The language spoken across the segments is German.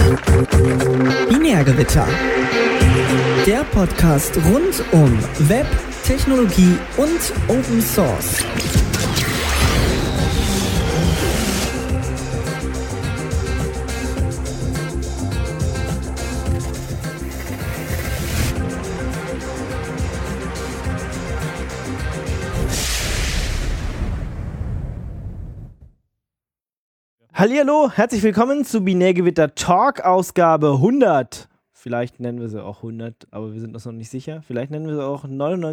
Binärgewitter. Der Podcast rund um Web, Technologie und Open Source. Hallihallo, herzlich willkommen zu Binärgewitter Talk, Ausgabe 100. Vielleicht nennen wir sie auch 100, aber wir sind uns noch nicht sicher. Vielleicht nennen wir sie auch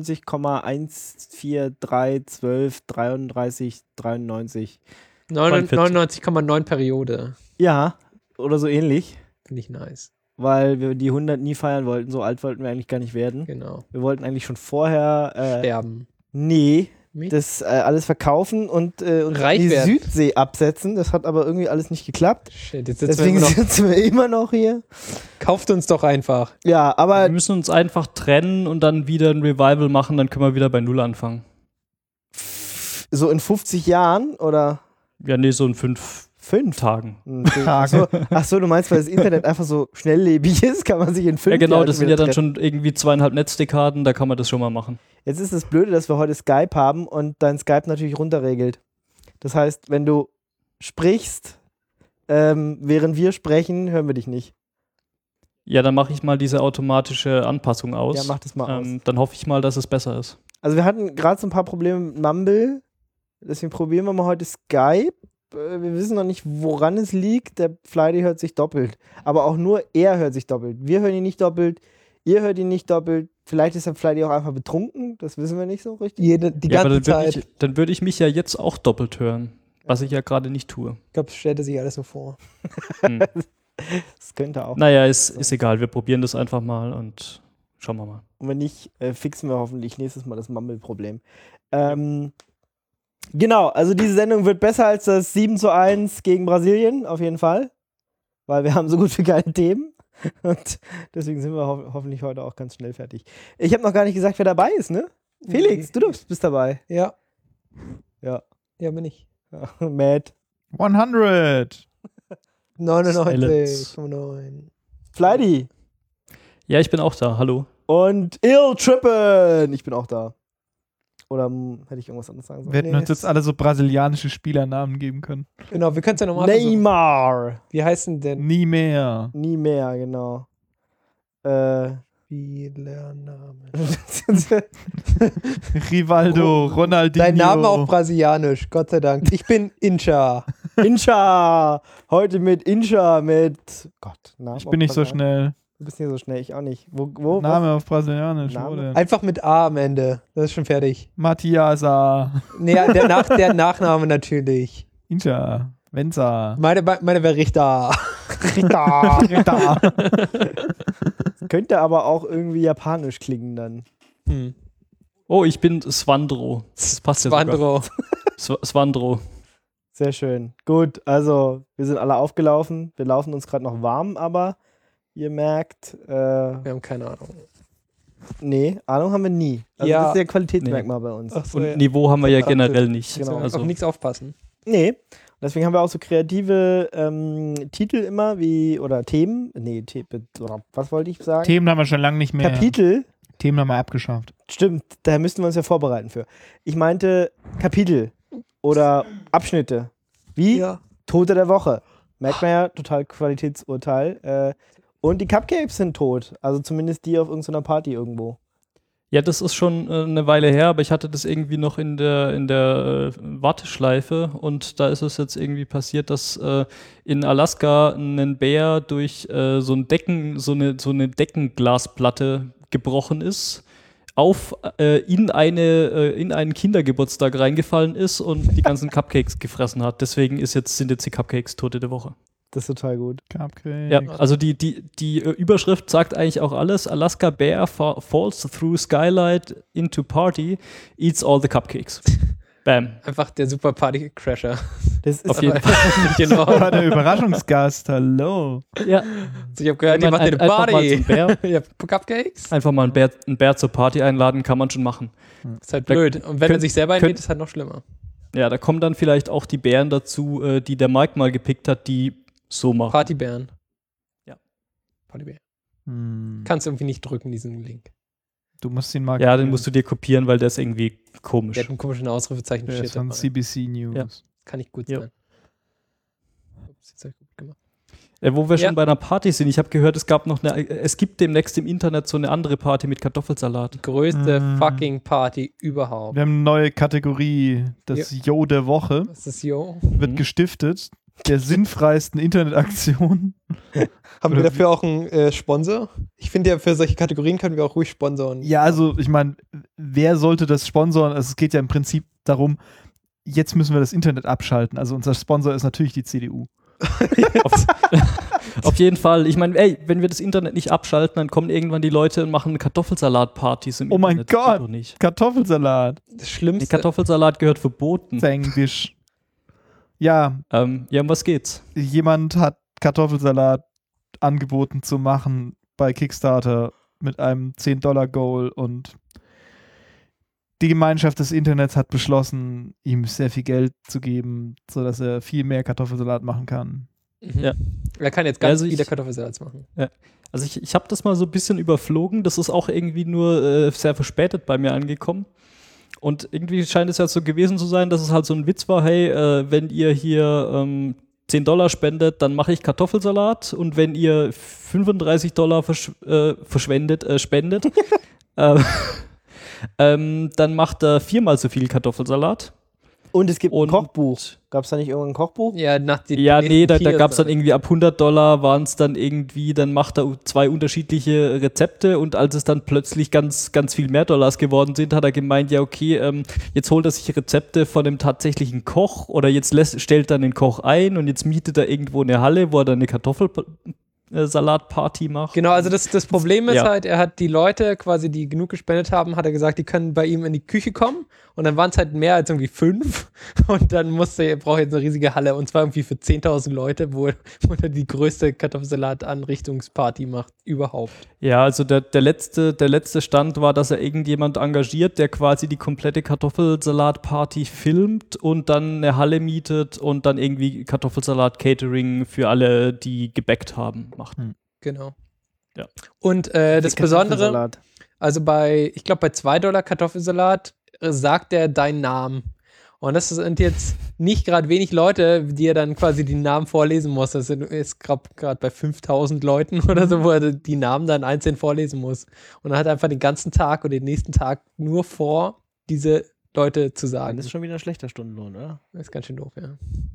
99,143123393. 99,9 Periode. Ja, oder so ähnlich. Finde ich nice. Weil wir die 100 nie feiern wollten. So alt wollten wir eigentlich gar nicht werden. Genau. Wir wollten eigentlich schon vorher Sterben. Nee, das alles verkaufen und Reich die werden. Südsee absetzen. Das hat aber irgendwie alles nicht geklappt. Shit, jetzt sitzen Deswegen wir immer noch. sitzen wir immer noch hier. Kauft uns doch einfach. Ja, aber Wir müssen uns einfach trennen und dann wieder ein Revival machen, dann können wir wieder bei Null anfangen. so in 50 Jahren oder Ja, nee, so in 5 Tagen. Achso, du meinst, weil das Internet einfach so schnelllebig ist, kann man sich in 5 Ja, genau, Jahren das sind wieder ja dann trennen. schon irgendwie 2,5 Netzdekaden, da kann man das schon mal machen. Jetzt ist das Blöde, dass wir heute Skype haben und dein Skype natürlich runterregelt. Das heißt, wenn du sprichst, während wir sprechen, hören wir dich nicht. Ja, dann mache ich mal diese automatische Anpassung aus. Ja, mach das mal aus. Dann hoffe ich mal, dass es besser ist. Also wir hatten gerade so ein paar Probleme mit Mumble, deswegen probieren wir mal heute Skype. Wir wissen noch nicht, woran es liegt. Der Flydy hört sich doppelt. Aber auch nur er hört sich doppelt. Wir hören ihn nicht doppelt, ihr hört ihn nicht doppelt. Vielleicht ist der Flydy auch einfach betrunken, das wissen wir nicht so richtig. Die Ja, aber ganze Zeit. dann würde ich mich ja jetzt auch doppelt hören, was ich ja gerade nicht tue. Ich glaube, es stellte sich alles so vor. Das könnte auch. Naja, ist egal, wir probieren das einfach mal und schauen wir mal. Und wenn nicht, fixen wir hoffentlich nächstes Mal das Mumble-Problem. Genau, also diese Sendung wird besser als das 7:1 gegen Brasilien, auf jeden Fall. Weil wir haben so gut wie keine Themen. Und deswegen sind wir hoffentlich heute auch ganz schnell fertig. Ich habe noch gar nicht gesagt, wer dabei ist, ne? Felix, du bist dabei. Ja. Ja. Ja, bin ich. Matt. 100! 99,9. Flydy. Ja, ich bin auch da, hallo. Und Ill Trippen. Ich bin auch da. Oder hätte ich irgendwas anderes sagen sollen? Wir hätten uns jetzt alle so brasilianische Spielernamen geben können. Genau, wir können es ja nochmal versuchen. Neymar. Wie heißt denn Nie mehr. Nie mehr, genau. Spielername? Rivaldo, Ronaldinho. Dein Name auf Brasilianisch, Gott sei Dank. Ich bin Incha. Incha. Heute mit Incha, mit Gott. Namen Ich bin nicht so schnell. Du bist nicht so schnell, ich auch nicht. Wo Name auf Brasilianisch, Name? wo denn? Einfach mit A am Ende. Das ist schon fertig. Matiasa. Nee, der Nachname natürlich. Incha. Venza. Meine wäre Richter. Ritter. Könnte aber auch irgendwie japanisch klingen dann. Oh, ich bin Swandro. Das passt ja sogar. Swandro. Swandro. Sehr schön. Gut, also wir sind alle aufgelaufen. Wir laufen uns gerade noch warm, aber ihr merkt, Wir haben keine Ahnung. nee, Ahnung haben wir nie. Also Ja. das ist ja Qualitätsmerkmal bei uns. Ach so, Und ja. Niveau haben wir ja generell nicht. Genau. Auf Also, nichts aufpassen. Nee. Deswegen haben wir auch so kreative Titel immer wie, oder Themen. Nee, was wollte ich sagen? Themen haben wir schon lange nicht mehr. Kapitel. Themen haben wir abgeschafft. Stimmt, da müssten wir uns ja vorbereiten für. Ich meinte Kapitel oder Abschnitte. Wie Ja. Tote der Woche. Merkt man ja, total Qualitätsurteil. Und die Cupcakes sind tot. Also zumindest die auf irgendeiner Party irgendwo. ja, das ist schon eine Weile her, aber ich hatte das irgendwie noch in der Warteschleife und da ist es jetzt irgendwie passiert, dass in Alaska ein Bär durch so eine Deckenglasplatte gebrochen ist, in einen Kindergeburtstag reingefallen ist und die ganzen Cupcakes gefressen hat. Deswegen sind jetzt die Cupcakes Tote der Woche. Das ist total gut. Cupcake. Ja, also die Überschrift sagt eigentlich auch alles. Alaska Bear falls through skylight into party, eats all the cupcakes. Bam. Einfach der super Party-Crasher. Das ist Auf jeden Fall. Genau. Das war der Überraschungsgast. Hallo. Ja. Also ich habe gehört, ihr macht eine Einfach mal Party. zum Bär. Ihr habt Cupcakes? Einfach mal einen Bär zur Party einladen, kann man schon machen. Ist halt blöd. Und wenn er sich selber einlädt, ist halt noch schlimmer. Ja, da kommen dann vielleicht auch die Bären dazu, die der Mike mal gepickt hat, die so machen. Partybären. Polybär. Hm. Kannst irgendwie nicht drücken, diesen Link. Du musst ihn mal. Ja, den musst du dir kopieren, weil der ist irgendwie komisch. Der hat einen komischen Ausrufezeichen. Der steht ist von dabei. CBC News. Ja. Kann nicht gut Ja. sein. Ups, jetzt hab ich gut gemacht. Wo wir Ja. schon bei einer Party sind, ich habe gehört, es gibt demnächst im Internet so eine andere Party mit Kartoffelsalat. Größte Mm. fucking Party überhaupt. Wir haben eine neue Kategorie. Das Jo der Woche Was ist yo? wird Mhm. gestiftet. Der sinnfreisten Internetaktion. Haben wir dafür auch einen Sponsor? Ich finde ja, für solche Kategorien können wir auch ruhig sponsoren. Ja, also ich meine, wer sollte das sponsoren? Also es geht ja im Prinzip darum, jetzt müssen wir das Internet abschalten. Also unser Sponsor ist natürlich die CDU. Auf jeden Fall. Ich meine, ey, wenn wir das Internet nicht abschalten, dann kommen irgendwann die Leute und machen Kartoffelsalat-Partys im Oh mein Internet. Das geht Gott. doch nicht. Kartoffelsalat. Das Nee, Schlimmste. Kartoffelsalat gehört verboten. Englisch. Ja, Ja, um was geht's? jemand hat Kartoffelsalat angeboten zu machen bei Kickstarter mit einem $10-Goal und die Gemeinschaft des Internets hat beschlossen, ihm sehr viel Geld zu geben, sodass er viel mehr Kartoffelsalat machen kann. Mhm. Ja. Er kann jetzt ganz Also viele ich- Kartoffelsalats machen. Also ich habe das mal so ein bisschen überflogen. Das ist auch irgendwie nur sehr verspätet bei mir angekommen. Und irgendwie scheint es ja so gewesen zu sein, dass es halt so ein Witz war, hey, wenn ihr hier $10 spendet, dann mache ich Kartoffelsalat. Und wenn ihr $35 spendet, dann macht er 4-mal so viel Kartoffelsalat. Und es gibt ein Und- Kochbuch. Gab es da nicht irgendein Kochbuch? Ja, nach die Ja, nee, da nächsten gab es dann Tiers, irgendwie ab $100 waren es dann irgendwie, dann macht er 2 unterschiedliche Rezepte und als es dann plötzlich ganz, ganz viel mehr Dollars geworden sind, hat er gemeint, ja okay, jetzt holt er sich Rezepte von dem tatsächlichen Koch oder jetzt stellt er den Koch ein und jetzt mietet er irgendwo eine Halle, wo er dann eine Kartoffelsalatparty macht. Genau, also das Problem ist Ja. halt, er hat die Leute quasi, die genug gespendet haben, hat er gesagt, die können bei ihm in die Küche kommen und dann waren es halt mehr als irgendwie 5 und dann er braucht jetzt eine riesige Halle und zwar irgendwie für 10.000 Leute, wo er die größte Kartoffelsalat-Anrichtungsparty macht überhaupt. Ja, also der letzte Stand war, dass er irgendjemand engagiert, der quasi die komplette Kartoffelsalat-Party filmt und dann eine Halle mietet und dann irgendwie Kartoffelsalat-Catering für alle, die gebackt haben, macht. Genau. Ja. Und das Besondere, Kartoffelsalat. also ich glaube bei $2 Kartoffelsalat sagt er deinen Namen. Und das sind jetzt nicht gerade wenig Leute, die er dann quasi die Namen vorlesen muss. Das ist gerade bei 5.000 Leuten oder so, wo er die Namen dann einzeln vorlesen muss. Und er hat einfach den ganzen Tag oder den nächsten Tag nur vor, diese Leute zu sagen. Das ist schon wieder ein schlechter Stundenlohn, oder? Das ist ganz schön doof, ja.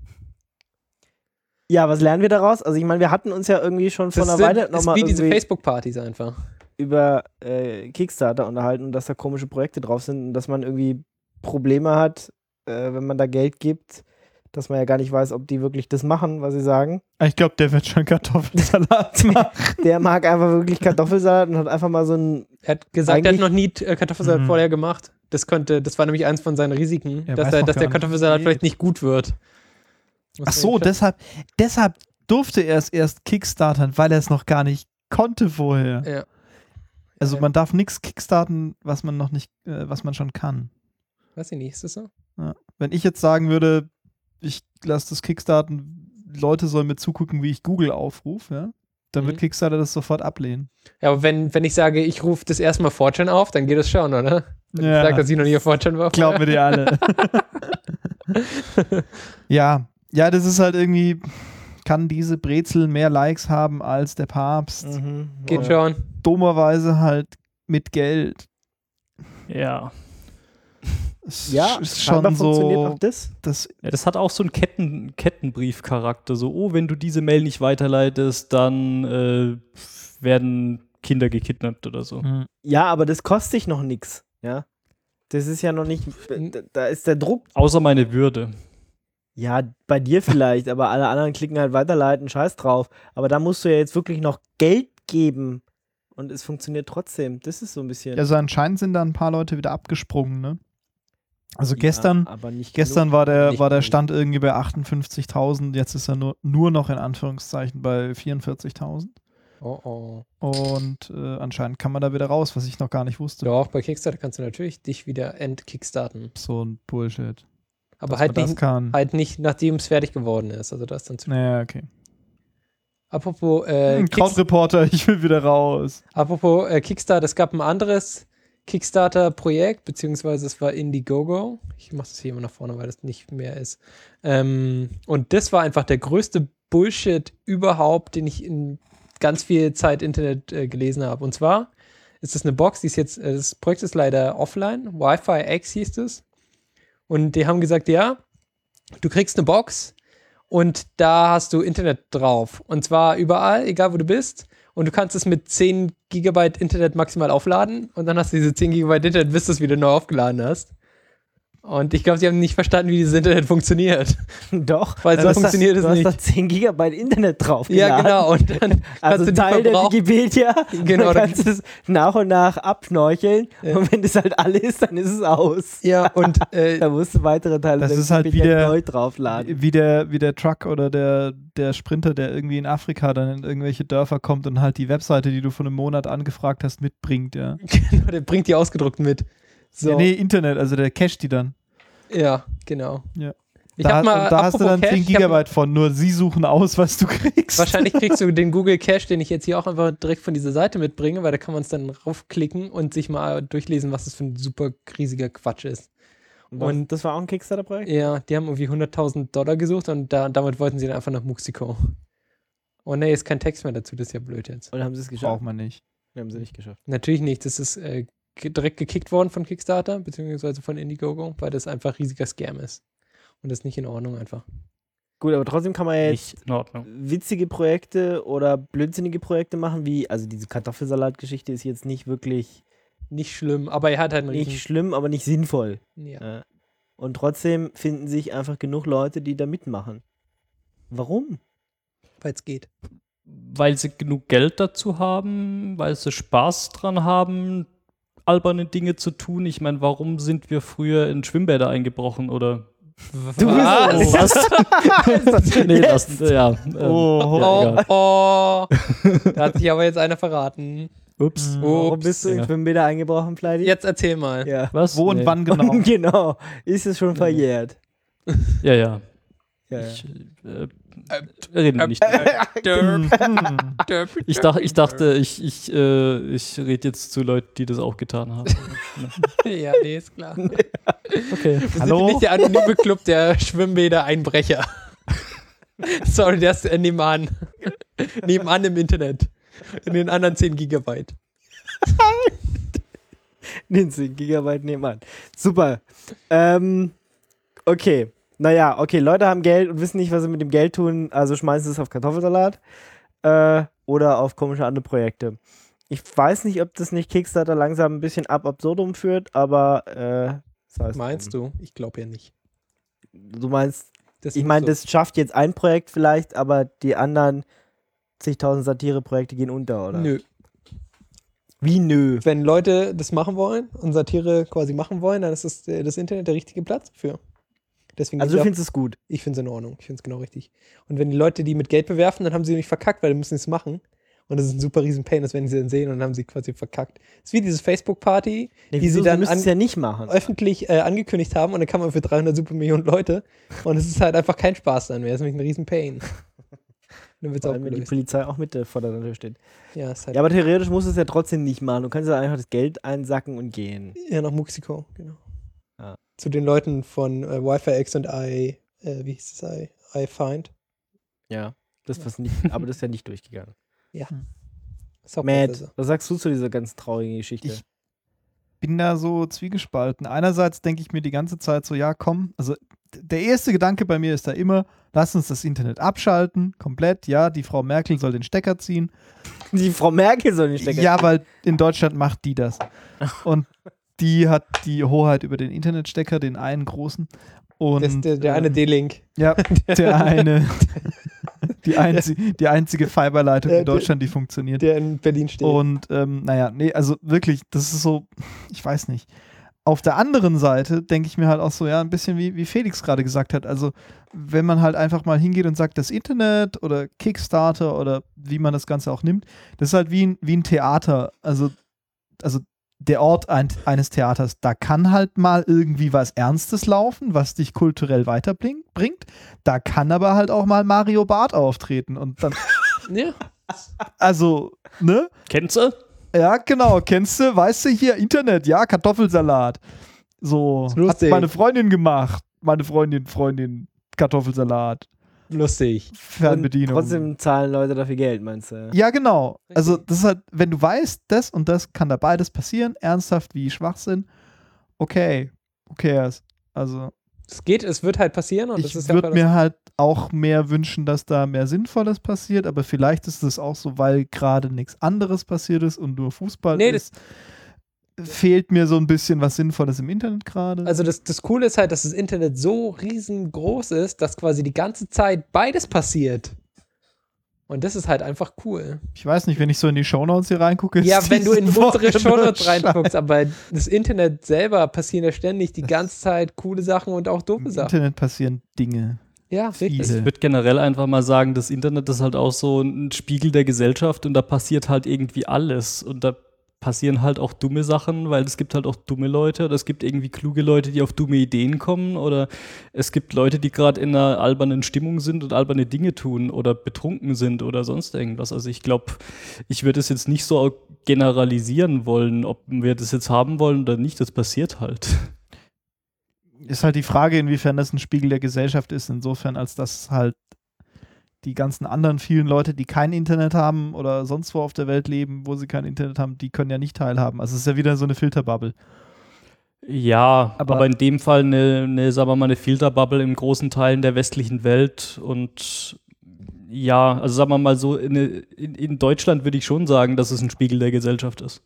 Ja, was lernen wir daraus? Also ich meine, wir hatten uns ja irgendwie schon vor einer Weile ist nochmal wie diese irgendwie Facebook-Partys einfach. über Kickstarter unterhalten und dass da komische Projekte drauf sind und dass man irgendwie Probleme hat, wenn man da Geld gibt, dass man ja gar nicht weiß, ob die wirklich das machen, was sie sagen. Ich glaube, der wird schon Kartoffelsalat machen. Der mag einfach wirklich Kartoffelsalat und hat einfach mal so ein Er hat gesagt, er hat Eigentlich- noch nie Kartoffelsalat Mhm. vorher gemacht. Das war nämlich eins von seinen Risiken, Er dass weiß noch der gar nicht, Kartoffelsalat wie vielleicht nicht gut wird. Ach so, deshalb durfte er es erst kickstartern, weil er es noch gar nicht konnte vorher. Ja. Also man darf nichts kickstarten, was man noch nicht, was man schon kann. Weiß ich nicht, ist das so? Ja. Wenn ich jetzt sagen würde, ich lasse das kickstarten, Leute sollen mir zugucken, wie ich Google aufrufe, ja, dann wird Kickstarter das sofort ablehnen. Ja, aber wenn ich sage, ich rufe das erstmal 4chan auf, dann geht das schon, oder? Wenn ich Ja. sage, dass ich noch nie auf 4chan war. Glauben wir dir alle. ja, das ist halt irgendwie, kann diese Brezel mehr Likes haben als der Papst. Geht Und schon. dummerweise halt mit Geld. Ja. Es Ja, ist scheinbar schon funktioniert so, auch das. Ja, das hat auch so einen Kettenbrief-Charakter. So, oh, wenn du diese Mail nicht weiterleitest, dann werden Kinder gekidnappt oder so. Ja, aber das kostet sich noch nichts. Ja, das ist ja noch nicht. Da ist der Druck. Außer meine Würde. Ja, bei dir vielleicht, aber alle anderen klicken halt weiterleiten, scheiß drauf. Aber da musst du ja jetzt wirklich noch Geld geben und es funktioniert trotzdem. Das ist so ein bisschen. Also anscheinend sind da ein paar Leute wieder abgesprungen, ne? Also Ja, gestern aber nicht Gestern genug. war der Nicht genug. Stand irgendwie bei 58.000, jetzt ist er nur noch in Anführungszeichen bei 44.000. Oh. Und anscheinend kann man da wieder raus, was ich noch gar nicht wusste. Doch, bei Kickstarter kannst du natürlich dich wieder entkickstarten. So ein Bullshit. Aber Dass man das halt kann. nicht, nachdem es fertig geworden ist. Also das dann zu. Naja, okay. Apropos Krautreporter, ich will wieder raus. Apropos Kickstarter, es gab ein anderes Kickstarter-Projekt, beziehungsweise es war Indiegogo. Ich mache das hier immer nach vorne, weil das nicht mehr ist. Und das war einfach der größte Bullshit überhaupt, den ich in ganz viel Zeit Internet gelesen habe. Und zwar ist das eine Box, die ist jetzt, das Projekt ist leider offline. Wi-Fi X hieß es. Und die haben gesagt, ja, du kriegst eine Box und da hast du Internet drauf. Und zwar überall, egal wo du bist. Und du kannst es mit 10 GB Internet maximal aufladen. Und dann hast du diese 10 GB Internet, bis du es wieder neu aufgeladen hast. Und ich glaube, sie haben nicht verstanden, wie dieses Internet funktioniert. Doch, Weil so funktioniert es nicht. Du hast da 10 GB Internet drauf. Ja, genau. Und dann also kannst du Teil der Wikipedia. Genau, dann kannst du es nach und nach abschnorcheln. Ja. Und wenn das halt alle ist, dann ist es aus. Ja, und Da musst du weitere Teile Das der ist halt Wikipedia neu draufladen. wie der Truck oder der Sprinter, der irgendwie in Afrika dann in irgendwelche Dörfer kommt und halt die Webseite, die du vor einem Monat angefragt hast, mitbringt, ja. genau, der bringt die ausgedruckt mit. So. Ja, nee, Internet, also der cached die dann. Ja, genau. Ja. Ich hab mal, da hast du dann apropos 10 Cache, ich hab- Gigabyte von, nur sie suchen aus, was du kriegst. Wahrscheinlich kriegst du den Google Cache, den ich jetzt hier auch einfach direkt von dieser Seite mitbringe, weil da kann man es dann raufklicken und sich mal durchlesen, was das für ein super riesiger Quatsch ist. Und das war auch ein Kickstarter-Projekt? Ja, die haben irgendwie $100.000 gesucht und damit wollten sie dann einfach nach Mexiko. Oh nee, ist kein Text mehr dazu, das ist ja blöd jetzt. Und haben sie es geschafft? Braucht man nicht. Nee, haben sie nicht geschafft. Natürlich nicht, das ist direkt gekickt worden von Kickstarter, beziehungsweise von Indiegogo, weil das einfach riesiger Scam ist. Und das ist nicht in Ordnung einfach. Gut, aber trotzdem kann man ja jetzt Nicht in Ordnung. witzige Projekte oder blödsinnige Projekte machen, wie, also diese Kartoffelsalat-Geschichte ist jetzt nicht wirklich, Nicht schlimm, aber er hat halt einen nicht schlimm, aber nicht sinnvoll. Ja. Und trotzdem finden sich einfach genug Leute, die da mitmachen. Warum? Weil es geht. Weil sie genug Geld dazu haben, weil sie Spaß dran haben, alberne Dinge zu tun. Ich meine, warum sind wir früher in Schwimmbäder eingebrochen oder Was? nee, das, ja. Oh, ja, da hat sich aber jetzt einer verraten. Ups. Warum bist du in Ja. Schwimmbäder eingebrochen, Fleidi? Jetzt erzähl mal. Ja. Was? Wo und Nee. wann genau? Genau. Ist es schon verjährt? Ja, ja. Ja, ja. Ich rede nicht. Ich dachte, ich rede jetzt zu Leuten, die das auch getan haben. Ja, nee, ist klar. Okay. Wir Hallo? sind nicht der anonyme Club der Schwimmbäder-Einbrecher. Sorry, der ist nebenan. Nebenan im Internet. In den anderen 10 Gigabyte. Den 10 Gigabyte nebenan. Super. Okay. Naja, okay, Leute haben Geld und wissen nicht, was sie mit dem Geld tun, also schmeißen sie es auf Kartoffelsalat oder auf komische andere Projekte. Ich weiß nicht, ob das nicht Kickstarter langsam ein bisschen ab absurdum führt, aber Meinst du? Ich glaube ja nicht. Du meinst, Das ich meine, das schafft jetzt ein Projekt vielleicht, aber die anderen zigtausend Satire-Projekte gehen unter, oder? Nö. Wie nö? Wenn Leute das machen wollen und Satire quasi machen wollen, dann ist das Internet der richtige Platz für. Deswegen Also du findest es gut. ich finde es in Ordnung. Ich finde es genau richtig. Und wenn die Leute die mit Geld bewerfen, dann haben sie nicht verkackt, weil die müssen es machen. Und das ist ein super riesen Pain, das werden sie dann sehen und dann haben sie quasi verkackt. Das ist wie diese Facebook-Party, die sie dann müssen es ja nicht machen. öffentlich angekündigt haben und dann kann man für 300 super Millionen Leute und es ist halt einfach kein Spaß dann mehr. Das ist nämlich ein riesen Pain. Dann wird es Vor auch allem, wenn die gelöst. Polizei auch mit vor der Tür steht. Ja, ist halt Ja, aber theoretisch musst du es ja trotzdem nicht machen. Du kannst ja einfach das Geld einsacken und gehen. ja, nach Mexiko, genau. Ja. Zu den Leuten von Wi-Fi X und wie hieß es, iFind. Ja. Das was nicht, aber das ist ja nicht durchgegangen. Ist auch Matt, besser. was sagst du zu dieser ganz traurigen Geschichte? Ich bin da so zwiegespalten. Einerseits denke ich mir die ganze Zeit so, ja komm, also der erste Gedanke bei mir ist da immer, lass uns das Internet abschalten, komplett, ja, die Frau Merkel soll den Stecker ziehen. Die Frau Merkel soll nicht stecken. Ja, weil in Deutschland macht die das. Und die hat die Hoheit über den Internetstecker, den einen großen. Und, Das ist der eine D-Link. Ja, der eine. Die einzige Fiberleitung in der- Deutschland, die funktioniert. Der in Berlin steht. Und naja, nee, also wirklich, das ist so, ich weiß nicht. Auf der anderen Seite denke ich mir halt auch so, ja, ein bisschen wie Felix gerade gesagt hat, also wenn man halt einfach mal hingeht und sagt, das Internet oder Kickstarter oder wie man das Ganze auch nimmt, das ist halt wie ein Theater, also der Ort eines Theaters, da kann halt mal irgendwie was Ernstes laufen, was dich kulturell weiterbringt. Da kann aber halt auch mal Mario Barth auftreten und dann Ja. Also, ne? Kennst du? Ja, genau. Kennst du, weißt du, hier Internet, ja, Kartoffelsalat. So, hat lustig. meine Freundin gemacht. Meine Freundin, Kartoffelsalat. Lustig. Und Fernbedienung. trotzdem zahlen Leute dafür Geld, meinst du? Ja, genau. Richtig. Also, das ist halt, wenn du weißt, das und das kann da beides passieren, ernsthaft wie Schwachsinn, okay, who cares? Also, Es wird halt passieren und ich das ist ja würde auch mir halt auch mehr wünschen, dass da mehr Sinnvolles passiert, aber vielleicht ist es auch so, weil gerade nichts anderes passiert ist und nur Fußball Nee, ist, fehlt mir so ein bisschen was Sinnvolles im Internet gerade. Also das Coole ist halt, dass das Internet so riesengroß ist, dass quasi die ganze Zeit beides passiert. Und das ist halt einfach cool. Ich weiß nicht, wenn ich so in die Shownotes hier reingucke. Ja, ist wenn du in diese unsere Woche Shownotes nur reinguckst, aber das Internet selber passieren ja ständig die ganze Zeit coole Sachen und auch Im doofe Sachen. Internet passieren Dinge. Ja, Viele. wirklich. Ich würde generell einfach mal sagen, das Internet ist halt auch so ein Spiegel der Gesellschaft und da passiert halt irgendwie alles. Und da passieren halt auch dumme Sachen, weil es gibt halt auch dumme Leute oder es gibt irgendwie kluge Leute, die auf dumme Ideen kommen oder es gibt Leute, die gerade in einer albernen Stimmung sind und alberne Dinge tun oder betrunken sind oder sonst irgendwas. Also ich glaube, ich würde es jetzt nicht so generalisieren wollen, ob wir das jetzt haben wollen oder nicht, das passiert halt. Ist halt die Frage, inwiefern das ein Spiegel der Gesellschaft ist, insofern, als dass halt die ganzen anderen vielen Leute, die kein Internet haben oder sonst wo auf der Welt leben, wo sie kein Internet haben, die können ja nicht teilhaben. Also es ist ja wieder so eine Filterbubble. Ja, Aber- aber in dem Fall sagen wir mal, eine Filterbubble in großen Teilen der westlichen Welt und ja, also sagen wir mal so, in Deutschland würde ich schon sagen, dass es ein Spiegel der Gesellschaft ist.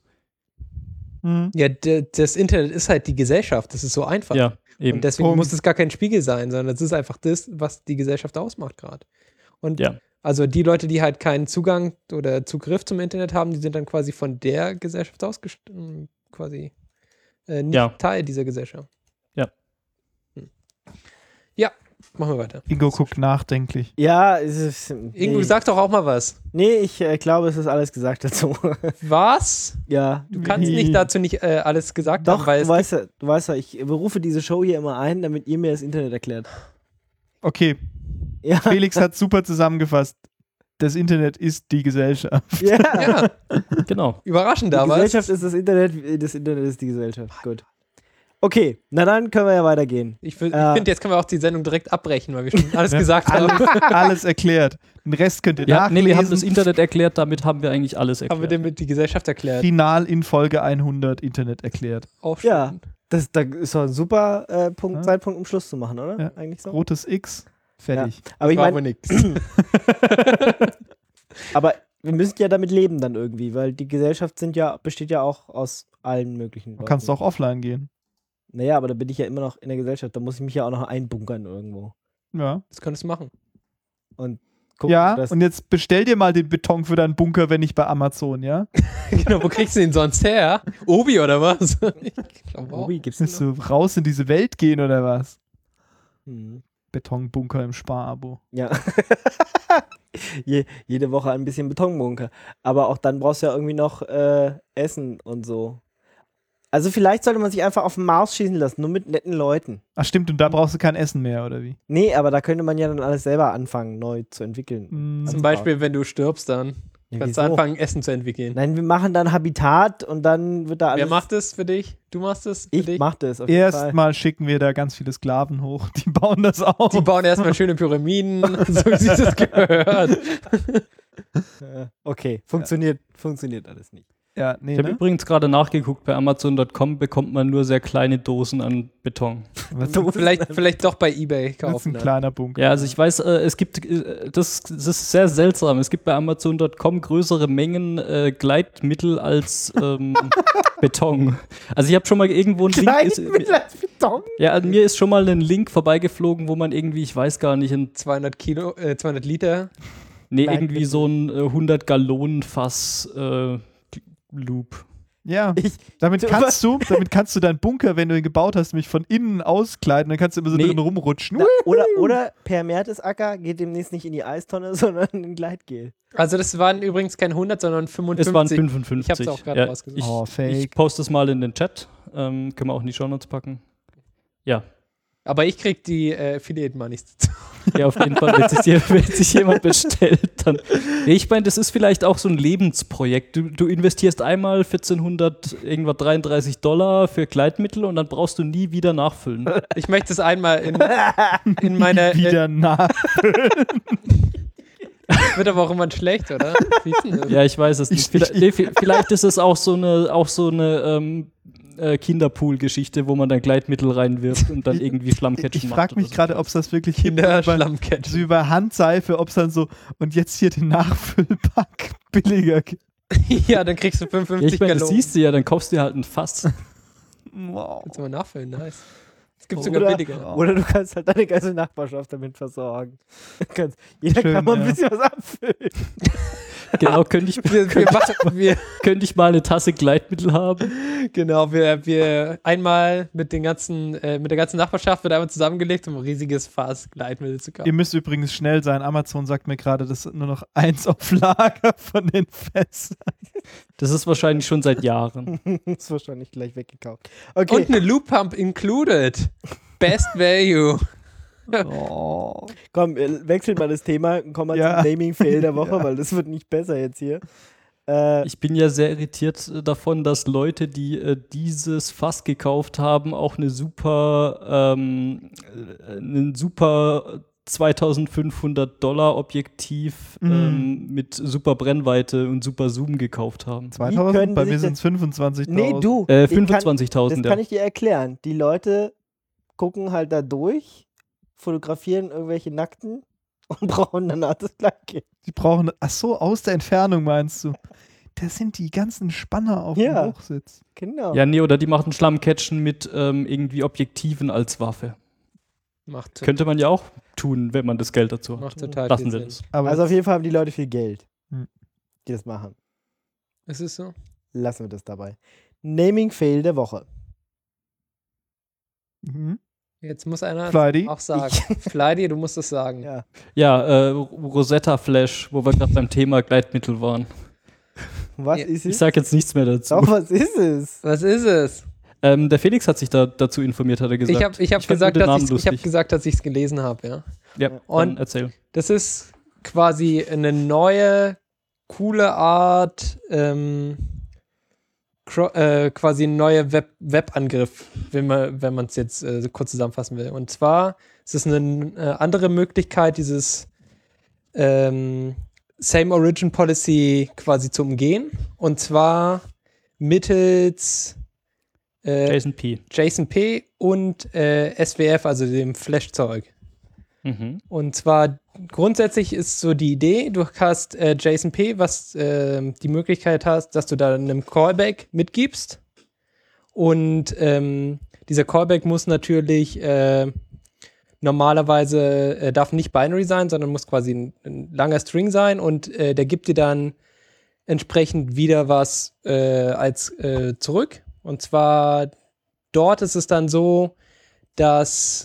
Ja, das Internet ist halt die Gesellschaft. Das ist so einfach. Ja, eben. Und deswegen Punkt. muss es gar kein Spiegel sein, sondern es ist einfach das, was die Gesellschaft ausmacht gerade. Und Ja. also die Leute, die halt keinen Zugang oder Zugriff zum Internet haben, die sind dann quasi von der Gesellschaft quasi nicht Ja. Teil dieser Gesellschaft. Ja. Ja, machen wir weiter. Ingo guckt nachdenklich. Ja, es ist. Ingo, nee. sag doch auch mal was. Nee, ich glaube, es ist alles gesagt dazu. Was? Ja. Du kannst nicht dazu nicht alles gesagt Doch, haben, weil du weißt ja, ich berufe diese Show hier immer ein, damit ihr mir das Internet erklärt. Okay, Ja. Felix hat super zusammengefasst. Das Internet ist die Gesellschaft. Ja. ja, Genau. überraschend Die da was. Gesellschaft ist das Internet ist die Gesellschaft. Gut. Okay, na dann können wir ja weitergehen. Ich finde, jetzt können wir auch die Sendung direkt abbrechen, weil wir schon alles Ja, gesagt haben. Alles erklärt. Den Rest könnt ihr Ja, nachlesen. nee, wir haben das Internet erklärt, damit haben wir eigentlich alles Haben wir erklärt. dem mit die Gesellschaft erklärt. Final in Folge 100 Internet erklärt. Auch Ja. schön. Da ist doch ein super Ja. Zeitpunkt, um Schluss zu machen, oder? Ja. Eigentlich so. Rotes X, fertig. Aber ich War meine, aber nix. aber wir müssen ja damit leben dann irgendwie, weil die Gesellschaft besteht ja auch aus allen möglichen Du kannst auch offline gehen. Naja, aber da bin ich ja immer noch in der Gesellschaft, da muss ich mich ja auch noch einbunkern irgendwo. Ja. Das könntest du machen. Gucken, Ja, dass- und jetzt bestell dir mal den Beton für deinen Bunker, wenn nicht bei Amazon, ja? Genau, wo kriegst du den sonst her? Obi oder was? Ich glaub auch. Obi, gibt's den Willst du raus in diese Welt gehen oder was? noch? Hm. Betonbunker im Sparabo. Ja. Jede Woche ein bisschen Betonbunker. Aber auch dann brauchst du ja irgendwie noch Essen und so. Also vielleicht sollte man sich einfach auf den Mars schießen lassen, nur mit netten Leuten. Ach stimmt, und da brauchst du kein Essen mehr, oder wie? Nee, aber da könnte man ja dann alles selber anfangen, neu zu entwickeln. Hm, Zum Beispiel, wenn du stirbst, dann Ja, kannst du wieso? anfangen, Essen zu entwickeln. Nein, wir machen dann Habitat und dann wird da alles... Wer macht das für dich? Du machst das für Ich dich? mach das auf jeden Fall. Erstmal schicken wir da ganz viele Sklaven hoch, die bauen das auf. Die bauen erstmal schöne Pyramiden, so wie sich das gehört. Okay, funktioniert alles nicht. Ja, nee, Ich habe ne? übrigens gerade nachgeguckt, bei Amazon.com bekommt man nur sehr kleine Dosen an Beton. Was Vielleicht doch bei eBay ist kaufen. ein Dann. kleiner Bunker? Ja, also ich weiß, es gibt, das ist sehr seltsam, es gibt bei Amazon.com größere Mengen Gleitmittel als Beton. Also ich habe schon mal irgendwo einen Link, Beton? ja, also mir ist schon mal ein Link vorbeigeflogen, wo man irgendwie, ich weiß gar nicht, 200 Liter. irgendwie so ein 100 Gallonen Fass Loop. Ja, Ich- damit kannst du deinen Bunker, wenn du ihn gebaut hast, nämlich von innen auskleiden, dann kannst du immer so Nee. drin rumrutschen. Oder Per Mertesacker geht demnächst nicht in die Eistonne, sondern in Gleitgel. Also das waren übrigens kein 100, sondern 55. Es waren 55. Ich hab's auch gerade Ja, rausgesucht. Oh, Ich fake. poste es mal in den Chat. Können wir auch in die Shownotes packen. Ja. Aber ich krieg die Affiliate Moneys dazu. Ja, auf jeden Fall, wenn sich Affiliate-Moneys dazu. Ja, auf jeden Fall, wenn sich jemand bestellt, dann. Ja, ich meine, das ist vielleicht auch so ein Lebensprojekt. Du investierst einmal $1,433 für Kleidmittel und dann brauchst du nie wieder nachfüllen. Ich möchte es einmal in meine. Wieder nach. Wird aber auch immer schlecht, oder? Wie ist denn das? Ja, ich weiß es nicht. Vielleicht ist es auch so eine Kinderpool-Geschichte, wo man dann Gleitmittel reinwirft und dann irgendwie Schlammcatchen Ich macht. frage mich oder so. gerade, ob es das wirklich Kinderschlammcatchen. so über Handseife, ob es dann so und jetzt hier den Nachfüllpack billiger gibt. Ja, dann kriegst du Ja, 55 ich meine, das Gallonen. siehst du ja, dann kaufst du dir halt ein Fass. Wow. Kannst du mal nachfüllen, nice. Es gibt sogar billiger. Oder du kannst halt deine ganze Nachbarschaft damit versorgen. Jeder Schön, kann mal ein ja. bisschen was abfüllen. Genau, könnte ich mal eine Tasse Gleitmittel haben? Genau, wir einmal mit der ganzen Nachbarschaft wird einmal zusammengelegt, um ein riesiges Fass Gleitmittel zu Ihr kaufen. müsst übrigens schnell sein. Amazon sagt mir gerade, das sind nur noch 1 auf Lager von den Fässern. Das ist wahrscheinlich schon seit Jahren. Ist wahrscheinlich gleich weggekauft. Okay. Und eine Loop Pump included. Best Value. Oh. Komm, wir wechseln mal das Thema und kommen mal Ja. zum Naming-Fail der Woche, Ja. weil das wird nicht besser jetzt hier. Ich bin ja sehr irritiert davon, dass Leute, die dieses Fass gekauft haben, auch einen super $2.500 Objektiv mit super Brennweite und super Zoom gekauft haben. 2000? können Bei die mir sich sind es 25.000. Nee, du. ich kann- 25.000, Das kann ich dir erklären. Die Leute gucken halt da durch, fotografieren irgendwelche Nackten und brauchen danach das Gleiche. Die brauchen, ach so, aus der Entfernung meinst du. Das sind die ganzen Spanner auf Ja. dem Hochsitz. Genau. Ja, nee, oder die machen Schlammcatchen mit irgendwie Objektiven als Waffe. Könnte man ja auch tun, wenn man das Geld dazu hat. Macht total Lassen viel wir Sinn. das. Aber Also auf jeden Fall haben die Leute viel Geld, Hm. die das machen. Ist es so? Lassen wir das dabei. Naming-Fail der Woche. Mhm. Jetzt muss einer Flighty? auch sagen. Flighty, du musst es sagen. Ja. Ja, Rosetta Flash, wo wir gerade beim Thema Gleitmittel waren. Was Ja, ist Ich es? sage jetzt nichts mehr dazu. Doch, was ist es? Was ist es? Der Felix hat sich dazu informiert, hat er gesagt. Ich hab fand gesagt, den Namen ich hab lustig. gesagt, dass ich es gelesen habe, ja. Ja, Und- dann erzähl. Das ist quasi eine neue, coole Art, quasi ein neuer Webangriff, wenn man es jetzt kurz zusammenfassen will. Und zwar ist es eine andere Möglichkeit, dieses Same Origin Policy quasi zu umgehen. Und zwar mittels Jason P. JSON P und SWF, also dem Flash-Zeug. Mhm. Und zwar grundsätzlich ist so die Idee, du hast JSON P, was die Möglichkeit hast, dass du da einem Callback mitgibst. Und dieser Callback muss natürlich normalerweise darf nicht binary sein, sondern muss quasi ein langer String sein und der gibt dir dann entsprechend wieder was als zurück. Und zwar dort ist es dann so, dass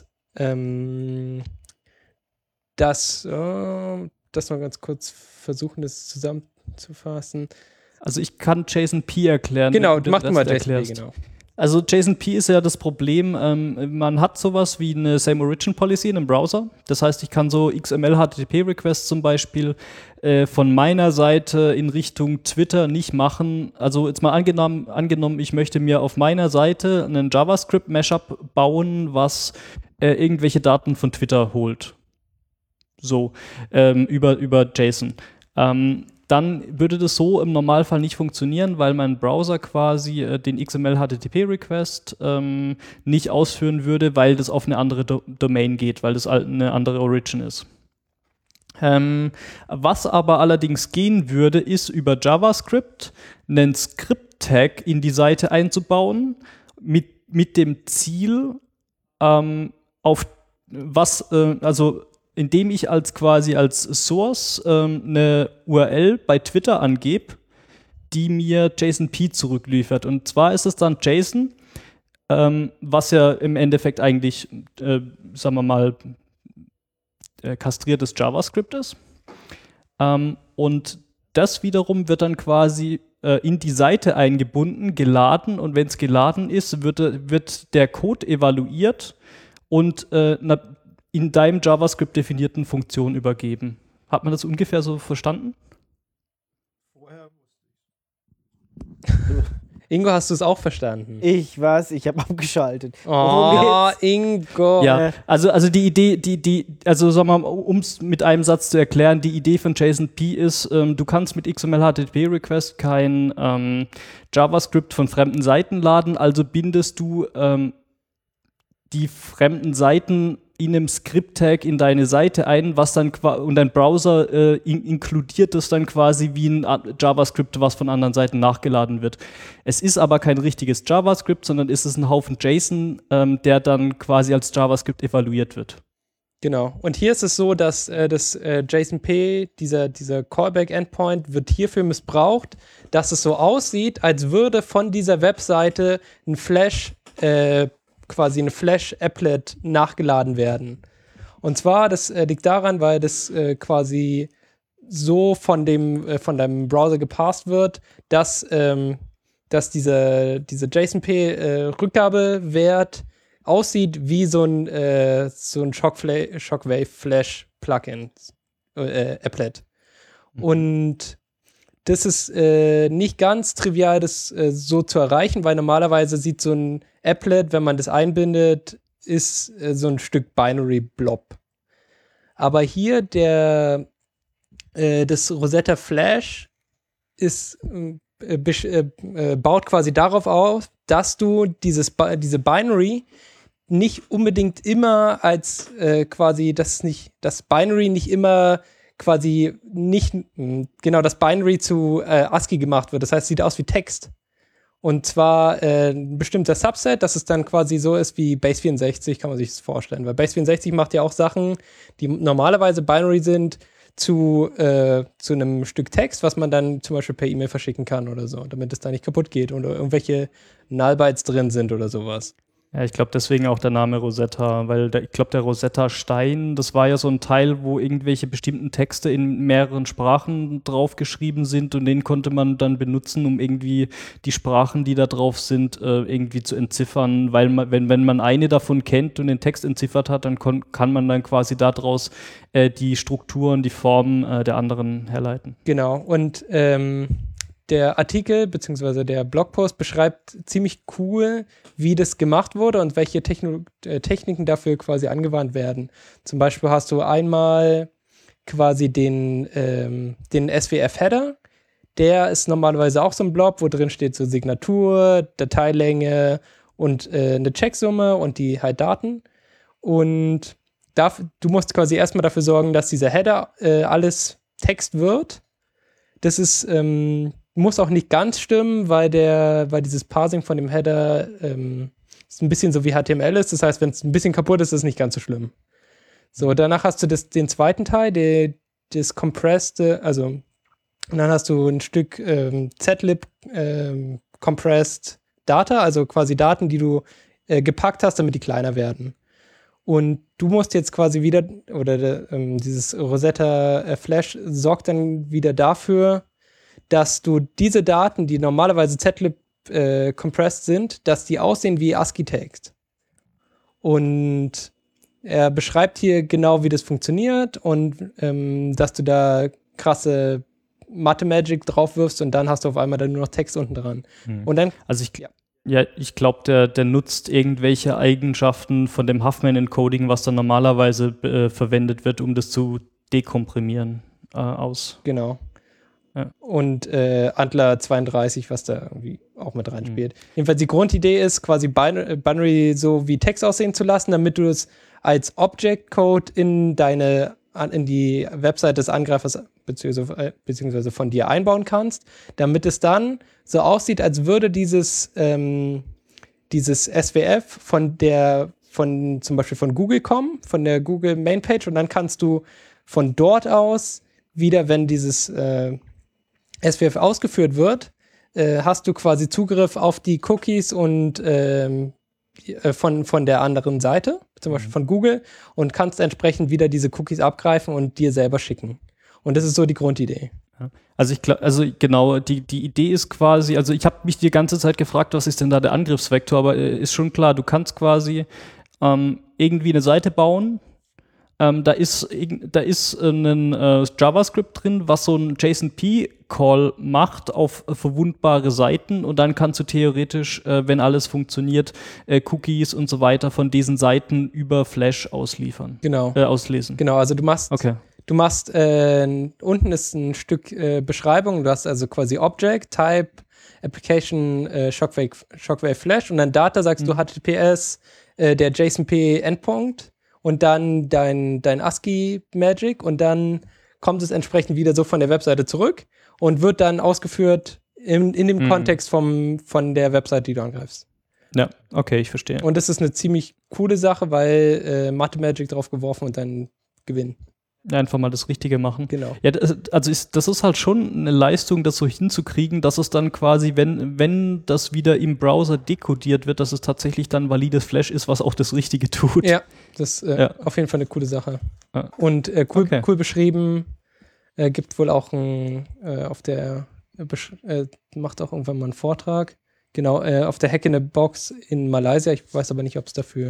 das mal ganz kurz versuchen, das zusammenzufassen. Also ich kann JSON P erklären. Genau, wenn du mach den du mal Rest JSON P, erklärst. genau. Also JSON P ist ja das Problem, man hat sowas wie eine Same Origin Policy in einem Browser. Das heißt, ich kann so XML-HTTP-Requests zum Beispiel von meiner Seite in Richtung Twitter nicht machen. Also jetzt mal angenommen, ich möchte mir auf meiner Seite einen JavaScript-Mashup bauen, was irgendwelche Daten von Twitter holt. So, über JSON. Dann würde das so im Normalfall nicht funktionieren, weil mein Browser quasi den XML-HTTP-Request nicht ausführen würde, weil das auf eine andere Domain geht, weil das eine andere Origin ist. Was aber allerdings gehen würde, ist über JavaScript einen Script-Tag in die Seite einzubauen, mit dem Ziel, indem ich als Source eine URL bei Twitter angebe, die mir JSON P zurückliefert. Und zwar ist es dann JSON, was ja im Endeffekt eigentlich, sagen wir mal, kastriertes JavaScript ist. Und das wiederum wird dann quasi in die Seite eingebunden, geladen, und wenn es geladen ist, wird der Code evaluiert und einer in deinem JavaScript definierten Funktion übergeben. Hat man das ungefähr so verstanden? Ingo, hast du es auch verstanden? Ich habe abgeschaltet. Oh, Ingo. Ja, also die Idee, also sagen wir mal, um es mit einem Satz zu erklären, die Idee von JSON-P ist, du kannst mit XML-HTTP-Request kein JavaScript von fremden Seiten laden, also bindest du die fremden Seiten in einem Script-Tag in deine Seite ein, was dann und dein Browser inkludiert das dann quasi wie ein JavaScript, was von anderen Seiten nachgeladen wird. Es ist aber kein richtiges JavaScript, sondern ist es ein Haufen JSON, der dann quasi als JavaScript evaluiert wird. Genau. Und hier ist es so, dass das JSON-P, dieser Callback-Endpoint, wird hierfür missbraucht, dass es so aussieht, als würde von dieser Webseite ein quasi eine Flash-Applet nachgeladen werden. Und zwar, das liegt daran, weil das quasi so von deinem Browser gepasst wird, dass dieser JSON-P-Rückgabewert aussieht wie so ein Shockwave-Flash-Plugin, Applet. Und das ist nicht ganz trivial, das so zu erreichen, weil normalerweise sieht so ein Applet, wenn man das einbindet, ist so ein Stück Binary-Blob. Aber hier das Rosetta Flash baut quasi darauf auf, dass du diese Binary nicht unbedingt immer als quasi, das Binary nicht immer quasi nicht genau das Binary zu ASCII gemacht wird. Das heißt, es sieht aus wie Text. Und zwar ein bestimmter Subset, dass es dann quasi so ist wie Base64, kann man sich das vorstellen. Weil Base64 macht ja auch Sachen, die normalerweise Binary sind, zu einem Stück Text, was man dann zum Beispiel per E-Mail verschicken kann oder so, damit es da nicht kaputt geht oder irgendwelche Null-Bytes drin sind oder sowas. Ja, ich glaube deswegen auch der Name Rosetta, weil ich glaube der Rosetta-Stein, das war ja so ein Teil, wo irgendwelche bestimmten Texte in mehreren Sprachen draufgeschrieben sind und den konnte man dann benutzen, um irgendwie die Sprachen, die da drauf sind, irgendwie zu entziffern, weil wenn man eine davon kennt und den Text entziffert hat, dann kann man dann quasi daraus die Strukturen, die Formen der anderen herleiten. Genau, und der Artikel bzw. der Blogpost beschreibt ziemlich cool, wie das gemacht wurde und welche Techniken dafür quasi angewandt werden. Zum Beispiel hast du einmal quasi den SWF-Header. Der ist normalerweise auch so ein Blob, wo drin steht so Signatur, Dateilänge und eine Checksumme und die halt Daten. Und du musst quasi erstmal dafür sorgen, dass dieser Header alles Text wird. Das ist muss auch nicht ganz stimmen, weil dieses Parsing von dem Header ist ein bisschen so wie HTML ist. Das heißt, wenn es ein bisschen kaputt ist, ist es nicht ganz so schlimm. So, danach hast du den zweiten Teil, das Compressed, und dann hast du ein Stück zlib Compressed Data, also quasi Daten, die du gepackt hast, damit die kleiner werden. Und du musst jetzt quasi wieder, dieses Rosetta Flash sorgt dann wieder dafür, dass du diese Daten, die normalerweise zlib compressed sind, dass die aussehen wie ASCII-Text. Und er beschreibt hier genau, wie das funktioniert und dass du da krasse Mathe-Magic drauf wirfst und dann hast du auf einmal dann nur noch Text unten dran. Und dann, also ich glaube, der nutzt irgendwelche Eigenschaften von dem Huffman-Encoding, was dann normalerweise verwendet wird, um das zu dekomprimieren aus. Genau. Ja. Und Antler 32, was da irgendwie auch mit reinspielt. Jedenfalls die Grundidee ist, quasi Binary so wie Text aussehen zu lassen, damit du es als Object-Code in die Website des Angreifers beziehungsweise von dir einbauen kannst, damit es dann so aussieht, als würde dieses SWF von zum Beispiel von Google kommen, von der Google Mainpage, und dann kannst du von dort aus wieder, wenn dieses SWF ausgeführt wird, hast du quasi Zugriff auf die Cookies und von der anderen Seite, zum Beispiel von Google, und kannst entsprechend wieder diese Cookies abgreifen und dir selber schicken. Und das ist so die Grundidee. Ja. Also genau, die Idee ist quasi, also ich habe mich die ganze Zeit gefragt, was ist denn da der Angriffsvektor, aber ist schon klar, du kannst quasi irgendwie eine Seite bauen. Da ist ein JavaScript drin, was so ein JSON-P-Call macht auf verwundbare Seiten und dann kannst du theoretisch, wenn alles funktioniert, Cookies und so weiter von diesen Seiten über Flash auslesen. Genau, also du machst unten ist ein Stück Beschreibung, du hast also quasi Object, Type, Application, Shockwave Flash und dann Data sagst du HTTPS, der JSON-P-Endpunkt und dann dein ASCII-Magic und dann kommt es entsprechend wieder so von der Webseite zurück und wird dann ausgeführt in dem Kontext von der Webseite, die du angreifst. Ja, okay, ich verstehe. Und das ist eine ziemlich coole Sache, weil Mathe-Magic drauf geworfen und dann gewinnen. Ja, einfach mal das Richtige machen. Genau. Ja, das ist halt schon eine Leistung, das so hinzukriegen, dass es dann quasi, wenn das wieder im Browser dekodiert wird, dass es tatsächlich dann valides Flash ist, was auch das Richtige tut. Ja, das ist auf jeden Fall eine coole Sache. Ja. Und cool beschrieben, gibt wohl auch macht auch irgendwann mal einen Vortrag. Genau, auf der Hack in the Box in Malaysia. Ich weiß aber nicht, ob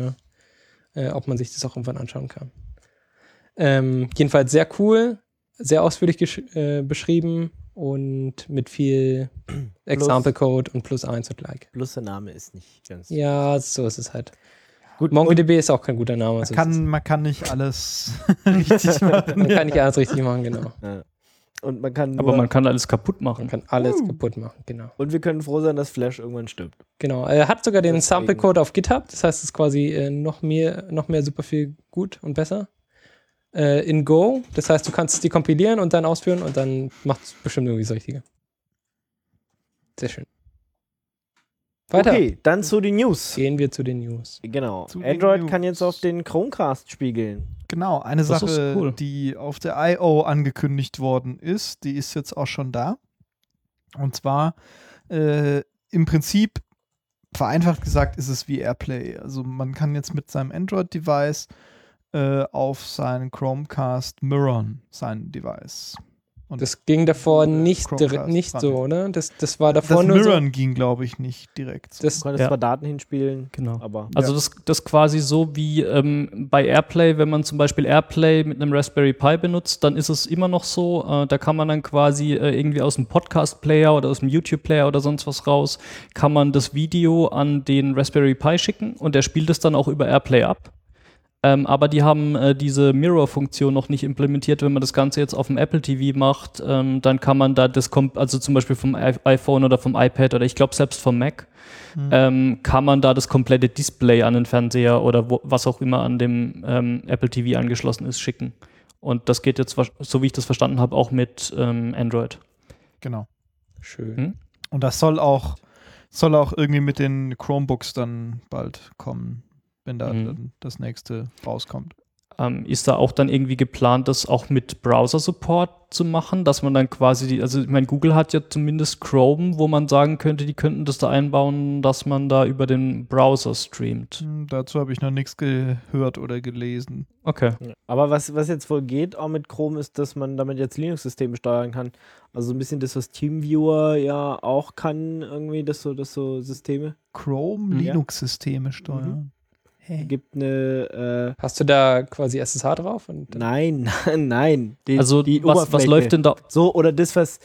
man sich das auch irgendwann anschauen kann. Jedenfalls sehr cool, sehr ausführlich beschrieben und mit viel Example-Code und +1 und like. Plus der Name ist nicht ganz. Ja, so ist es halt. Gut, MongoDB ist auch kein guter Name. Man kann nicht alles richtig machen. Man kann nicht alles richtig machen, genau. Ja. Und man kann man kann alles kaputt machen. Man kann alles kaputt machen, genau. Und wir können froh sein, dass Flash irgendwann stirbt. Genau, er hat sogar den Sample-Code auf GitHub, das heißt, es ist quasi noch mehr super viel gut und besser. In Go, das heißt, du kannst es dekompilieren und dann ausführen und dann macht es bestimmt irgendwie das Richtige. Sehr schön. Weiter. Okay, dann zu den News. Gehen wir zu den News. Genau. Zu den Android News. kann jetzt auf den Chromecast spiegeln. Genau, eine Das ist Sache, cool. die auf der I.O. angekündigt worden ist, die ist jetzt auch schon da. Und zwar im Prinzip, vereinfacht gesagt, ist es wie AirPlay. Also man kann jetzt mit seinem Android-Device auf seinen Chromecast mirrorn, sein Device. Und Das ging davor nicht Chromecast so, oder? Das war davor das nur Mirrorn ging, glaube ich, nicht direkt. Du konntest zwar Daten hinspielen, Genau. aber Also das quasi so wie bei AirPlay, wenn man zum Beispiel AirPlay mit einem Raspberry Pi benutzt, dann ist es immer noch so, da kann man dann quasi irgendwie aus dem Podcast-Player oder aus dem YouTube-Player oder sonst was raus, kann man das Video an den Raspberry Pi schicken und der spielt es dann auch über AirPlay ab. Aber die haben diese Mirror-Funktion noch nicht implementiert. Wenn man das Ganze jetzt auf dem Apple TV macht, dann kann man da also zum Beispiel vom iPhone oder vom iPad oder ich glaube selbst vom Mac, kann man da das komplette Display an den Fernseher oder was auch immer an dem Apple TV angeschlossen ist, schicken. Und das geht jetzt, so wie ich das verstanden habe, auch mit Android. Genau. schön. Und das soll auch irgendwie mit den Chromebooks dann bald kommen, wenn da dann das nächste rauskommt. Ist da auch dann irgendwie geplant, das auch mit Browser-Support zu machen, dass man dann quasi, also ich meine, Google hat ja zumindest Chrome, wo man sagen könnte, die könnten das da einbauen, dass man da über den Browser streamt. Dazu habe ich noch nichts gehört oder gelesen. Okay. Aber was jetzt wohl geht auch mit Chrome ist, dass man damit jetzt Linux-Systeme steuern kann. Also so ein bisschen das, was TeamViewer ja auch kann, irgendwie, das so Systeme. Chrome Linux-Systeme steuern. Gibt eine Hast du da quasi SSH drauf? Und Nein. Also die was Oberfläche. läuft denn da? So, oder das, was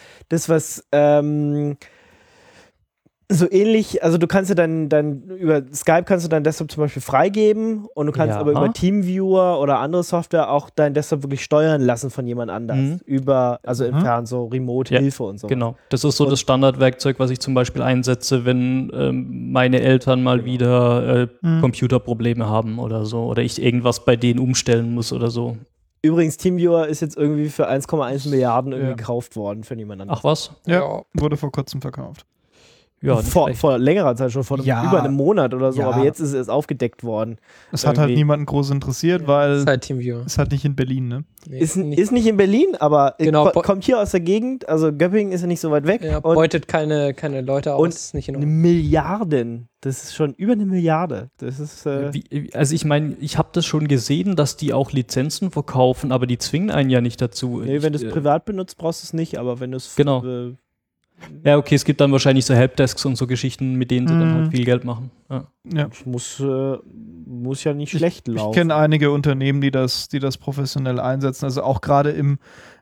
so ähnlich, also du kannst ja dann über Skype kannst du deinen Desktop zum Beispiel freigeben und du kannst Ja. aber über TeamViewer oder andere Software auch deinen Desktop wirklich steuern lassen von jemand anders. Also entfernt, so Remote-Hilfe und so. Genau. Das ist so das Standardwerkzeug, was ich zum Beispiel einsetze, wenn meine Eltern mal wieder Computerprobleme haben oder so. Oder ich irgendwas bei denen umstellen muss oder so. Übrigens, TeamViewer ist jetzt irgendwie für 1,1 Milliarden irgendwie gekauft worden für niemand anderen. Ach was? Ja, wurde vor kurzem verkauft. Ja, nicht schlecht. Vor längerer Zeit schon, über einem Monat oder so, Ja. aber jetzt ist es aufgedeckt worden. Es hat halt Irgendwie. niemanden groß interessiert, weil ist halt TeamViewer. es halt nicht in Berlin, ne? Nee, Ist nicht in Berlin, aber Genau, kommt hier aus der Gegend, also Göppingen ist ja nicht so weit weg. ja, und beutet keine Leute aus. und Ist nicht in eine Ordnung. Milliarden. Das ist schon über eine Milliarde. Das ist Also ich meine, ich habe das schon gesehen, dass die auch Lizenzen verkaufen, aber die zwingen einen ja nicht dazu. nee, wenn du es privat benutzt, brauchst du es nicht, aber wenn du es Genau. Ja, okay, es gibt dann wahrscheinlich so Helpdesks und so Geschichten, mit denen sie dann halt viel Geld machen. Ja. Ja. Muss ja nicht schlecht laufen. Ich kenne einige Unternehmen, die das professionell einsetzen, also auch gerade im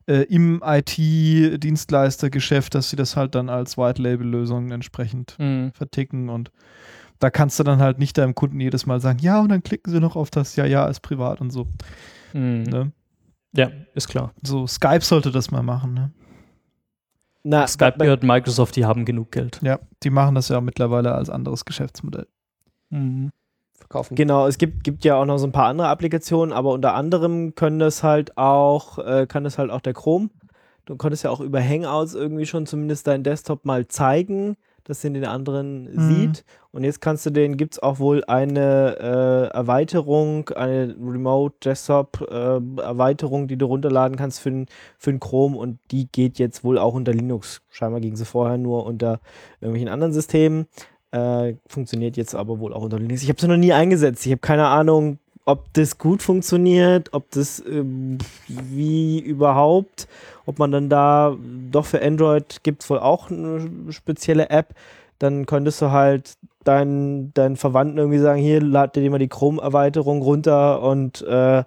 IT-Dienstleistergeschäft, dass sie das halt dann als White-Label-Lösungen entsprechend verticken, und da kannst du dann halt nicht deinem Kunden jedes Mal sagen, ja, und dann klicken sie noch auf das Ja, ist privat und so. Ne? Ja, ist klar. So, Skype sollte das mal machen, ne? Skype gehört Microsoft, die haben genug Geld. Ja, die machen das ja mittlerweile als anderes Geschäftsmodell. Verkaufen. Genau, es gibt ja auch noch so ein paar andere Applikationen, aber unter anderem kann das halt auch der Chrome. Du konntest ja auch über Hangouts irgendwie schon zumindest deinen Desktop mal zeigen, dass den anderen sieht. Und jetzt gibt es auch wohl eine Erweiterung, eine Remote Desktop Erweiterung, die du runterladen kannst für den Chrome, und die geht jetzt wohl auch unter Linux. Scheinbar ging sie vorher nur unter irgendwelchen anderen Systemen. Funktioniert jetzt aber wohl auch unter Linux. Ich habe sie noch nie eingesetzt. Ich habe keine Ahnung, ob das gut funktioniert, ob das wie überhaupt, ob man dann da doch für Android gibt es wohl auch eine spezielle App, dann könntest du halt deinen Verwandten irgendwie sagen, hier, lad dir mal die Chrome-Erweiterung runter und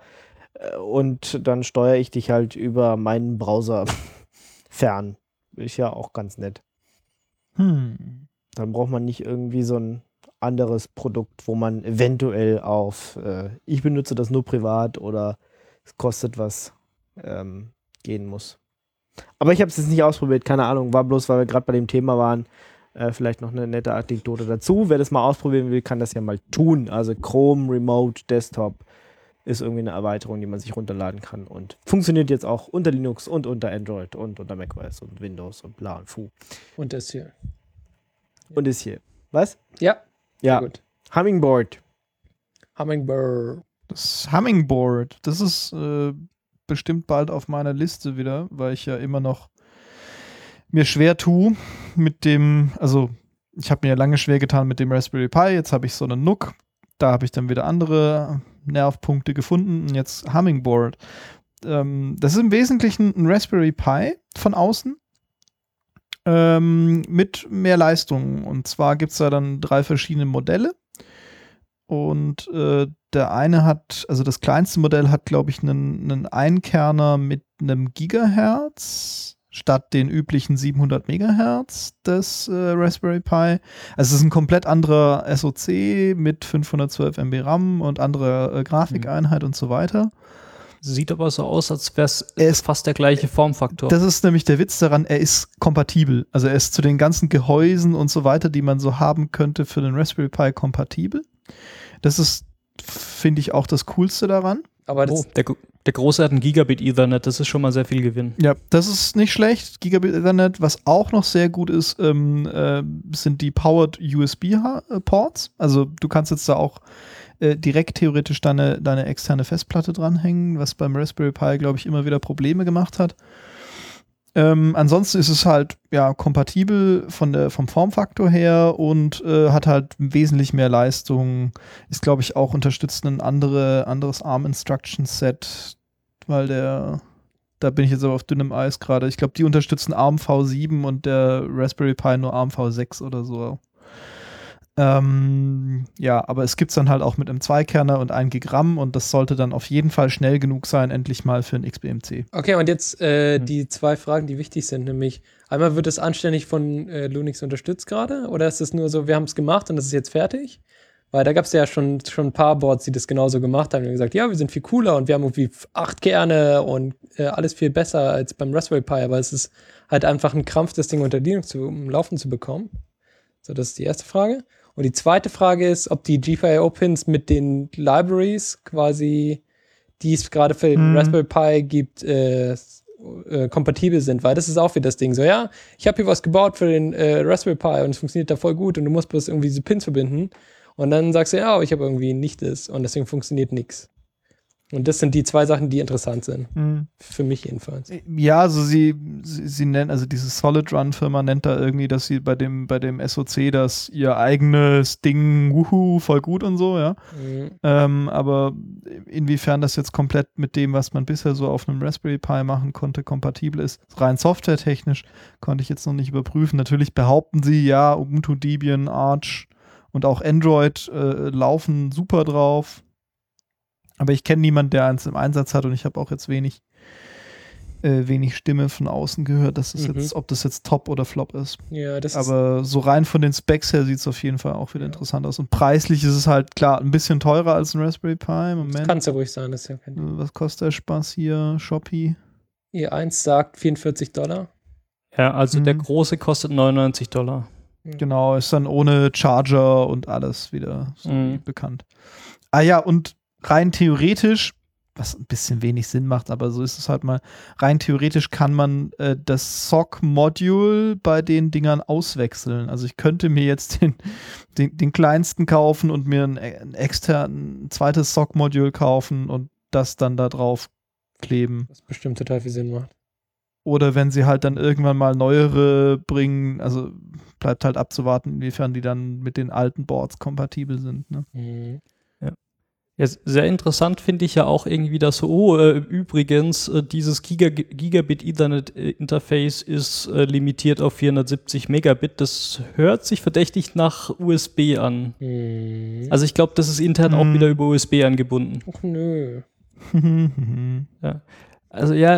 dann steuere ich dich halt über meinen Browser fern. Ist ja auch ganz nett. Dann braucht man nicht irgendwie so ein anderes Produkt, wo man eventuell auf ich benutze das nur privat oder es kostet was gehen muss. Aber ich habe es jetzt nicht ausprobiert, keine Ahnung, war bloß, weil wir gerade bei dem Thema waren, vielleicht noch eine nette Anekdote dazu. Wer das mal ausprobieren will, kann das ja mal tun. Also Chrome Remote Desktop ist irgendwie eine Erweiterung, die man sich runterladen kann und funktioniert jetzt auch unter Linux und unter Android und unter macOS und Windows und bla und fu. Und das hier. Und ist hier. Was? Ja. Ja. Sehr gut. Hummingbird. Das Hummingbird, das ist bestimmt bald auf meiner Liste wieder, weil ich ja immer noch mir schwer tue mit dem, also ich habe mir ja lange schwer getan mit dem Raspberry Pi, jetzt habe ich so einen NUC, da habe ich dann wieder andere Nervpunkte gefunden, und jetzt Hummingbird. Das ist im Wesentlichen ein Raspberry Pi von außen, mit mehr Leistung, und zwar gibt es da dann 3 verschiedene Modelle, und der eine hat, also das kleinste Modell hat, glaube ich, einen Einkerner mit einem Gigahertz statt den üblichen 700 Megahertz des Raspberry Pi. Also es ist ein komplett anderer SoC mit 512 MB RAM und anderer Grafikeinheit und so weiter. Sieht aber so aus, als wäre es fast der gleiche Formfaktor. Das ist nämlich der Witz daran, er ist kompatibel. Also er ist zu den ganzen Gehäusen und so weiter, die man so haben könnte, für den Raspberry Pi kompatibel. Das ist, finde ich, auch das Coolste daran. Aber das der Große hat ein Gigabit Ethernet, das ist schon mal sehr viel Gewinn. Ja, das ist nicht schlecht. Gigabit Ethernet, was auch noch sehr gut ist, sind die Powered USB-Ports. Also du kannst jetzt da auch direkt theoretisch deine externe Festplatte dranhängen, was beim Raspberry Pi, glaube ich, immer wieder Probleme gemacht hat. Ansonsten ist es halt ja kompatibel vom Formfaktor her und hat halt wesentlich mehr Leistung. Ist, glaube ich, auch unterstützt ein anderes ARM-Instruction-Set, weil da bin ich jetzt aber auf dünnem Eis gerade. Ich glaube, die unterstützen ARM V7 und der Raspberry Pi nur ARM V6 oder so. Ja, aber es gibt es dann halt auch mit einem Zweikerner und 1 Gig RAM, und das sollte dann auf jeden Fall schnell genug sein, endlich mal für ein XBMC. Okay, und jetzt die 2 Fragen, die wichtig sind, nämlich einmal, wird es anständig von Linux unterstützt gerade, oder ist es nur so, wir haben es gemacht und es ist jetzt fertig? Weil da gab es ja schon ein paar Boards, die das genauso gemacht haben und gesagt, ja, wir sind viel cooler und wir haben irgendwie 8 Kerne und alles viel besser als beim Raspberry Pi, aber es ist halt einfach ein Krampf, das Ding unter Linux zum Laufen zu bekommen. So, das ist die erste Frage. Und die zweite Frage ist, ob die GPIO-Pins mit den Libraries quasi, die es gerade für den Raspberry Pi gibt, kompatibel sind, weil das ist auch wieder das Ding. So, ja, ich habe hier was gebaut für den Raspberry Pi und es funktioniert da voll gut und du musst bloß irgendwie diese Pins verbinden und dann sagst du, ja, aber ich habe irgendwie nicht das und deswegen funktioniert nichts. Und das sind die zwei Sachen, die interessant sind. Mhm. Für mich jedenfalls. Ja, also sie nennen, also diese Solid Run Firma nennt da irgendwie, dass sie bei dem SOC das ihr eigenes Ding, wuhu, voll gut und so, ja. Aber inwiefern das jetzt komplett mit dem, was man bisher so auf einem Raspberry Pi machen konnte, kompatibel ist, rein softwaretechnisch, konnte ich jetzt noch nicht überprüfen. Natürlich behaupten sie, ja, Ubuntu, Debian, Arch und auch Android laufen super drauf. Aber ich kenne niemanden, der eins im Einsatz hat und ich habe auch jetzt wenig Stimme von außen gehört, dass es jetzt, ob das jetzt Top oder Flop ist. Ja, das Aber so rein von den Specs her sieht es auf jeden Fall auch wieder interessant aus. Und preislich ist es halt klar ein bisschen teurer als ein Raspberry Pi. Das kann es ja ruhig sein. Das ist ja Was kostet der Spaß hier? Shopee? E1 sagt $44. Ja, also der große kostet $99. Genau, ist dann ohne Charger und alles wieder so bekannt. Ah ja, und rein theoretisch, was ein bisschen wenig Sinn macht, aber so ist es halt mal, rein theoretisch kann man das SOC-Module bei den Dingern auswechseln. Also ich könnte mir jetzt den kleinsten kaufen und mir ein zweites SOC-Modul kaufen und das dann da drauf kleben. Was bestimmt total viel Sinn macht. Oder wenn sie halt dann irgendwann mal neuere bringen, also bleibt halt abzuwarten, inwiefern die dann mit den alten Boards kompatibel sind. Ne? Ja, sehr interessant finde ich ja auch irgendwie, dass so, übrigens, dieses Gigabit Ethernet Interface ist limitiert auf 470 Megabit. Das hört sich verdächtig nach USB an. Also ich glaube, das ist intern auch wieder über USB angebunden. Ach nö. Ja. Also ja,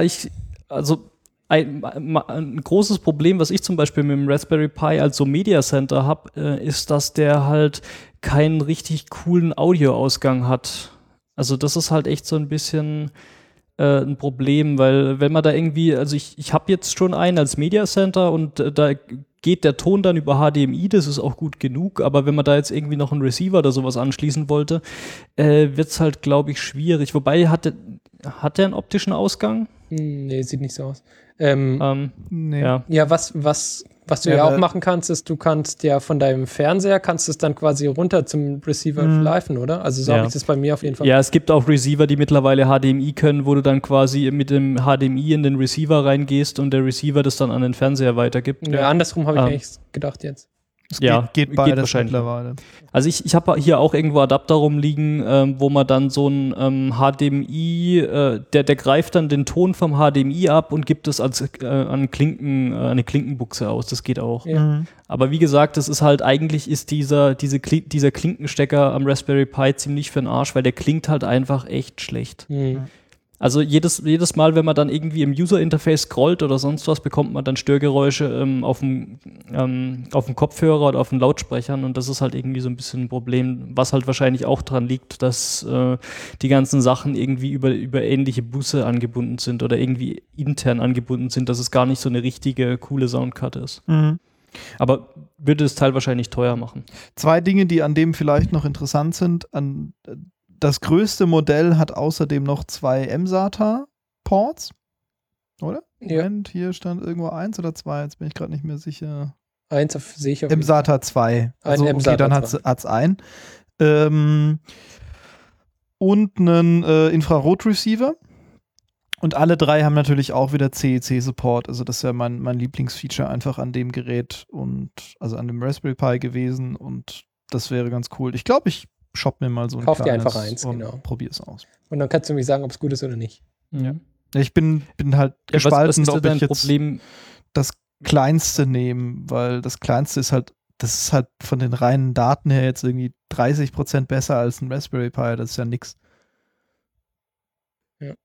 ein großes Problem, was ich zum Beispiel mit dem Raspberry Pi als so Media Center habe, ist, dass der halt keinen richtig coolen Audioausgang hat. Also das ist halt echt so ein bisschen ein Problem, weil wenn man da irgendwie, also ich habe jetzt schon einen als Media Center und da geht der Ton dann über HDMI, das ist auch gut genug, aber wenn man da jetzt irgendwie noch einen Receiver oder sowas anschließen wollte, wird es halt, glaube ich, schwierig. Wobei, hat der einen optischen Ausgang? Nee, sieht nicht so aus. Nee. Ja, was du ja auch machen kannst, ist, du kannst ja von deinem Fernseher, kannst es dann quasi runter zum Receiver schleifen, oder? Also so habe ich das bei mir auf jeden Fall. Ja, es gibt auch Receiver, die mittlerweile HDMI können, wo du dann quasi mit dem HDMI in den Receiver reingehst und der Receiver das dann an den Fernseher weitergibt. Ja, andersrum habe ich eigentlich gedacht jetzt. Es geht beides mittlerweile. Also ich habe hier auch irgendwo Adapter rumliegen, wo man dann so ein HDMI, der greift dann den Ton vom HDMI ab und gibt es als eine Klinkenbuchse aus. Das geht auch. Ja. Aber wie gesagt, das ist halt eigentlich dieser Klinkenstecker am Raspberry Pi ziemlich für den Arsch, weil der klingt halt einfach echt schlecht. Also jedes Mal, wenn man dann irgendwie im User-Interface scrollt oder sonst was, bekommt man dann Störgeräusche auf dem Kopfhörer oder auf den Lautsprechern und das ist halt irgendwie so ein bisschen ein Problem, was halt wahrscheinlich auch dran liegt, dass die ganzen Sachen irgendwie über ähnliche Busse angebunden sind oder irgendwie intern angebunden sind, dass es gar nicht so eine richtige, coole Soundkarte ist. Aber würde das Teil wahrscheinlich teuer machen. Zwei Dinge, die an dem vielleicht noch interessant sind, das größte Modell hat außerdem noch 2 mSATA-Ports, oder? Ja. Moment, hier stand irgendwo 1 oder 2, jetzt bin ich gerade nicht mehr sicher. 1 sehe ich auf jeden Fall. mSATA 2. Also Ein okay, dann hat es ein. Und einen Infrarot-Receiver. Und alle 3 haben natürlich auch wieder CEC-Support. Also das ist ja mein Lieblingsfeature einfach an dem Gerät und also an dem Raspberry Pi gewesen und das wäre ganz cool. Ich glaube, ich shop mir mal so ein Kauf dir kleines einfach eins, und genau. probier es aus. Und dann kannst du mich sagen, ob es gut ist oder nicht. Ja. Ich bin halt gespalten, was ist ob dein ich jetzt Problem? das Kleinste nehme, weil das Kleinste ist halt, das ist halt von den reinen Daten her jetzt irgendwie 30% besser als ein Raspberry Pi, das ist ja nix. Ja.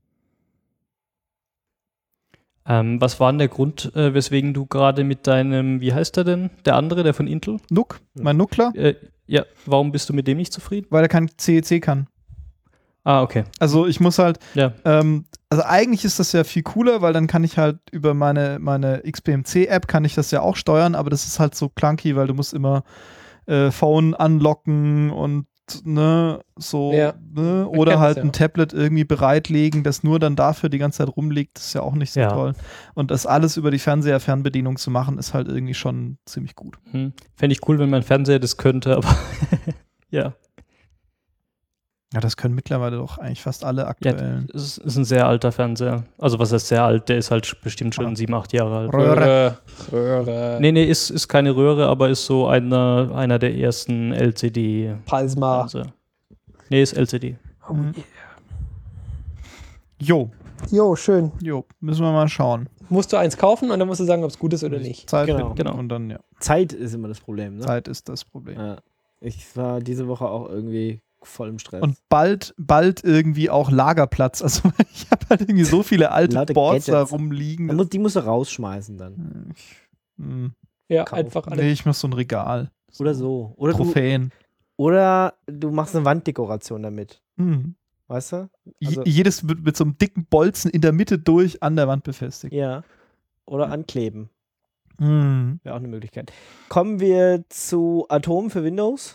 Was war denn der Grund, weswegen du gerade mit deinem, wie heißt der denn, der andere, der von Intel? NUC, mein Nucler, Ja, warum bist du mit dem nicht zufrieden? weil er kein CEC kann. Ah, okay. Also ich muss halt, Ja. also eigentlich ist das ja viel cooler, weil dann kann ich halt über meine XBMC-App kann ich das ja auch steuern, aber das ist halt so clunky, weil du musst immer Phone unlocken und ne, so, Ja, ne, ich oder kenn halt das ja. ein Tablet irgendwie bereitlegen, das nur dann dafür die ganze Zeit rumliegt, das ist ja auch nicht so Ja. toll. Und das alles über die Fernseher-Fernbedienung zu machen, ist halt irgendwie schon ziemlich gut. Fände ich cool, wenn mein Fernseher das könnte, aber ja. Ja, das können mittlerweile doch eigentlich fast alle aktuellen. Ja, es ist ein sehr alter Fernseher. Also was heißt sehr alt? Der ist halt bestimmt schon 7, 8 Jahre alt. Röhre. Nee, ist keine Röhre, aber ist so einer der ersten LCD. Palsma. Nee, ist LCD. Jo, Schön. müssen wir mal schauen. Musst du eins kaufen und dann musst du sagen, ob es gut ist oder nicht. Zeit Genau. finden Genau. und dann, ja. Zeit ist immer das Problem, ne? Zeit ist das Problem. Ja. Ich war diese Woche auch irgendwie voll im Stress. Und bald irgendwie auch Lagerplatz. Also ich habe halt irgendwie so viele alte Laute Boards da Gadgets. rumliegen. Die musst du rausschmeißen dann. Ja, Kaufen. einfach alles. Nee, ich muss so ein Regal. Oder so. Oder Trophäen. du machst eine Wanddekoration damit. Mhm. Weißt du? Also- Jedes mit so einem dicken Bolzen in der Mitte durch an der Wand befestigt. Ja. Oder ankleben. Mhm. Wäre auch eine Möglichkeit. Kommen wir zu Atom für Windows.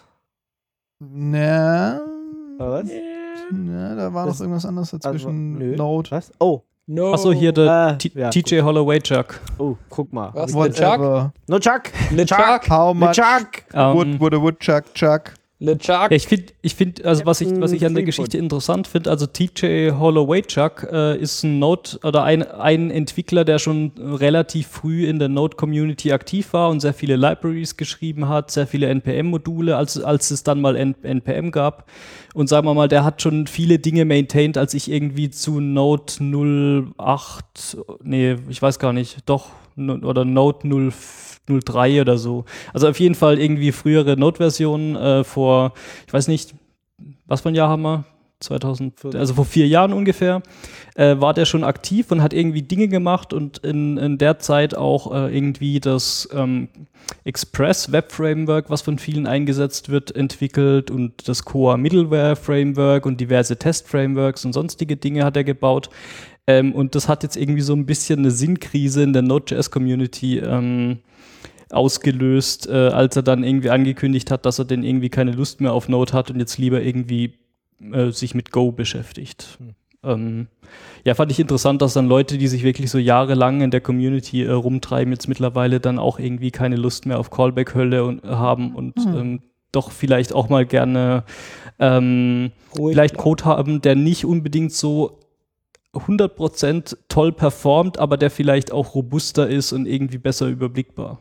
Na, Oder was? da war Das- noch irgendwas anderes dazwischen. nö. Node. Was? Oh. No. Achso, hier der ja, TJ Holloway Chuck. Oh, guck mal. Was? Whatever. No Chuck. LeChuck. How No much Chuck. would a woodchuck chuck? LeChuck. Ja, ich finde, also was ich an der Fleetwood. Geschichte interessant finde, also TJ Holloway Chuck ist ein Node oder ein Entwickler, der schon relativ früh in der Node-Community aktiv war und sehr viele Libraries geschrieben hat, sehr viele NPM-Module, als es dann mal NPM gab. Und sagen wir mal, der hat schon viele Dinge maintained, als ich irgendwie zu Node 08, nee, ich weiß gar nicht, doch, oder Node 03 oder so. Also auf jeden Fall irgendwie frühere Node-Versionen vor, ich weiß nicht, was für ein Jahr haben wir? 2000, also vor 4 Jahren ungefähr, war der schon aktiv und hat irgendwie Dinge gemacht und in der Zeit auch irgendwie das Express Web Framework, was von vielen eingesetzt wird, entwickelt und das Koa Middleware Framework und diverse Test Frameworks und sonstige Dinge hat er gebaut. Und das hat jetzt irgendwie so ein bisschen eine Sinnkrise in der Node.js Community ausgelöst, als er dann irgendwie angekündigt hat, dass er denn irgendwie keine Lust mehr auf Node hat und jetzt lieber irgendwie sich mit Go beschäftigt. Ja, fand ich interessant, dass dann Leute, die sich wirklich so jahrelang in der Community rumtreiben, jetzt mittlerweile dann auch irgendwie keine Lust mehr auf Callback-Hölle haben und doch vielleicht auch mal gerne vielleicht Code haben, der nicht unbedingt so 100% toll performt, aber der vielleicht auch robuster ist und irgendwie besser überblickbar.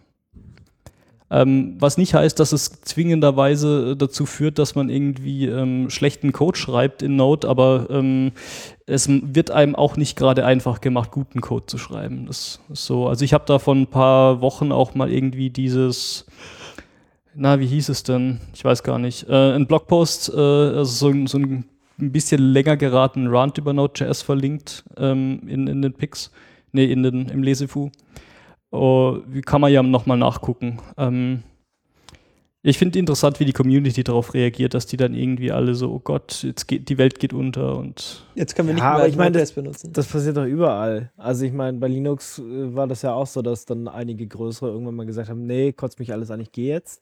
Was nicht heißt, dass es zwingenderweise dazu führt, dass man irgendwie schlechten Code schreibt in Node, aber es wird einem auch nicht gerade einfach gemacht, guten Code zu schreiben. Das ist so. Also ich habe da vor ein paar Wochen auch mal irgendwie dieses, wie hieß es denn? Ich weiß gar nicht. Ein Blogpost, also so ein bisschen länger geratenen Rant über Node.js verlinkt in den Pics, im Lesefu. Wie kann man ja nochmal nachgucken. Ich finde interessant, wie die Community darauf reagiert, dass die dann irgendwie alle so, oh Gott, die Welt geht unter und Jetzt können wir nicht Ja, mehr aber ich meine, Node.js benutzen. Das passiert doch überall. Also ich meine, bei Linux war das ja auch so, dass dann einige größere irgendwann mal gesagt haben, nee, kotzt mich alles an, ich gehe jetzt.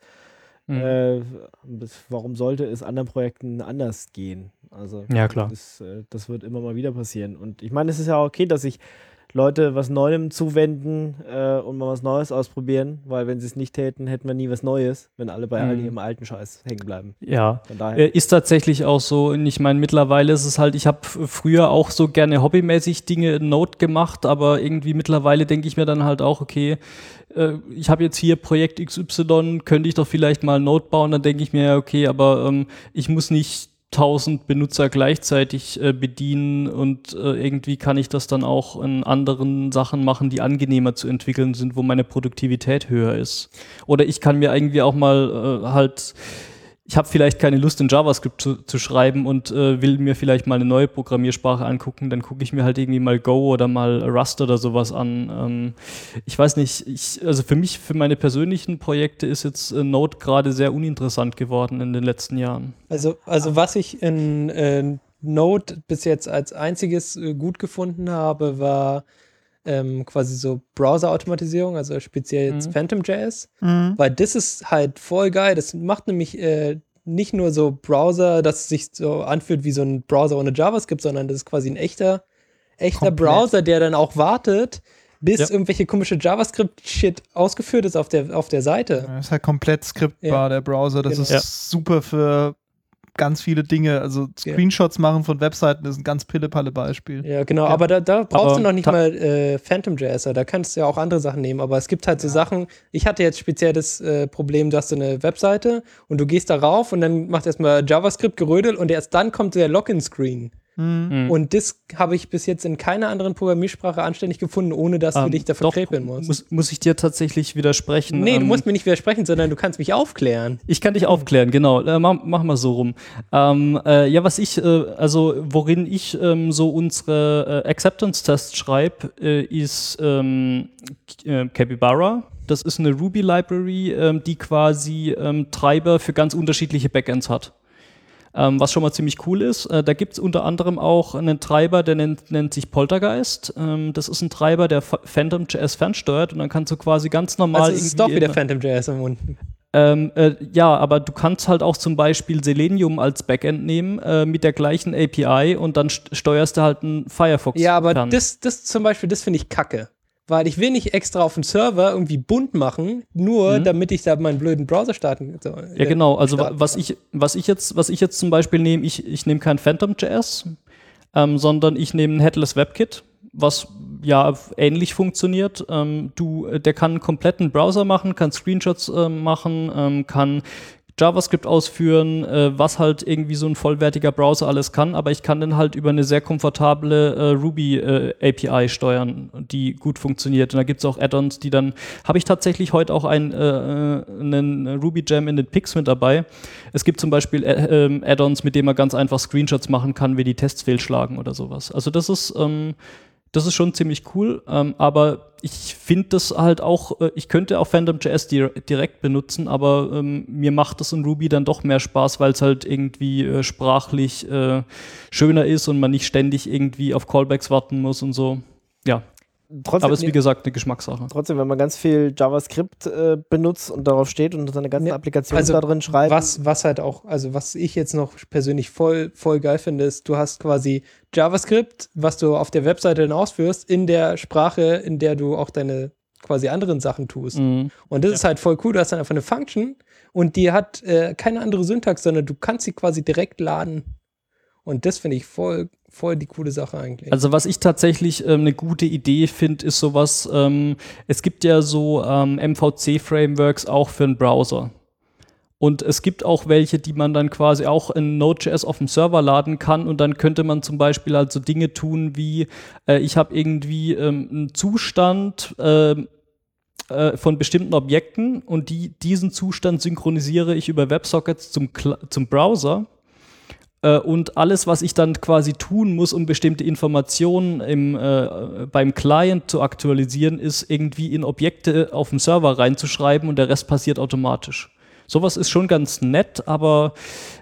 Warum sollte es anderen Projekten anders gehen? Also ja, klar. das wird immer mal wieder passieren. Und ich meine, es ist ja auch okay, dass sich Leute was Neuem zuwenden und mal was Neues ausprobieren, weil wenn sie es nicht täten, hätten wir nie was Neues, wenn alle bei all ihrem alten Scheiß hängen bleiben. Ja, Von daher. ist tatsächlich auch so. Und ich meine, mittlerweile ist es halt, ich habe früher auch so gerne hobbymäßig Dinge in Node gemacht, aber irgendwie mittlerweile denke ich mir dann halt auch, okay, ich habe jetzt hier Projekt XY, könnte ich doch vielleicht mal Node bauen, dann denke ich mir, okay, aber ich muss nicht 1000 Benutzer gleichzeitig bedienen und irgendwie kann ich das dann auch in anderen Sachen machen, die angenehmer zu entwickeln sind, wo meine Produktivität höher ist. Oder ich kann mir irgendwie auch mal ich habe vielleicht keine Lust in JavaScript zu schreiben und will mir vielleicht mal eine neue Programmiersprache angucken, dann gucke ich mir halt irgendwie mal Go oder mal Rust oder sowas an. Ich weiß nicht, also für meine persönlichen Projekte ist jetzt Node gerade sehr uninteressant geworden in den letzten Jahren. Also was ich in Node bis jetzt als einziges gut gefunden habe, war quasi so Browser-Automatisierung, also speziell jetzt Phantom.js, weil das ist halt voll geil. Das macht nämlich nicht nur so Browser, dass es sich so anfühlt wie so ein Browser ohne JavaScript, sondern das ist quasi ein echter Browser, der dann auch wartet, bis irgendwelche komische JavaScript-Shit ausgeführt ist auf der Seite. Das ist halt komplett skriptbar, der Browser. Das ist super für ganz viele Dinge, also Screenshots machen von Webseiten ist ein ganz Pille-Palle-Beispiel. Ja, genau, aber da brauchst du noch nicht mal Phantom.js, da kannst du ja auch andere Sachen nehmen, aber es gibt halt so Sachen, ich hatte jetzt speziell das Problem, du hast so eine Webseite und du gehst darauf und dann macht erstmal JavaScript gerödelt und erst dann kommt der Login-Screen. Und das habe ich bis jetzt in keiner anderen Programmiersprache anständig gefunden, ohne dass du dich dafür krepeln musst. Muss ich dir tatsächlich widersprechen? Nee, du musst mir nicht widersprechen, sondern du kannst mich aufklären. Ich kann dich aufklären, genau. Mach mal so rum. Was ich, worin ich so unsere Acceptance-Tests schreibe, ist Capybara. Das ist eine Ruby-Library, die quasi Treiber für ganz unterschiedliche Backends hat. Was schon mal ziemlich cool ist. Da gibt es unter anderem auch einen Treiber, der nennt sich Poltergeist. Das ist ein Treiber, der Phantom.js fernsteuert und dann kannst du quasi ganz normal also es ist doch wieder Phantom.js im Mund. Ja, aber du kannst halt auch zum Beispiel Selenium als Backend nehmen mit der gleichen API und dann steuerst du halt einen Firefox. Ja, aber das zum Beispiel, das finde ich kacke. Weil ich will nicht extra auf dem Server irgendwie bunt machen, nur damit ich da meinen blöden Browser starten kann. Ja, genau. Also was ich jetzt zum Beispiel nehme, ich nehme kein Phantom.js, sondern ich nehme ein Headless WebKit, was ja ähnlich funktioniert. Der kann einen kompletten Browser machen, kann Screenshots machen, kann JavaScript ausführen, was halt irgendwie so ein vollwertiger Browser alles kann, aber ich kann dann halt über eine sehr komfortable Ruby-API steuern, die gut funktioniert. Und da gibt es auch Add-ons, die dann, habe ich tatsächlich heute auch einen Ruby-Gem in den Picks mit dabei. Es gibt zum Beispiel Add-ons, mit denen man ganz einfach Screenshots machen kann, wie die Tests fehlschlagen oder sowas. Also das ist schon ziemlich cool, aber ich finde das halt auch, ich könnte auch Phantom.js direkt benutzen, aber mir macht das in Ruby dann doch mehr Spaß, weil es halt irgendwie sprachlich schöner ist und man nicht ständig irgendwie auf Callbacks warten muss und so. Ja. Trotzdem, aber es ist wie gesagt eine Geschmackssache. Trotzdem, wenn man ganz viel JavaScript benutzt und darauf steht und seine ganzen Applikationen da drin schreibt. Was halt auch, also was ich jetzt noch persönlich voll geil finde, ist, du hast quasi JavaScript, was du auf der Webseite dann ausführst, in der Sprache, in der du auch deine quasi anderen Sachen tust. Und das ist halt voll cool, du hast dann einfach eine Function und die hat keine andere Syntax, sondern du kannst sie quasi direkt laden. Und das finde ich voll die coole Sache eigentlich. Also was ich tatsächlich eine gute Idee finde, ist sowas, es gibt ja so MVC-Frameworks auch für einen Browser. Und es gibt auch welche, die man dann quasi auch in Node.js auf dem Server laden kann und dann könnte man zum Beispiel halt so Dinge tun wie, ich habe irgendwie einen Zustand von bestimmten Objekten und diesen Zustand synchronisiere ich über WebSockets zum Browser. Und alles, was ich dann quasi tun muss, um bestimmte Informationen beim Client zu aktualisieren, ist irgendwie in Objekte auf dem Server reinzuschreiben und der Rest passiert automatisch. Sowas ist schon ganz nett, aber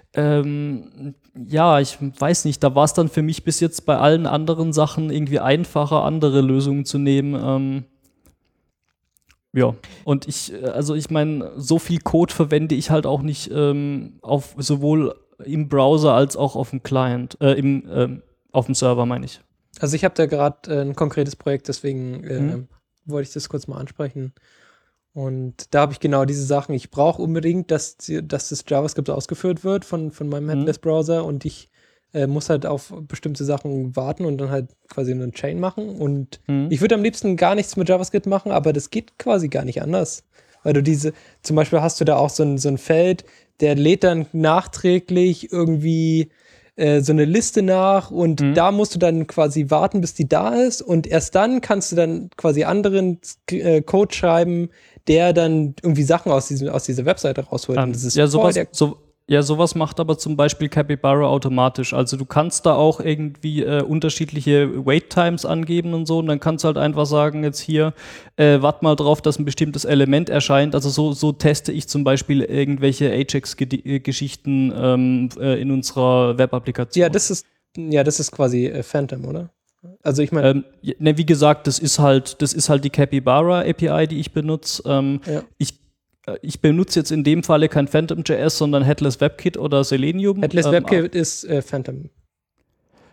ich weiß nicht, da war es dann für mich bis jetzt bei allen anderen Sachen irgendwie einfacher, andere Lösungen zu nehmen. Ja, und ich meine, so viel Code verwende ich halt auch nicht auf sowohl im Browser als auch auf dem Client, auf dem Server, meine ich. Also ich habe da gerade ein konkretes Projekt, deswegen wollte ich das kurz mal ansprechen. Und da habe ich genau diese Sachen. Ich brauche unbedingt, dass das JavaScript ausgeführt wird von meinem Headless-Browser und ich muss halt auf bestimmte Sachen warten und dann halt quasi eine Chain machen. Und ich würde am liebsten gar nichts mit JavaScript machen, aber das geht quasi gar nicht anders. Weil du zum Beispiel hast du da auch so ein Feld, der lädt dann nachträglich irgendwie so eine Liste nach und da musst du dann quasi warten, bis die da ist und erst dann kannst du dann quasi anderen Code schreiben, der dann irgendwie Sachen aus dieser Webseite rausholt. Und das ist sowas macht aber zum Beispiel Capybara automatisch. Also du kannst da auch irgendwie unterschiedliche Wait-Times angeben und so und dann kannst du halt einfach sagen, jetzt hier, wart mal drauf, dass ein bestimmtes Element erscheint. Also so teste ich zum Beispiel irgendwelche Ajax-Geschichten in unserer Web-Applikation. Ja, das ist quasi Phantom, oder? Also ich meine, wie gesagt, das ist halt die Capybara API, die ich benutze. Ich benutze jetzt in dem Falle kein Phantom.js, sondern Headless WebKit oder Selenium. Headless WebKit ist Phantom.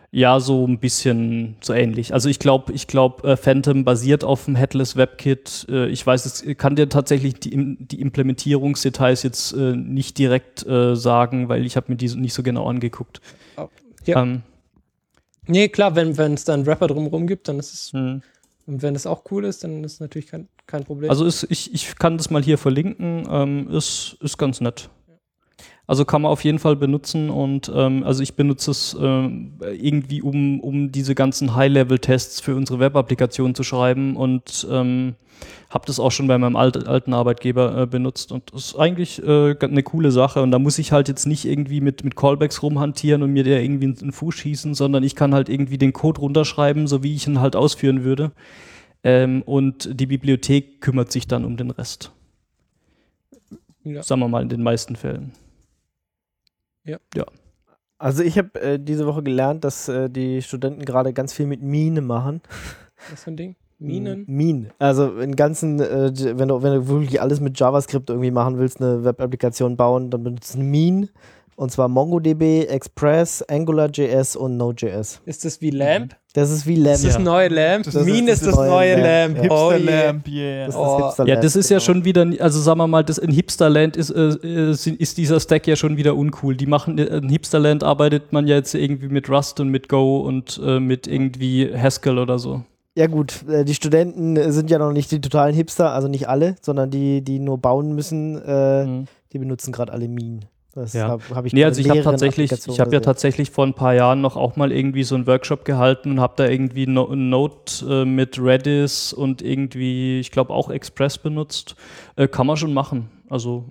Ja, so ein bisschen so ähnlich. Also ich glaube, Phantom basiert auf dem Headless WebKit. Ich weiß, es kann dir tatsächlich die Implementierungsdetails jetzt nicht direkt sagen, weil ich habe mir die nicht so genau angeguckt. Ja. Nee, klar, wenn es da einen Wrapper drumherum gibt, dann ist es, Hm. und wenn es auch cool ist, dann ist es natürlich kein Problem. Also ich kann das mal hier verlinken, ist ganz nett. Also kann man auf jeden Fall benutzen und also ich benutze es irgendwie, um diese ganzen High-Level-Tests für unsere Web-Applikation zu schreiben und habe das auch schon bei meinem alten Arbeitgeber benutzt und das ist eigentlich eine coole Sache und da muss ich halt jetzt nicht irgendwie mit Callbacks rumhantieren und mir der irgendwie in den Fuß schießen, sondern ich kann halt irgendwie den Code runterschreiben, so wie ich ihn halt ausführen würde und die Bibliothek kümmert sich dann um den Rest. Ja. Sagen wir mal in den meisten Fällen. Also ich habe diese Woche gelernt, dass die Studenten gerade ganz viel mit Mine machen. Was für ein Ding? Minen? Mine. Also in ganzen, wenn du wirklich alles mit JavaScript irgendwie machen willst, eine Web-Applikation bauen, dann benutzt du Mine. Und zwar MongoDB, Express, AngularJS und Node.js. Ist das wie Lamp? Das ist wie Lamp. Ist das neue Lamp? Das ist Mine ist das neue neue Lamp. Lamp. Oh, Hipster yeah. Lamp, yeah. Das ist Oh. das Hipster Ja, Lamp, das ist ja genau. schon wieder, also sagen wir mal, in Hipsterland ist dieser Stack ja schon wieder uncool. In Hipsterland arbeitet man ja jetzt irgendwie mit Rust und mit Go und mit irgendwie Haskell oder so. Ja gut, die Studenten sind ja noch nicht die totalen Hipster, also nicht alle, sondern die nur bauen müssen, die benutzen gerade alle Mine. Das Ja. hab ich Nee, bei also ich habe mehreren ja Applikationen gesehen. tatsächlich vor ein paar Jahren noch auch mal irgendwie so einen Workshop gehalten und habe da irgendwie einen Node mit Redis und irgendwie, ich glaube auch Express benutzt. Kann man schon machen. Also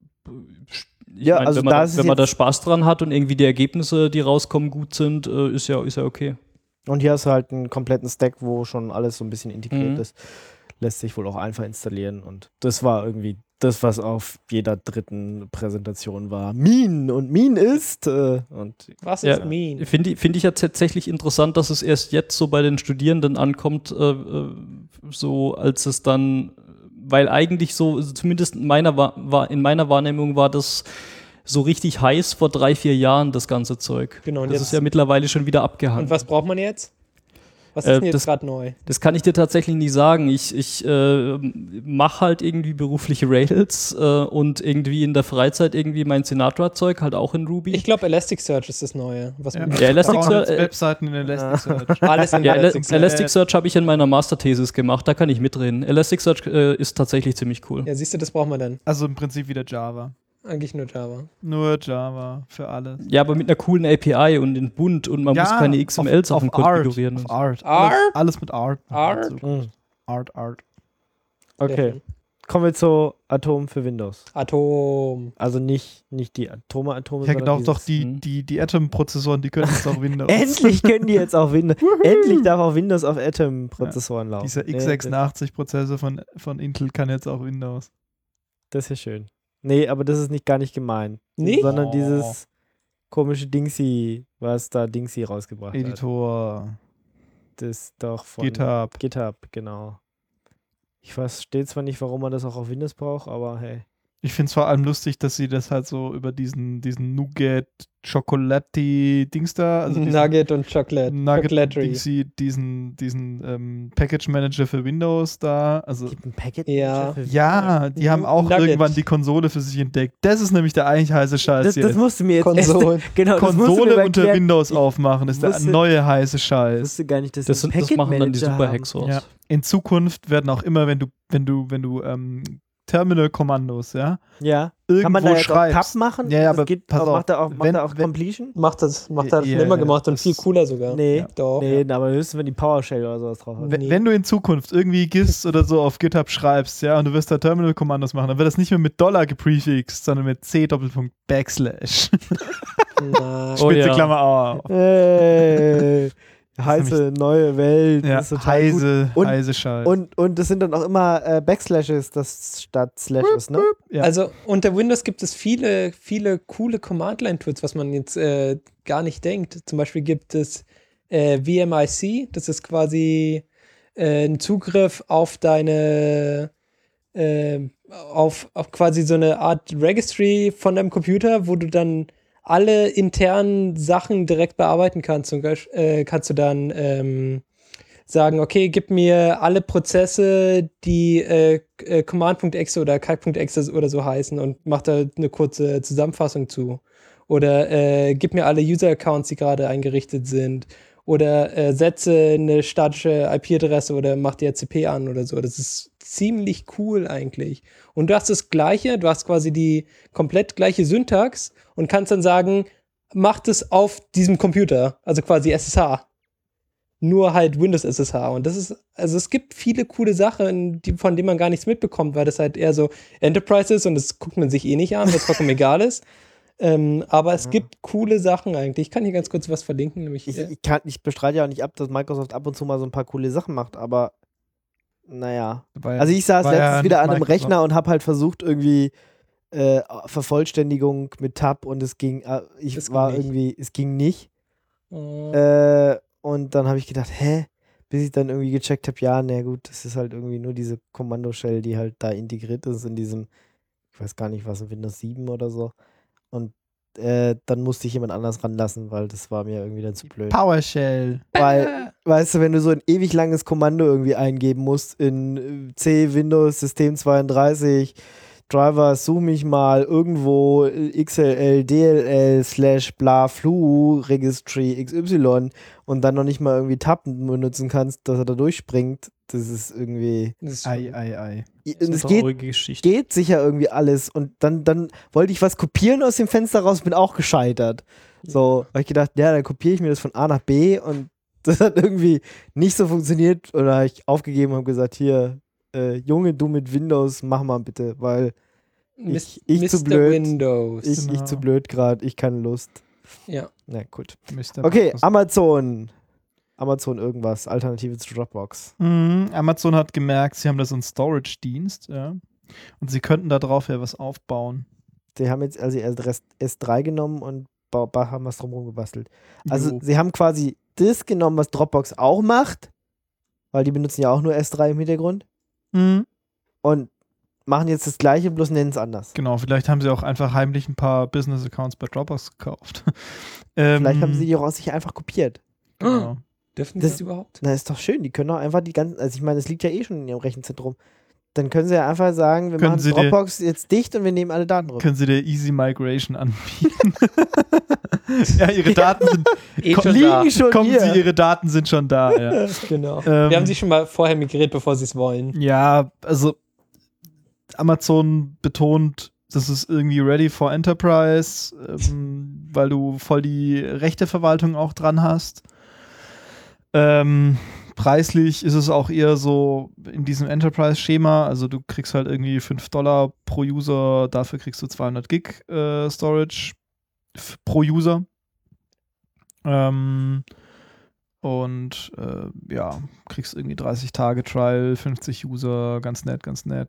ich Ja, mein, also wenn man, da ist es wenn man da jetzt- Spaß dran hat und irgendwie die Ergebnisse, die rauskommen, gut sind, ist ja okay. Und hier hast du halt einen kompletten Stack, wo schon alles so ein bisschen integriert Mhm. ist. Lässt sich wohl auch einfach installieren. Und das war irgendwie das, was auf jeder dritten Präsentation war. Mine und Mine ist. Und Was Ja. ist Mine? Finde ich ja tatsächlich interessant, dass es erst jetzt so bei den Studierenden ankommt, so als es dann, weil eigentlich so, also zumindest in meiner Wahrnehmung war das so richtig heiß vor 3-4 Jahren, das ganze Zeug. Genau, und Das jetzt- ist ja mittlerweile schon wieder abgehangen. Und was braucht man jetzt? Was ist denn jetzt das- gerade neu? Das kann ich dir tatsächlich nicht sagen. Ich mache halt irgendwie berufliche Rails und irgendwie in der Freizeit irgendwie mein Sinatra-Zeug halt auch in Ruby. Ich glaube, Elasticsearch ist das Neue. Was Ja. man Ja, Elasticsearch- Webseiten in Elasticsearch. alles in Ja, Elasticsearch. Elasticsearch habe ich in meiner Masterthesis gemacht, da kann ich mitreden. Elasticsearch ist tatsächlich ziemlich cool. Ja, siehst du, das braucht man dann. Also im Prinzip wieder Java. Eigentlich nur Java. Nur Java für alles. Ja, aber mit einer coolen API und in bunt und man muss keine XML-Sachen konfigurieren. Auf und so. Art. Art? Alles mit Art. Art? So. Art. Sehr okay. schön. Kommen wir zu Atom für Windows. Atom. Also nicht die Atome, Ja, genau, sondern doch dieses- die Atom-Prozessoren, die können jetzt auch Windows. Endlich können die jetzt auch Windows. Endlich darf auch Windows auf Atom-Prozessoren laufen. Dieser Nee, x86-Prozessor von Intel kann jetzt auch Windows. das ist ja schön. Nee, aber das ist gar nicht gemeint. Nicht? Sondern Oh. dieses komische Dingsy, was da Dingsy rausgebracht hat. Editor, Das ist doch von GitHub. GitHub, genau. Ich verstehe zwar nicht, warum man das auch auf Windows braucht, aber hey. Ich finde es vor allem lustig, dass sie das halt so über diesen Nougat Chocolati-Dings da, also diesen Nugget und Chocolate. Nugget Chocolatry. Dingsy, diesen Package Manager für Windows da. Also Gibt ein Packet Ja. für ja, die haben auch Nugget. irgendwann die Konsole für sich entdeckt. Das ist nämlich der eigentlich heiße Scheiß das hier. musst du mir jetzt Konsole. genau, das musst du mir Konsole mal unter erklären. Windows aufmachen, ist der wusste- neue heiße Ich Scheiß. wusste gar nicht, dass Das, sie einen das Packet machen dann die Manager super haben. Hacksaws. Ja. In Zukunft werden auch immer, wenn du Terminal-Kommandos, ja, Ja. irgendwo Kann man da jetzt auch Tab schreibst. machen? Ja, ja, Das aber geht, pass macht er auch, auf, macht er auch wenn- Completion? Macht er schon Ja, immer gemacht und das viel cooler sogar. Nee. Ja. Doch. Nee, aber höchstens, wenn die PowerShell oder sowas drauf hat. Wenn, Nee. wenn du in Zukunft irgendwie GIS oder so auf GitHub schreibst, ja, und du wirst da Terminal-Kommandos machen, dann wird das nicht mehr mit $ geprefixt, sondern mit C:\\\backslash. Nein. Oh Spitze ja. Klammer auf. Heiße neue Welt. Ja, das ist total gut. heiße Und- Scheiß. Und das sind dann auch immer Backslashes das statt Slashes, ne? Ja. Also unter Windows gibt es viele coole Command-Line-Tools, was man jetzt gar nicht denkt. Zum Beispiel gibt es VMIC, das ist quasi ein Zugriff auf deine auf quasi so eine Art Registry von deinem Computer, wo du dann alle internen Sachen direkt bearbeiten kannst. Zum Beispiel kannst du dann sagen, okay, gib mir alle Prozesse, die Command.exe oder calc.exe oder so heißen und mach da eine kurze Zusammenfassung zu. Oder gib mir alle User-Accounts, die gerade eingerichtet sind. Oder setze eine statische IP-Adresse oder mach die RCP an oder so. Das ist ziemlich cool eigentlich. Und du hast das Gleiche, du hast quasi die komplett gleiche Syntax und kannst dann sagen, mach das auf diesem Computer, also quasi SSH. Nur halt Windows SSH. Und das ist, also es gibt viele coole Sachen, von denen man gar nichts mitbekommt, weil das halt eher so Enterprise ist und das guckt man sich eh nicht an, weil es vollkommen egal ist. Aber es gibt coole Sachen eigentlich. Ich kann hier ganz kurz was verlinken. Nämlich, Ich bestreite ja auch nicht ab, dass Microsoft ab und zu mal so ein paar coole Sachen macht, aber naja. War ja- Also ich saß war letztens ja wieder nicht an einem Microsoft. Rechner und habe halt versucht irgendwie Vervollständigung mit Tab und es ging, es ging nicht. Und dann habe ich gedacht, bis ich dann irgendwie gecheckt habe, ja, na gut, das ist halt irgendwie nur diese Kommando-Shell, die halt da integriert ist in diesem, ich weiß gar nicht was, Windows 7 oder so. Und dann musste ich jemand anders ranlassen, weil das war mir irgendwie dann zu blöd. PowerShell. Weil, weißt du, wenn du so ein ewig langes Kommando irgendwie eingeben musst in C, Windows, System 32, Driver, such mich mal irgendwo XLL, DLL, / bla, flu, Registry, XY und dann noch nicht mal irgendwie Tab benutzen kannst, dass er da durchspringt, das ist irgendwie. Ei. Und es traurige Geschichte. geht sicher irgendwie alles und dann wollte ich was kopieren aus dem Fenster raus, bin auch gescheitert. So, habe ich gedacht, ja, dann kopiere ich mir das von A nach B und das hat irgendwie nicht so funktioniert und da habe ich aufgegeben und habe gesagt, hier, Junge, du mit Windows, mach mal bitte, weil ich zu Mr. blöd. Windows. Ich zu blöd gerade, ich keine Lust. Ja. Na gut. Mr. Okay, Microsoft. Amazon irgendwas, Alternative zu Dropbox. Amazon hat gemerkt, sie haben da so einen Storage-Dienst, ja. Und sie könnten da drauf ja was aufbauen. Die haben jetzt also S3 genommen und haben was drumherum gebastelt. Also Jo. sie haben quasi das genommen, was Dropbox auch macht, weil die benutzen ja auch nur S3 im Hintergrund und machen jetzt das Gleiche, bloß nennen es anders. Genau, vielleicht haben sie auch einfach heimlich ein paar Business-Accounts bei Dropbox gekauft. Vielleicht haben sie die auch aus sich einfach kopiert. Genau. Dürfen die das überhaupt? Na, ist doch schön. Die können doch einfach die ganzen, also ich meine, es liegt ja eh schon in ihrem Rechenzentrum. Dann können sie ja einfach sagen, wir Können machen sie Dropbox jetzt dicht und wir nehmen alle Daten rüber. Können sie der Easy Migration anbieten? Ja, ihre Daten sind Schon da. Liegen schon kommen hier. sie, ihre Daten sind schon da, ja. Genau. Wir haben sie schon mal vorher migriert, bevor sie es wollen. Ja, also Amazon betont, das ist irgendwie ready for Enterprise, weil du voll die Rechteverwaltung auch dran hast. Preislich ist es auch eher so in diesem Enterprise-Schema, also du kriegst halt irgendwie $5 pro User, dafür kriegst du 200 Gig Storage pro User. Ja, kriegst irgendwie 30 Tage Trial, 50 User, ganz nett.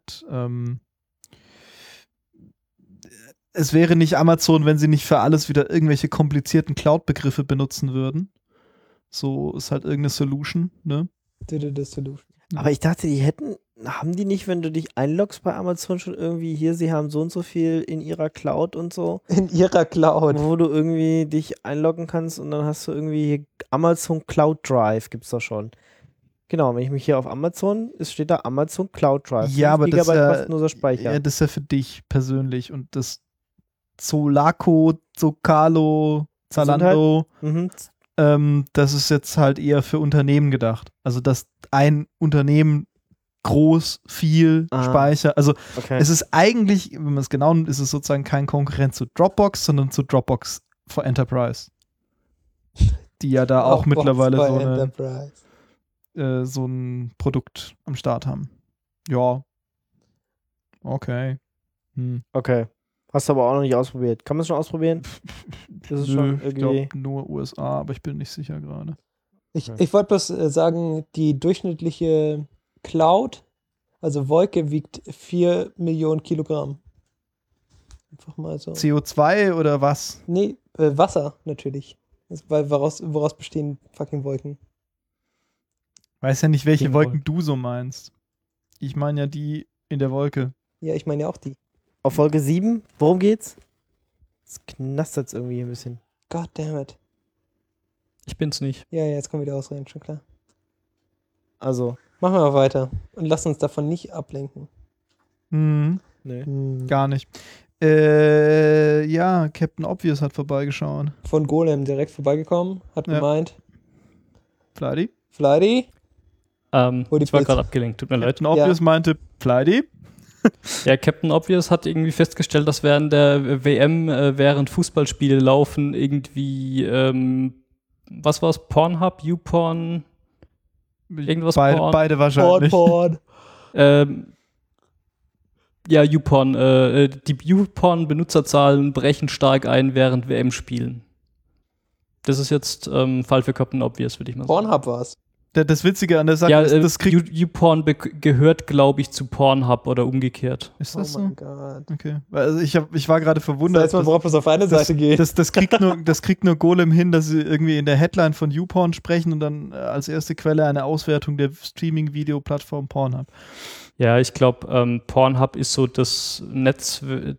Es wäre nicht Amazon, wenn sie nicht für alles wieder irgendwelche komplizierten Cloud-Begriffe benutzen würden. So ist halt irgendeine Solution, ne? Aber ich dachte, haben die nicht, wenn du dich einloggst bei Amazon schon irgendwie hier, sie haben so und so viel in ihrer Cloud und so, In ihrer Cloud. wo du irgendwie dich einloggen kannst und dann hast du irgendwie hier Amazon Cloud Drive, gibt's da schon. Genau, wenn ich mich hier auf Amazon, es steht da Amazon Cloud Drive. Ja, 5 aber das ist Gigabyte ja, kostenloser Speicher. ja, das ist ja für dich persönlich und das Zolaro, Zalando, Mhm. das ist jetzt halt eher für Unternehmen gedacht. Also, dass ein Unternehmen groß, viel Speicher, also Okay. es ist eigentlich, wenn man es genau nimmt, ist es sozusagen kein Konkurrent zu Dropbox, sondern zu Dropbox for Enterprise. Die ja da auch Dropbox mittlerweile bei so Enterprise. so ein Produkt am Start haben. Ja. Okay. Okay. Hast du aber auch noch nicht ausprobiert. Kann man es schon ausprobieren? Das ist schon ich irgendwie. glaube nur USA, aber ich bin nicht sicher gerade. Ich wollte bloß sagen, die durchschnittliche Cloud, also Wolke, wiegt 4 Millionen Kilogramm. Einfach mal so. CO2 oder was? Nee, Wasser natürlich. Weil woraus bestehen fucking Wolken? Weiß ja nicht, welche Die Wolken du so meinst. Ich meine ja die in der Wolke. Ja, ich meine ja auch die. Auf Folge 7, worum geht's? Jetzt knastert es irgendwie ein bisschen. God damn it. Ich bin's nicht. Ja, jetzt kommen wieder Ausreden, schon klar. Also, Machen wir mal weiter und lass uns davon nicht ablenken. Mhm. ne. Gar nicht. Ja, Captain Obvious hat vorbeigeschaut. Von Golem direkt vorbeigekommen, hat Ja. gemeint, Flighty? Flighty, Wo die Ich war Blitz- gerade abgelenkt, tut mir leid. Captain Obvious meinte, Flighty? Ja, Captain Obvious hat irgendwie festgestellt, dass während der WM, während Fußballspiele laufen, irgendwie, was war's, Pornhub, YouPorn, irgendwas Porn. Beide wahrscheinlich. Porn. Ja, YouPorn, die YouPorn-Benutzerzahlen brechen stark ein während WM-Spielen. Das ist jetzt Fall für Captain Obvious, würde ich mal sagen. Pornhub war's. Das Witzige an der Sache Ja, ist, das kriegt... YouPorn gehört, glaube ich, zu Pornhub oder umgekehrt. Ist Oh das so? mein Gott. Okay. Also ich war gerade Das verwundert. heißt, man braucht bloß auf eine Seite gehen. Das kriegt nur Golem hin, dass sie irgendwie in der Headline von YouPorn sprechen und dann als erste Quelle eine Auswertung der Streaming-Video-Plattform Pornhub. Ja, ich glaube, Pornhub ist so das Netz, Ja,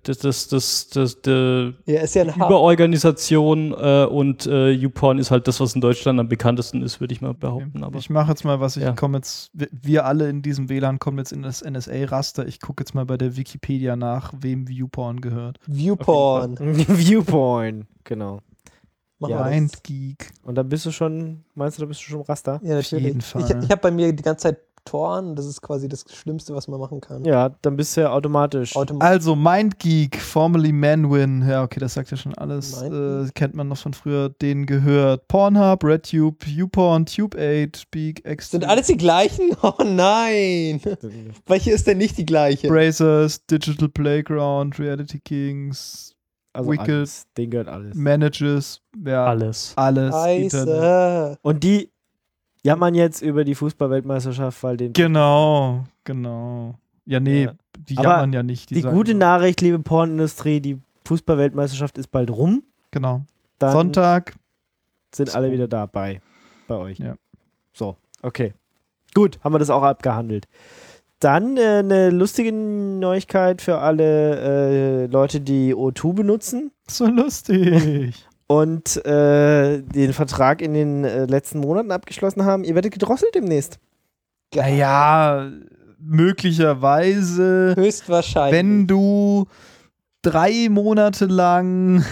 ist ja ein Hub. Überorganisation und YouPorn ist halt das, was in Deutschland am bekanntesten ist, würde ich mal behaupten. Aber Ich mache jetzt mal was, Ja. wir alle in diesem WLAN kommen jetzt in das NSA-Raster. Ich gucke jetzt mal bei der Wikipedia nach, wem YouPorn gehört. Viewporn. Viewpoint, genau. Mach Ja, mal das. Mindgeek. Und dann bist du schon, meinst du, da bist du schon im Raster? Ja, Auf jeden natürlich. Fall. Ich habe bei mir die ganze Zeit Toren, das ist quasi das Schlimmste, was man machen kann. Ja, dann bist du ja automatisch. Also Mindgeek, formerly Manwin. Ja, okay, das sagt ja schon alles. Mindgeek? Kennt man noch von früher. Denen gehört Pornhub, RedTube, YouPorn, Tube8, Speak, X. Sind alles die gleichen? Oh nein! Welche ist denn nicht die gleiche? Brazers, Digital Playground, Reality Kings, Also Wicked. alles. Denen gehört alles. Manages, ja, alles. alles. Internet. Scheiße. Und die jammern jetzt über die Fußball-Weltmeisterschaft, weil den. Genau. Ja, nee, Ja. die Aber jammern ja nicht. Die sagen gute nur- Nachricht, liebe Pornindustrie, die Fußball-Weltmeisterschaft ist bald rum. Genau. Dann Sonntag. sind alle wieder da bei euch. Ja. So, okay. Gut, haben wir das auch abgehandelt. Dann eine lustige Neuigkeit für alle Leute, die O2 benutzen So lustig. und den Vertrag in den letzten Monaten abgeschlossen haben. Ihr werdet gedrosselt demnächst. Naja, möglicherweise, Höchstwahrscheinlich. wenn du 3 Monate lang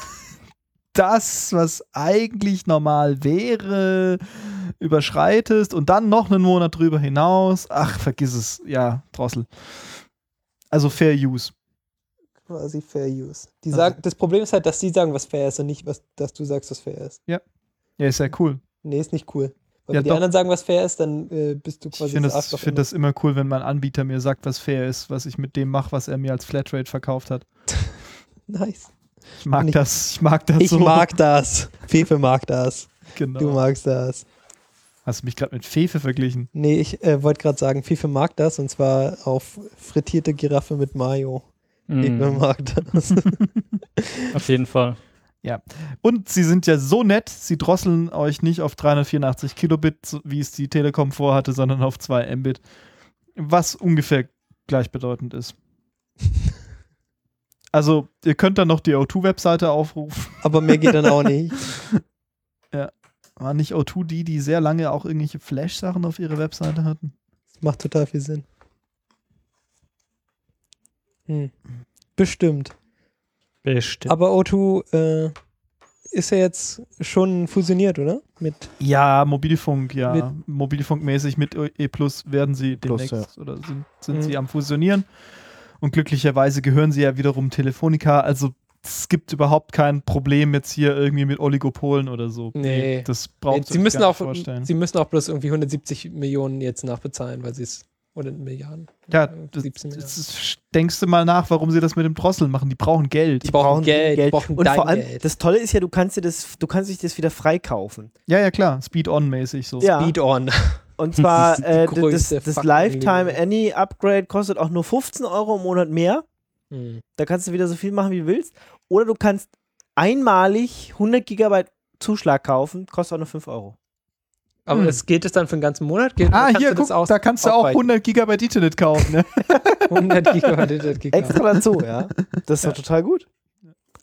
das, was eigentlich normal wäre, überschreitest und dann noch einen Monat drüber hinaus, ach, vergiss es, ja, Drossel. Also Fair Use. Quasi Fair Use. Die sagen, das Problem ist halt, dass die sagen, was fair ist und nicht, dass du sagst, was fair ist. Ja, ist ja cool. Nee, ist nicht cool. Weil Ja, wenn die doch. anderen sagen, was fair ist, dann bist du Ich quasi finde das Arschloch. find das immer cool, wenn mein Anbieter mir sagt, was fair ist, was ich mit dem mache, was er mir als Flatrate verkauft hat. Nice. Ich mag Nicht- das. Ich mag das Ich so. mag das. Fefe mag das. Genau. Du magst das. Hast du mich gerade mit Fefe verglichen? Nee, ich wollte gerade sagen, Fefe mag das und zwar auf frittierte Giraffe mit Mayo. Fefe mag das. Auf jeden Fall. Und sie sind ja so nett, sie drosseln euch nicht auf 384 Kilobit, wie es die Telekom vorhatte, sondern auf 2 Mbit. Was ungefähr gleichbedeutend ist. Also, ihr könnt dann noch die O2-Webseite aufrufen. Aber mehr geht dann auch nicht. War nicht O2 die sehr lange auch irgendwelche Flash-Sachen auf ihrer Webseite hatten? Das macht total viel Sinn. Bestimmt. Bestimmt. Aber O2 ist ja jetzt schon fusioniert, oder? Mit Ja, Mobilfunk, ja. Mobilfunkmäßig mit E Plus werden sie Plus, demnächst oder sind sie am Fusionieren. Und glücklicherweise gehören sie ja wiederum Telefonica. Also es gibt überhaupt kein Problem jetzt hier irgendwie mit Oligopolen oder so. Nee. Das braucht sie müssen auch vorstellen. sie müssen auch bloß irgendwie 170 Millionen jetzt nachbezahlen, weil sie es oder Milliarden. Ja, 17 Milliarden. denkst du mal nach, warum sie das mit dem Drosseln machen? Die brauchen Geld. Die brauchen Geld, die brauchen Und dein vor allem, Geld. das Tolle ist ja, du kannst sich das wieder freikaufen. Ja, klar, Speed-On-mäßig so. Ja. Speed on. Und zwar Das ist die größte das fucking Lifetime Lüge. Any Upgrade kostet auch nur 15 Euro im Monat mehr. Da kannst du wieder so viel machen, wie du willst. Oder du kannst einmalig 100 Gigabyte Zuschlag kaufen, kostet auch nur 5 Euro. Aber es geht es dann für den ganzen Monat? Hier, guck, da kannst du auch 100 Gigabyte Internet kaufen. Ne? 100 Gigabyte. Extra dazu, ja. Das ist doch total gut.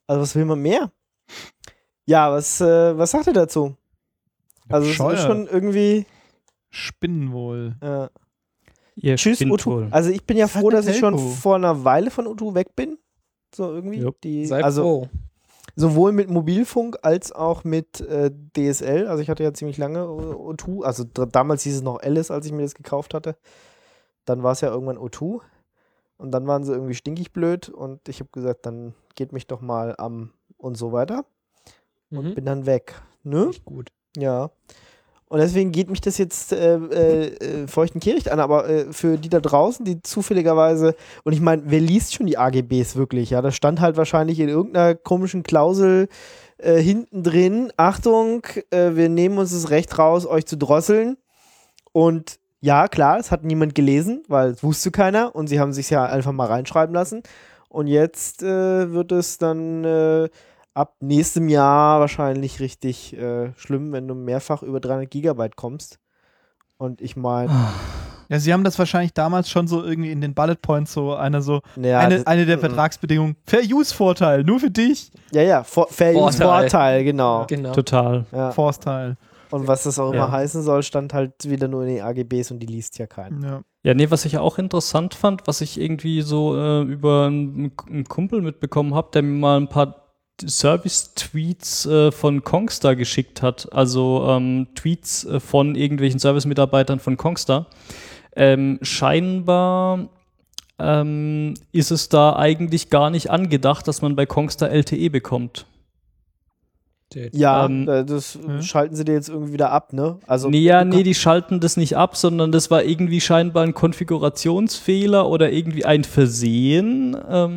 Also was will man mehr? Ja, was sagt ihr dazu? Also es ist Bescheuert. schon irgendwie Spinnen wohl. Ihr Tschüss spinnt O2. wohl. Also ich bin ja Was hat froh, der dass ich schon Telco? vor einer Weile von O2 weg bin. So irgendwie. Jupp. Sei Also froh. sowohl mit Mobilfunk als auch mit DSL. Also ich hatte ja ziemlich lange O2. Also damals hieß es noch Alice, als ich mir das gekauft hatte. Dann war es ja irgendwann O2. Und dann waren sie irgendwie stinkig blöd. Und ich habe gesagt, dann geht mich doch mal am und so weiter. Mhm. Bin dann weg. Ne? Nicht gut. Ja. Und deswegen geht mich das jetzt feuchten Kehricht an, aber für die da draußen, die zufälligerweise, und ich meine, wer liest schon die AGBs wirklich? Ja, da stand halt wahrscheinlich in irgendeiner komischen Klausel hinten drin, Achtung, wir nehmen uns das Recht raus, euch zu drosseln. Und ja, klar, es hat niemand gelesen, weil es wusste keiner und sie haben sich ja einfach mal reinschreiben lassen. Und jetzt wird es dann ab nächstem Jahr wahrscheinlich richtig schlimm, wenn du mehrfach über 300 Gigabyte kommst. Und ich meine, Ja, sie haben das wahrscheinlich damals schon so irgendwie in den Bullet Points so eine ja, eine der Vertragsbedingungen. Fair Use Vorteil, nur für dich. ja, Fair Use Vorteil. Vorteil, genau. Genau. Total. Ja. Force-Teil. Und was das auch immer Ja. heißen soll, stand halt wieder nur in den AGBs und die liest ja keiner. Ja. Ja, nee, was ich auch interessant fand, was ich irgendwie so über einen Kumpel mitbekommen habe, der mir mal ein paar Service-Tweets von Kongstar geschickt hat, also Tweets von irgendwelchen Service-Mitarbeitern von Kongstar. Scheinbar ist es da eigentlich gar nicht angedacht, dass man bei Kongstar LTE bekommt. Ja, Ähm, das schalten sie dir jetzt irgendwie wieder ab, ne? Also, Nee, die schalten das nicht ab, sondern das war irgendwie scheinbar ein Konfigurationsfehler oder irgendwie ein Versehen.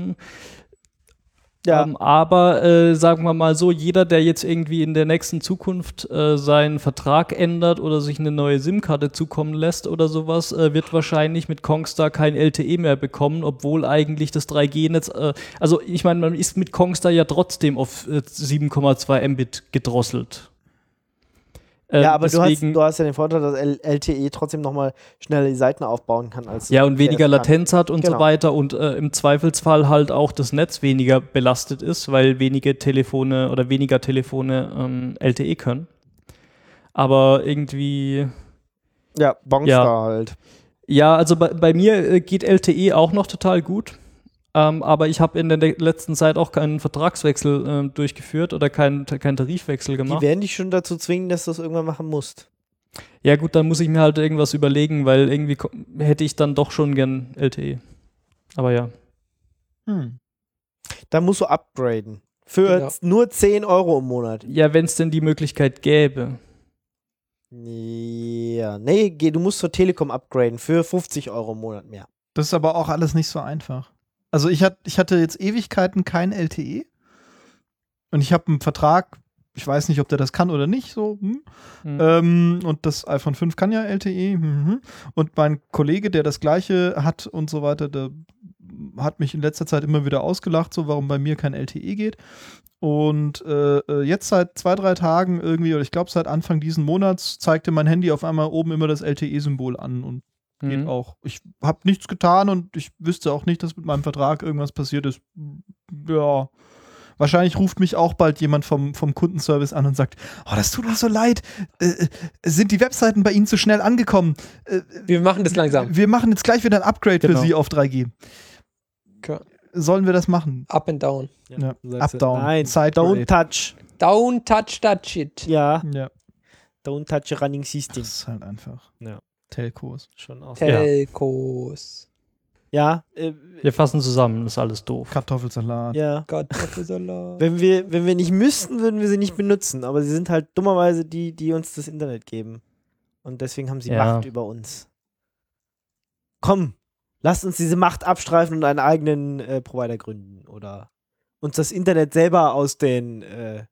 ja, Aber sagen wir mal so, jeder, der jetzt irgendwie in der nächsten Zukunft seinen Vertrag ändert oder sich eine neue SIM-Karte zukommen lässt oder sowas, wird wahrscheinlich mit Kongstar kein LTE mehr bekommen, obwohl eigentlich das 3G-Netz, also ich meine, man ist mit Kongstar ja trotzdem auf 7,2 Mbit gedrosselt. ja, aber deswegen, du hast ja den Vorteil, dass LTE trotzdem nochmal schneller die Seiten aufbauen kann als ja, und weniger PS kann. Latenz hat und Genau. so weiter und im Zweifelsfall halt auch das Netz weniger belastet ist, weil weniger Telefone LTE können. Aber irgendwie, Ja, Bongstar halt. ja, also bei mir geht LTE auch noch total gut. Aber ich habe in der letzten Zeit auch keinen Vertragswechsel durchgeführt oder keinen Tarifwechsel Die gemacht. werden dich schon dazu zwingen, dass du es irgendwann machen musst. Ja gut, dann muss ich mir halt irgendwas überlegen, weil irgendwie hätte ich dann doch schon gern LTE. Aber ja. Da musst du upgraden. Für Genau. nur 10 Euro im Monat. Ja, wenn es denn die Möglichkeit gäbe. Ja, nee, du musst zur Telekom upgraden für 50 Euro im Monat mehr. Das ist aber auch alles nicht so einfach. Also ich hatte jetzt Ewigkeiten kein LTE und ich habe einen Vertrag, ich weiß nicht, ob der das kann oder nicht, so. Und das iPhone 5 kann ja LTE. Und mein Kollege, der das gleiche hat und so weiter, der hat mich in letzter Zeit immer wieder ausgelacht, so warum bei mir kein LTE geht. Und jetzt seit 2-3 Tagen irgendwie, oder ich glaube seit Anfang diesen Monats, zeigte mein Handy auf einmal oben immer das LTE-Symbol an und geht auch. Ich habe nichts getan und ich wüsste auch nicht, dass mit meinem Vertrag irgendwas passiert ist. Ja. Wahrscheinlich ruft mich auch bald jemand vom Kundenservice an und sagt, oh, das tut uns so leid. Sind die Webseiten bei Ihnen zu schnell angekommen? Wir machen das langsam. Wir machen jetzt gleich wieder ein Upgrade Genau. für Sie auf 3G. Okay. Sollen wir das machen? Up and down. Ja. Du sagst Up, down. Nein, Sideways. don't touch. Don't touch that shit. Ja, Ja, don't touch the running system. das ist halt einfach. Ja. Telcos. Schon auch. Telcos. Ja, Wir fassen zusammen, ist alles doof. Kartoffelsalat. ja. Kartoffelsalat. Wenn wir nicht müssten, würden wir sie nicht benutzen. Aber sie sind halt dummerweise die uns das Internet geben. Und deswegen haben sie Ja. Macht über uns. Komm, lasst uns diese Macht abstreifen und einen eigenen Provider gründen. Oder uns das Internet selber aus den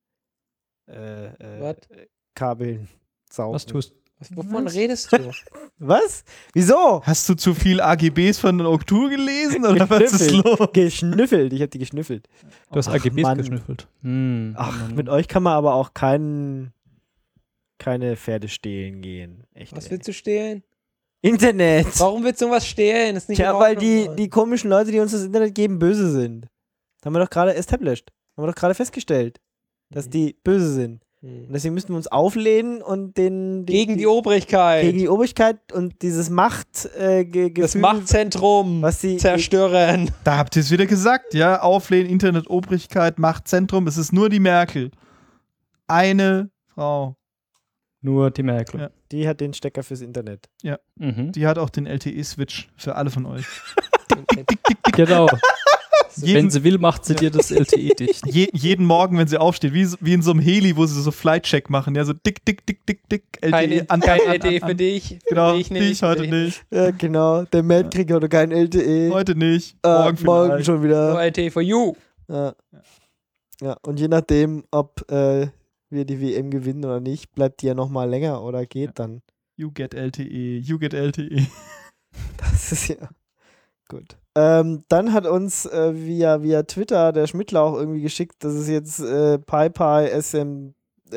Was? Kabeln saugen. Was tust Wovon redest du? Was? Wieso? Hast du zu viel AGBs von den Oktur gelesen oder was ist los? Geschnüffelt. Ich hab die geschnüffelt. du? hast Ach, AGBs Mann. geschnüffelt. Ach, mit euch kann man aber auch keine Pferde stehlen gehen. Echt. Was ey. willst du stehlen? Internet. Warum willst du was stehlen? Das ist nicht Tja, in weil Ordnung, Mann. die komischen Leute, die uns das Internet geben, böse sind. Das haben wir doch gerade established. Haben Haben wir doch gerade festgestellt, dass die böse sind. Und deswegen müssten wir uns auflehnen und gegen die Obrigkeit. Gegen die Obrigkeit und dieses das Machtzentrum was sie zerstören. Da habt ihr es wieder gesagt, ja? Auflehnen, Internet, Obrigkeit, Machtzentrum. Es ist nur die Merkel. Eine Frau. Nur die Merkel. Ja. Die hat den Stecker fürs Internet. Mhm. Die hat auch den LTE-Switch für alle von euch. Genau. Jeden- Wenn sie will, macht sie dir das LTE dicht. Jeden Morgen, wenn sie aufsteht, wie in so einem Heli, wo sie so Flight-Check machen, ja, so dick, LTE Kein LTE für dich. Genau, für dich dich heute nicht. Ja, genau. Der Matt kriegt heute kein LTE. Heute nicht. Morgen vielleicht. schon wieder. No LTE for you. Ja. Ja, und je nachdem, ob wir die WM gewinnen oder nicht, bleibt die ja nochmal länger oder geht dann. You get LTE. Das ist ja gut. Dann hat uns via Twitter der Schmidtler auch irgendwie geschickt, dass es jetzt PyPy STM,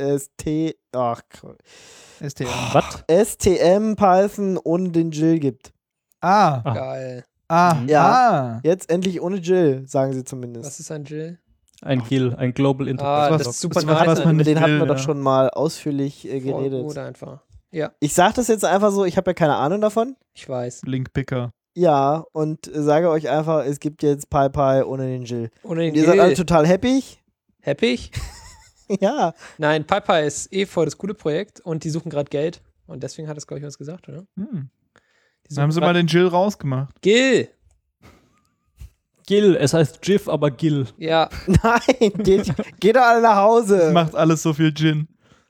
Python ohne den Jill gibt. Geil. Ja. Jetzt endlich ohne Jill, sagen sie zumindest. Was ist ein Jill? Ein GIL, ein Global Interpreter. Das ist super was nice. man Über den nicht hatten will, wir doch ja. schon mal ausführlich Voll geredet. gut einfach. Ja, Ich sage das jetzt einfach so, ich habe ja keine Ahnung davon. ich weiß. Linkpicker. Ja, und sage euch einfach, es gibt jetzt PyPy ohne den Jill. Ohne den Und ihr seid alle Jill. total happy? Happy? Ja. Nein, PyPy ist voll das coole Projekt und die suchen gerade Geld. Und deswegen hat es, glaube ich, was gesagt, oder? Hm. Die Dann haben sie suchen mal den Jill rausgemacht. Gil! GIL, es heißt GIF, aber GIL. Ja, Nein, geht doch alle nach Hause. Macht alles so viel Gin.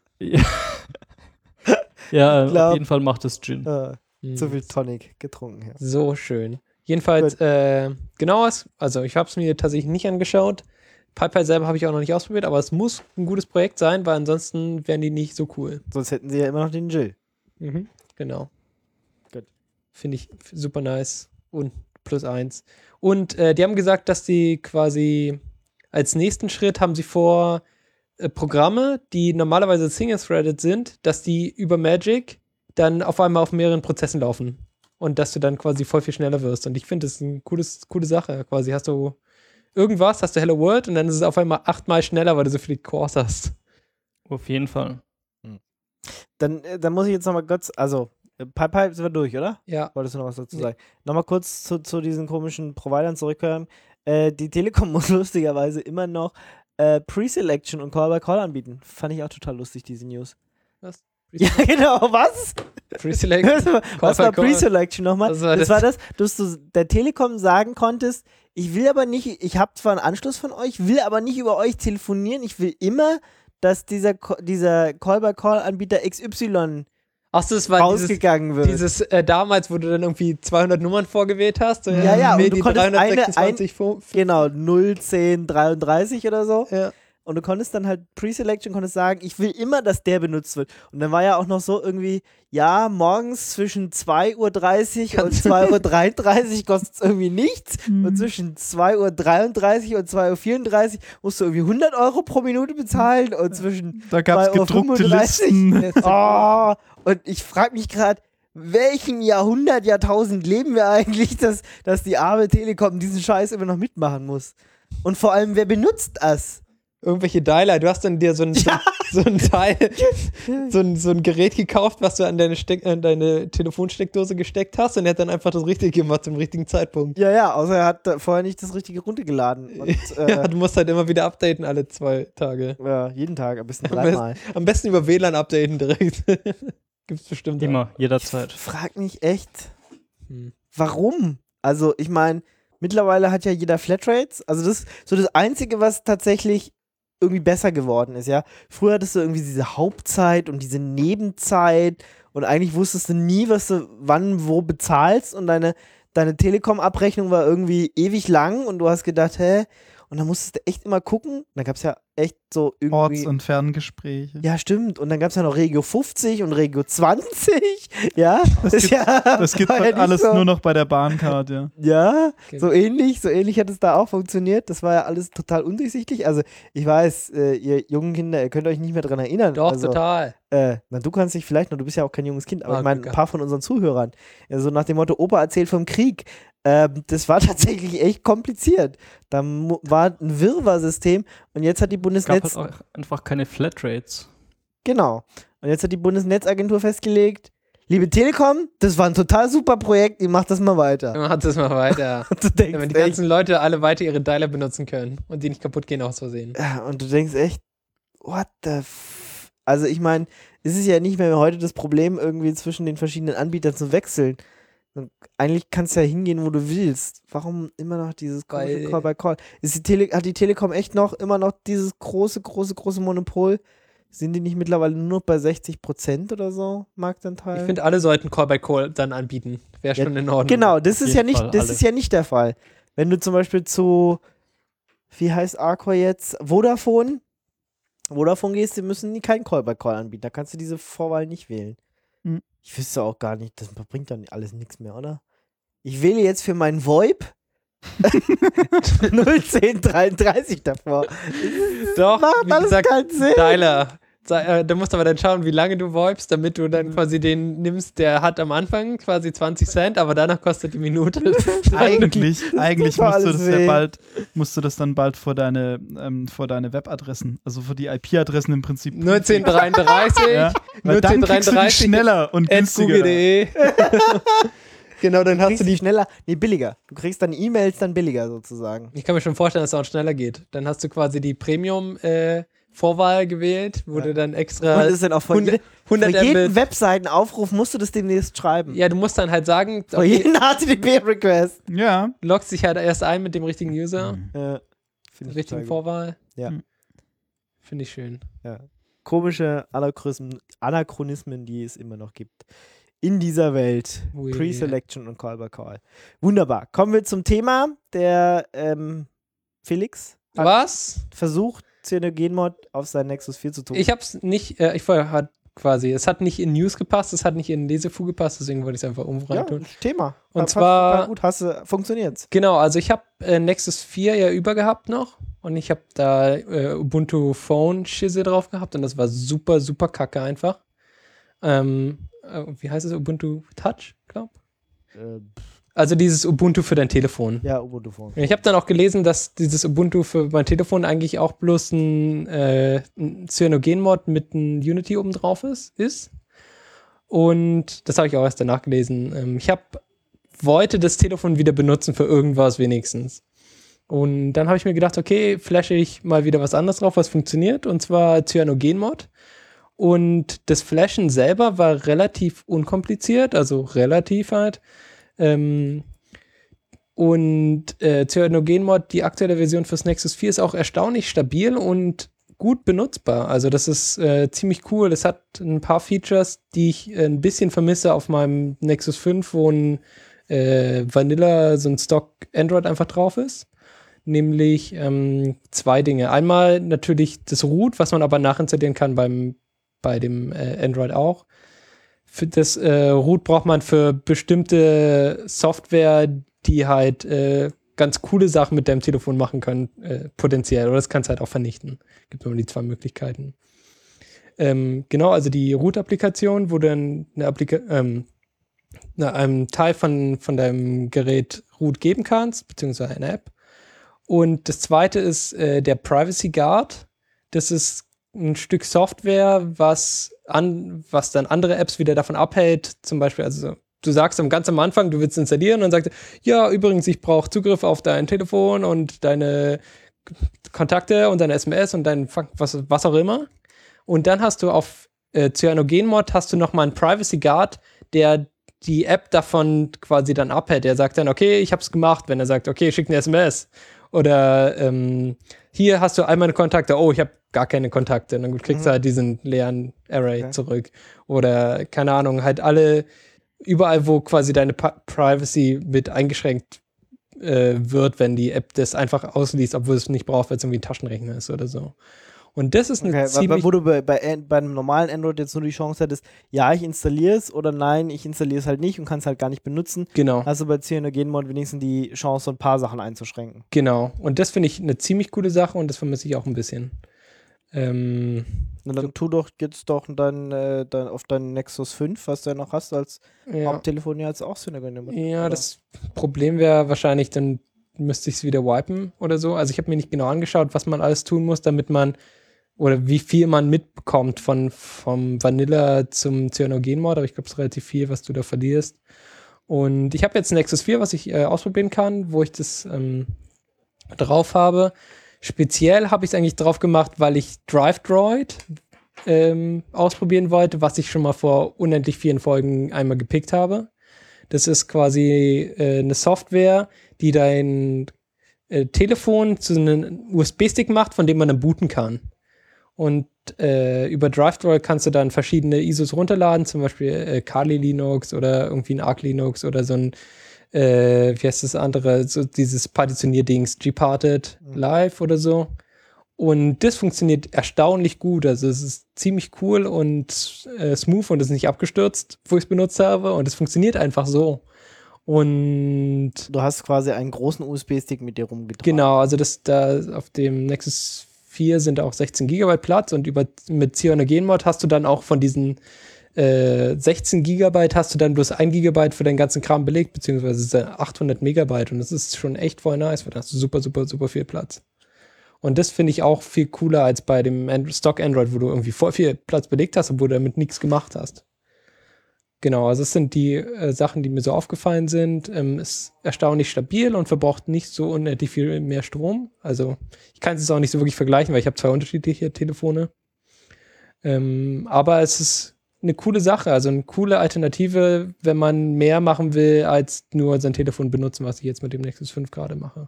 Ja, glaub- auf jeden Fall macht es Gin. Zu viel Tonic getrunken. Ja. so schön. Jedenfalls, genaues, also ich habe es mir tatsächlich nicht angeschaut. PyPy selber habe ich auch noch nicht ausprobiert, aber es muss ein gutes Projekt sein, weil ansonsten wären die nicht so cool. Sonst hätten sie ja immer noch den Jill. Genau. Gut. Finde ich super nice und +1. Und die haben gesagt, dass die quasi als nächsten Schritt haben sie vor, Programme, die normalerweise single-threaded sind, dass die über Magic dann auf einmal auf mehreren Prozessen laufen. Und dass du dann quasi voll viel schneller wirst. Und ich finde, das ist eine coole Sache. Quasi hast du irgendwas, hast du Hello World und dann ist es auf einmal 8-mal schneller, weil du so viele Cores hast. Auf jeden Fall. Dann muss ich jetzt nochmal kurz, also PyPy sind wir durch, oder? Ja. Wolltest du noch was dazu Nee. sagen? Nochmal kurz zu diesen komischen Providern zurückhören. Die Telekom muss lustigerweise immer noch Pre-Selection und Call-by-Call anbieten. Fand ich auch total lustig, diese News. Was? Ja, genau, was? Pre-Select. Was war Call-by-Call? Pre-Selection nochmal? Was war Das das? war das, dass du der Telekom sagen konntest, ich will aber nicht, ich habe zwar einen Anschluss von euch, will aber nicht über euch telefonieren, ich will immer, dass dieser Call-by-Call-Anbieter XY Achso, das war rausgegangen wird. dieses damals, wo du dann irgendwie 200 Nummern vorgewählt hast. So, Ja, und wähl du die konntest 326 Genau, 0, 10, 33 oder so. Ja. Und du konntest dann halt Pre-Selection, konntest sagen, ich will immer, dass der benutzt wird. Und dann war ja auch noch so irgendwie, ja, morgens zwischen 2:30 Uhr und 2:33 Uhr kostet es irgendwie nichts. Und zwischen 2:33 Uhr und 2:34 Uhr musst du irgendwie 100 Euro pro Minute bezahlen. Und zwischen Da gab es 2:35 gedruckte Uhr. Listen. Oh, und ich frage mich gerade, welchem Jahrtausend leben wir eigentlich, dass die arme Telekom diesen Scheiß immer noch mitmachen muss? Und vor allem, wer benutzt das? Irgendwelche Dialer. Du hast dann dir so ein Teil, so ein Gerät gekauft, was du an deine Telefonsteckdose gesteckt hast und er hat dann einfach das Richtige gemacht zum richtigen Zeitpunkt. Ja, außer er hat vorher nicht das Richtige runtergeladen. Und, Ja, du musst halt immer wieder updaten alle 2 Tage. ja, jeden Tag, am besten dreimal. Am besten über WLAN updaten direkt. Gibt's bestimmt auch. Immer, jederzeit. Frag mich echt, Hm. warum? Also, ich meine, mittlerweile hat ja jeder Flatrates. Also, das ist so das Einzige, was tatsächlich irgendwie besser geworden ist, ja. Früher hattest du irgendwie diese Hauptzeit und diese Nebenzeit und eigentlich wusstest du nie, was du wann wo bezahlst und deine Telekom-Abrechnung war irgendwie ewig lang und du hast gedacht, hä? Und dann musstest du echt immer gucken. Da gab es ja echt so irgendwie. Orts- und Ferngespräche. Ja, stimmt. Und dann gab es ja noch Regio 50 und Regio 20. Ja, Das gibt war ja halt nicht alles so. nur noch bei der Bahncard, ja. Ja, Genau. so ähnlich hat es da auch funktioniert. Das war ja alles total undurchsichtig. Also ich weiß, ihr jungen Kinder, ihr könnt euch nicht mehr dran erinnern. Doch, also, total. Na, du kannst dich vielleicht noch, du bist ja auch kein junges Kind, aber Ah, ich meine, Glück ein paar von unseren Zuhörern, also nach dem Motto, Opa erzählt vom Krieg. Das war tatsächlich echt kompliziert. Da war ein Wirrwarr-System und jetzt hat die Es gab Bundesnetz... halt auch einfach keine Flatrates. Genau. Und jetzt hat die Bundesnetzagentur festgelegt, liebe Telekom, das war ein total super Projekt, ihr macht das mal weiter. Macht das mal weiter. Und du denkst Damit die echt, ganzen Leute alle weiter ihre Dialer benutzen können und die nicht kaputt gehen aus Versehen. ja, und du denkst echt, what the Also ich meine, es ist ja nicht mehr heute das Problem, irgendwie zwischen den verschiedenen Anbietern zu wechseln. Und eigentlich kannst du ja hingehen, wo du willst. Warum immer noch dieses komische Weil- Call-by-Call? Hat die Telekom echt immer noch dieses große Monopol? Sind die nicht mittlerweile nur noch bei 60% oder so, Marktanteil? Ich finde, alle sollten Call-by-Call dann anbieten. Wäre Ja, schon in Ordnung. Genau, das ist jeden ja Fall nicht, das alle. ist ja nicht der Fall. Wenn du zum Beispiel zu, wie heißt Arcor jetzt? Vodafone gehst, die müssen keinen Call-by-Call anbieten. Da kannst du diese Vorwahl nicht wählen. Hm. Ich wüsste auch gar nicht, das bringt dann alles nichts mehr, oder? Ich wähle jetzt für meinen VoIP 01033 davor. Doch, Macht wie alles gesagt, keinen Sinn. Dialer. Da musst du aber dann schauen, wie lange du VoIPst, damit du dann quasi den nimmst, der hat am Anfang quasi 20 Cent, aber danach kostet die Minute. Eigentlich doch alles weh. musst du das dann bald vor deine Webadressen, also für die IP-Adressen im Prinzip. 1933, Ja, weil dann kriegst du die 1933 schneller und günstiger. google.de. Genau, dann Du hast kriegst du die die. schneller, nee, billiger. Du kriegst dann E-Mails dann billiger sozusagen. Ich kann mir schon vorstellen, dass es auch schneller geht. Dann hast du quasi die Premium-Vorwahl gewählt, wo du dann Und extra das ist dann auch von 100 Für jeden Mbit. Webseitenaufruf musst du das demnächst schreiben. Ja, du musst dann halt sagen, Für okay, jeden HTTP-Request. Ja. loggst dich halt erst ein mit dem richtigen User, Ja, der richtigen Vorwahl. Ja. Finde ich schön. Ja. Komische Anachronismen, die es immer noch gibt. In dieser Welt. Ui. Pre-Selection und Call-by-Call. Wunderbar. Kommen wir zum Thema. Der Felix hat Was? versucht, Cyanogenmod auf sein Nexus 4 zu tun. Ich hab's nicht, es hat nicht in News gepasst, es hat nicht in Lesefu gepasst, deswegen wollte ich es einfach ja, umfrei tun. Thema. Und zwar- gut, funktioniert's. Genau, also ich habe Nexus 4 ja über gehabt noch und ich habe da Ubuntu Phone Schisse drauf gehabt und das war super, super kacke einfach. Wie heißt es? Ubuntu Touch, glaub? Also dieses Ubuntu für dein Telefon. Ja, Ubuntu Phone. Ich habe dann auch gelesen, dass dieses Ubuntu für mein Telefon eigentlich auch bloß ein Cyanogen-Mod mit einem Unity oben drauf ist. Und das habe ich auch erst danach gelesen. Ich wollte das Telefon wieder benutzen für irgendwas wenigstens. Und dann habe ich mir gedacht, okay, flashe ich mal wieder was anderes drauf, was funktioniert, und zwar Cyanogen-Mod. Und das Flashen selber war relativ unkompliziert, also relativ halt. Cyanogen-Mod, die aktuelle Version fürs Nexus 4, ist auch erstaunlich stabil und gut benutzbar. Also das ist ziemlich cool. Es hat ein paar Features, die ich ein bisschen vermisse auf meinem Nexus 5, wo ein Vanilla, so ein Stock Android einfach drauf ist. Nämlich 2 Dinge. Einmal natürlich das Root, was man aber nachinstallieren kann bei dem Android auch. Für das Root braucht man für bestimmte Software, die halt ganz coole Sachen mit deinem Telefon machen können, potenziell. Oder das kannst du halt auch vernichten. Gibt nur die 2 Möglichkeiten. Genau, also die Root-Applikation, wo du dann einem Teil von deinem Gerät Root geben kannst, beziehungsweise eine App. Und das zweite ist der Privacy Guard. Das ist ein Stück Software, was dann andere Apps wieder davon abhält. Zum Beispiel, also du sagst ganz am Anfang, du willst installieren, und dann sagt er, ja, übrigens, ich brauche Zugriff auf dein Telefon und deine Kontakte und deine SMS und dein was auch immer. Und dann hast du auf Cyanogen-Mod hast du nochmal einen Privacy Guard, der die App davon quasi dann abhält. Der sagt dann, okay, ich hab's gemacht, wenn er sagt, okay, schick eine SMS. Oder hier hast du all meine Kontakte, oh, ich habe gar keine Kontakte. Und dann kriegst du halt diesen leeren Array zurück. Oder, keine Ahnung, halt überall, wo quasi deine Privacy mit eingeschränkt wird, wenn die App das einfach ausliest, obwohl es nicht braucht, weil es irgendwie ein Taschenrechner ist oder so. Und das ist eine ziemlich... Wo du bei einem normalen Android jetzt nur die Chance hättest, ja, ich installiere es, oder nein, ich installiere es halt nicht und kann es halt gar nicht benutzen. Genau. Hast du bei Cyanogen-Mod wenigstens die Chance, so ein paar Sachen einzuschränken. Genau. Und das finde ich eine ziemlich coole Sache und das vermisse ich auch ein bisschen. Na, dann tu doch jetzt doch dann auf deinen Nexus 5, was du ja noch hast als Ja, Haupttelefon, ja jetzt auch Synergy. ja, das Problem wäre wahrscheinlich, dann müsste ich es wieder wipen oder so. Also ich habe mir nicht genau angeschaut, was man alles tun muss, damit man oder wie viel man mitbekommt vom Vanilla zum Cyanogen-Mod, aber ich glaube, es ist relativ viel, was du da verlierst. Und ich habe jetzt ein Nexus 4, was ich ausprobieren kann, wo ich das drauf habe. Speziell habe ich es eigentlich drauf gemacht, weil ich DriveDroid ausprobieren wollte, was ich schon mal vor unendlich vielen Folgen einmal gepickt habe. Das ist quasi eine Software, die dein Telefon zu einem USB-Stick macht, von dem man dann booten kann. Und über DriveDroid kannst du dann verschiedene ISOs runterladen, zum Beispiel Kali Linux oder irgendwie ein Arch Linux oder so ein wie heißt das andere, so dieses Partitionierdings, Gparted Live oder so. Und das funktioniert erstaunlich gut. Also es ist ziemlich cool und smooth und ist nicht abgestürzt, wo ich es benutzt habe. Und es funktioniert einfach so. Und Du hast quasi einen großen USB-Stick mit dir rumgetragen. genau, also da auf dem Nexus 4 sind auch 16 GB Platz und mit Cyanogen-Mod hast du dann auch von diesen 16 Gigabyte hast du dann bloß 1 Gigabyte für deinen ganzen Kram belegt, beziehungsweise 800 Megabyte und das ist schon echt voll nice, weil da hast du super, super, super viel Platz. Und das finde ich auch viel cooler als bei dem Stock Android, wo du irgendwie voll viel Platz belegt hast, obwohl du damit nichts gemacht hast. Genau, also das sind die Sachen, die mir so aufgefallen sind. Ist erstaunlich stabil und verbraucht nicht so unendlich viel mehr Strom. Also ich kann es jetzt auch nicht so wirklich vergleichen, weil ich habe 2 unterschiedliche Telefone. Aber es ist eine coole Sache, also eine coole Alternative, wenn man mehr machen will, als nur sein Telefon benutzen, was ich jetzt mit dem Nexus 5 gerade mache.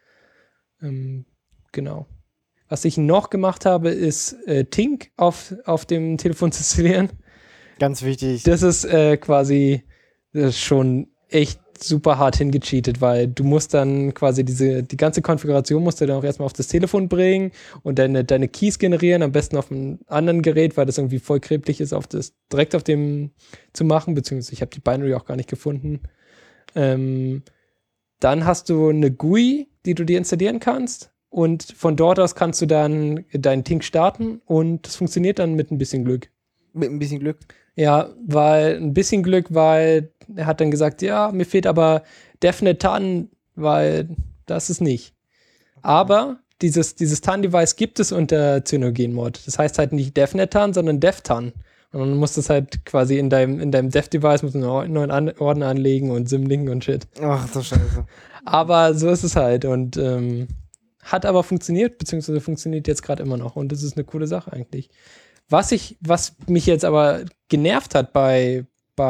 Genau. Was ich noch gemacht habe, ist Tink auf dem Telefon zu installieren. Ganz wichtig. Das ist quasi schon echt super hart hingecheatet, weil du musst dann quasi die ganze Konfiguration musst du dann auch erstmal auf das Telefon bringen und deine Keys generieren, am besten auf einem anderen Gerät, weil das irgendwie voll kreblich ist, direkt auf dem zu machen, beziehungsweise ich habe die Binary auch gar nicht gefunden. Dann hast du eine GUI, die du dir installieren kannst und von dort aus kannst du dann deinen Tink starten und das funktioniert dann mit ein bisschen Glück. Mit ein bisschen Glück. Ja, weil er hat dann gesagt, ja, mir fehlt aber Definite TAN, weil das ist nicht. Aber dieses TAN-Device gibt es unter Cyanogen-Mod. Das heißt halt nicht Definite TAN, sondern DevTAN. Und dann musst du es halt quasi in deinem Dev-Device einen neuen Ordner anlegen und Symlinken und Shit. Ach, das Scheiße. Aber so ist es halt und hat aber funktioniert, beziehungsweise funktioniert jetzt gerade immer noch und das ist eine coole Sache eigentlich. Was mich jetzt aber genervt hat bei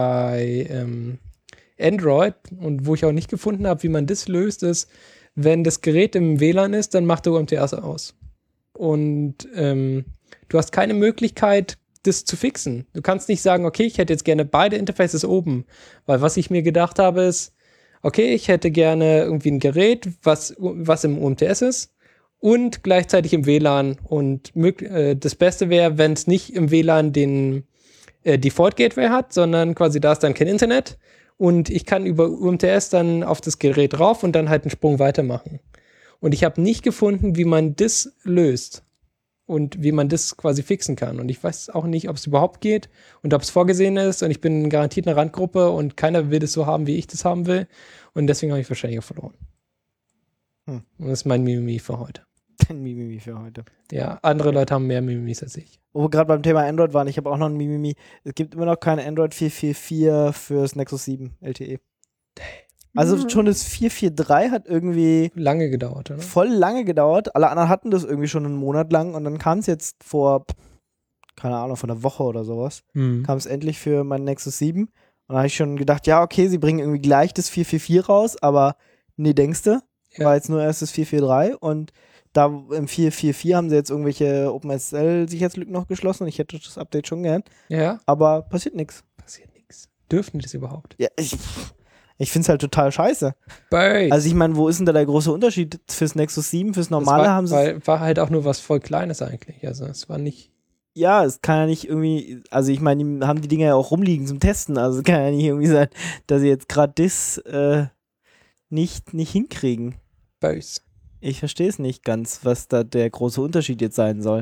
Android und wo ich auch nicht gefunden habe, wie man das löst, ist, wenn das Gerät im WLAN ist, dann macht der UMTS aus. Und du hast keine Möglichkeit, das zu fixen. Du kannst nicht sagen, okay, ich hätte jetzt gerne beide Interfaces oben. Weil was ich mir gedacht habe, ist, okay, ich hätte gerne irgendwie ein Gerät, was im UMTS ist und gleichzeitig im WLAN. Und das Beste wäre, wenn es nicht im WLAN den Default Gateway hat, sondern quasi da ist dann kein Internet und ich kann über UMTS dann auf das Gerät rauf und dann halt einen Sprung weitermachen. Und ich habe nicht gefunden, wie man das löst und wie man das quasi fixen kann. Und ich weiß auch nicht, ob es überhaupt geht und ob es vorgesehen ist und ich bin garantiert eine Randgruppe und keiner will das so haben, wie ich das haben will. Und deswegen habe ich wahrscheinlich auch verloren. Und das ist mein Mimimi für heute. Ein Mimimi für heute. Ja, andere Leute haben mehr Mimimis als ich. Wo wir gerade beim Thema Android waren, ich habe auch noch ein Mimimi. Es gibt immer noch kein Android 4.4.4 fürs Nexus 7 LTE. Also schon das 4.4.3 hat irgendwie Lange gedauert, oder? voll lange gedauert. Alle anderen hatten das irgendwie schon einen Monat lang und dann kam es jetzt vor, keine Ahnung, vor einer Woche oder sowas, kam es endlich für mein Nexus 7. Und da habe ich schon gedacht, ja, okay, sie bringen irgendwie gleich das 4.4.4 raus, aber nee, denkste, war jetzt nur erst das 4.4.3 und da im 4.4.4 haben sie jetzt irgendwelche OpenSSL-Sicherheitslücken noch geschlossen und ich hätte das Update schon gern. Ja. Aber passiert nichts. Passiert nichts. Dürfen die das überhaupt? Ja, ich finde es halt total scheiße. Bye. Also ich meine, wo ist denn da der große Unterschied fürs Nexus 7, fürs normale haben sie... War halt auch nur was voll Kleines eigentlich. Also es war nicht... Ja, es kann ja nicht irgendwie... Also ich meine, die haben die Dinger ja auch rumliegen zum Testen. Also es kann ja nicht irgendwie sein, dass sie jetzt gerade das nicht hinkriegen. Böse. Ich verstehe es nicht ganz, was da der große Unterschied jetzt sein soll.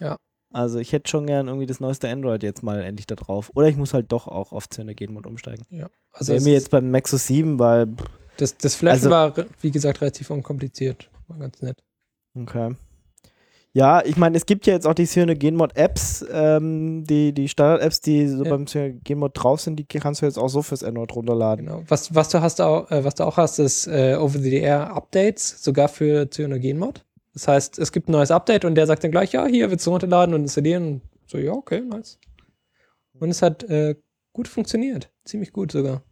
Ja. Also ich hätte schon gern irgendwie das neueste Android jetzt mal endlich da drauf. Oder ich muss halt doch auch auf Cyanogen-Mode umsteigen. Ja. Also Wäre mir jetzt beim Nexus 7, weil das Flashen also- war, wie gesagt, relativ unkompliziert. War ganz nett. okay. Ja, ich meine, es gibt ja jetzt auch die Cyanogen-Mod-Apps, die Standard-Apps, die so Ja. beim Cyanogen-Mod drauf sind, die kannst du jetzt auch so fürs Android runterladen. Genau. Was du auch hast, ist Over-the-Air-Updates, sogar für Cyanogen-Mod. Das heißt, es gibt ein neues Update und der sagt dann gleich, ja, hier willst du runterladen und installieren. Und so, ja, okay, nice. Und es hat gut funktioniert. Ziemlich gut sogar.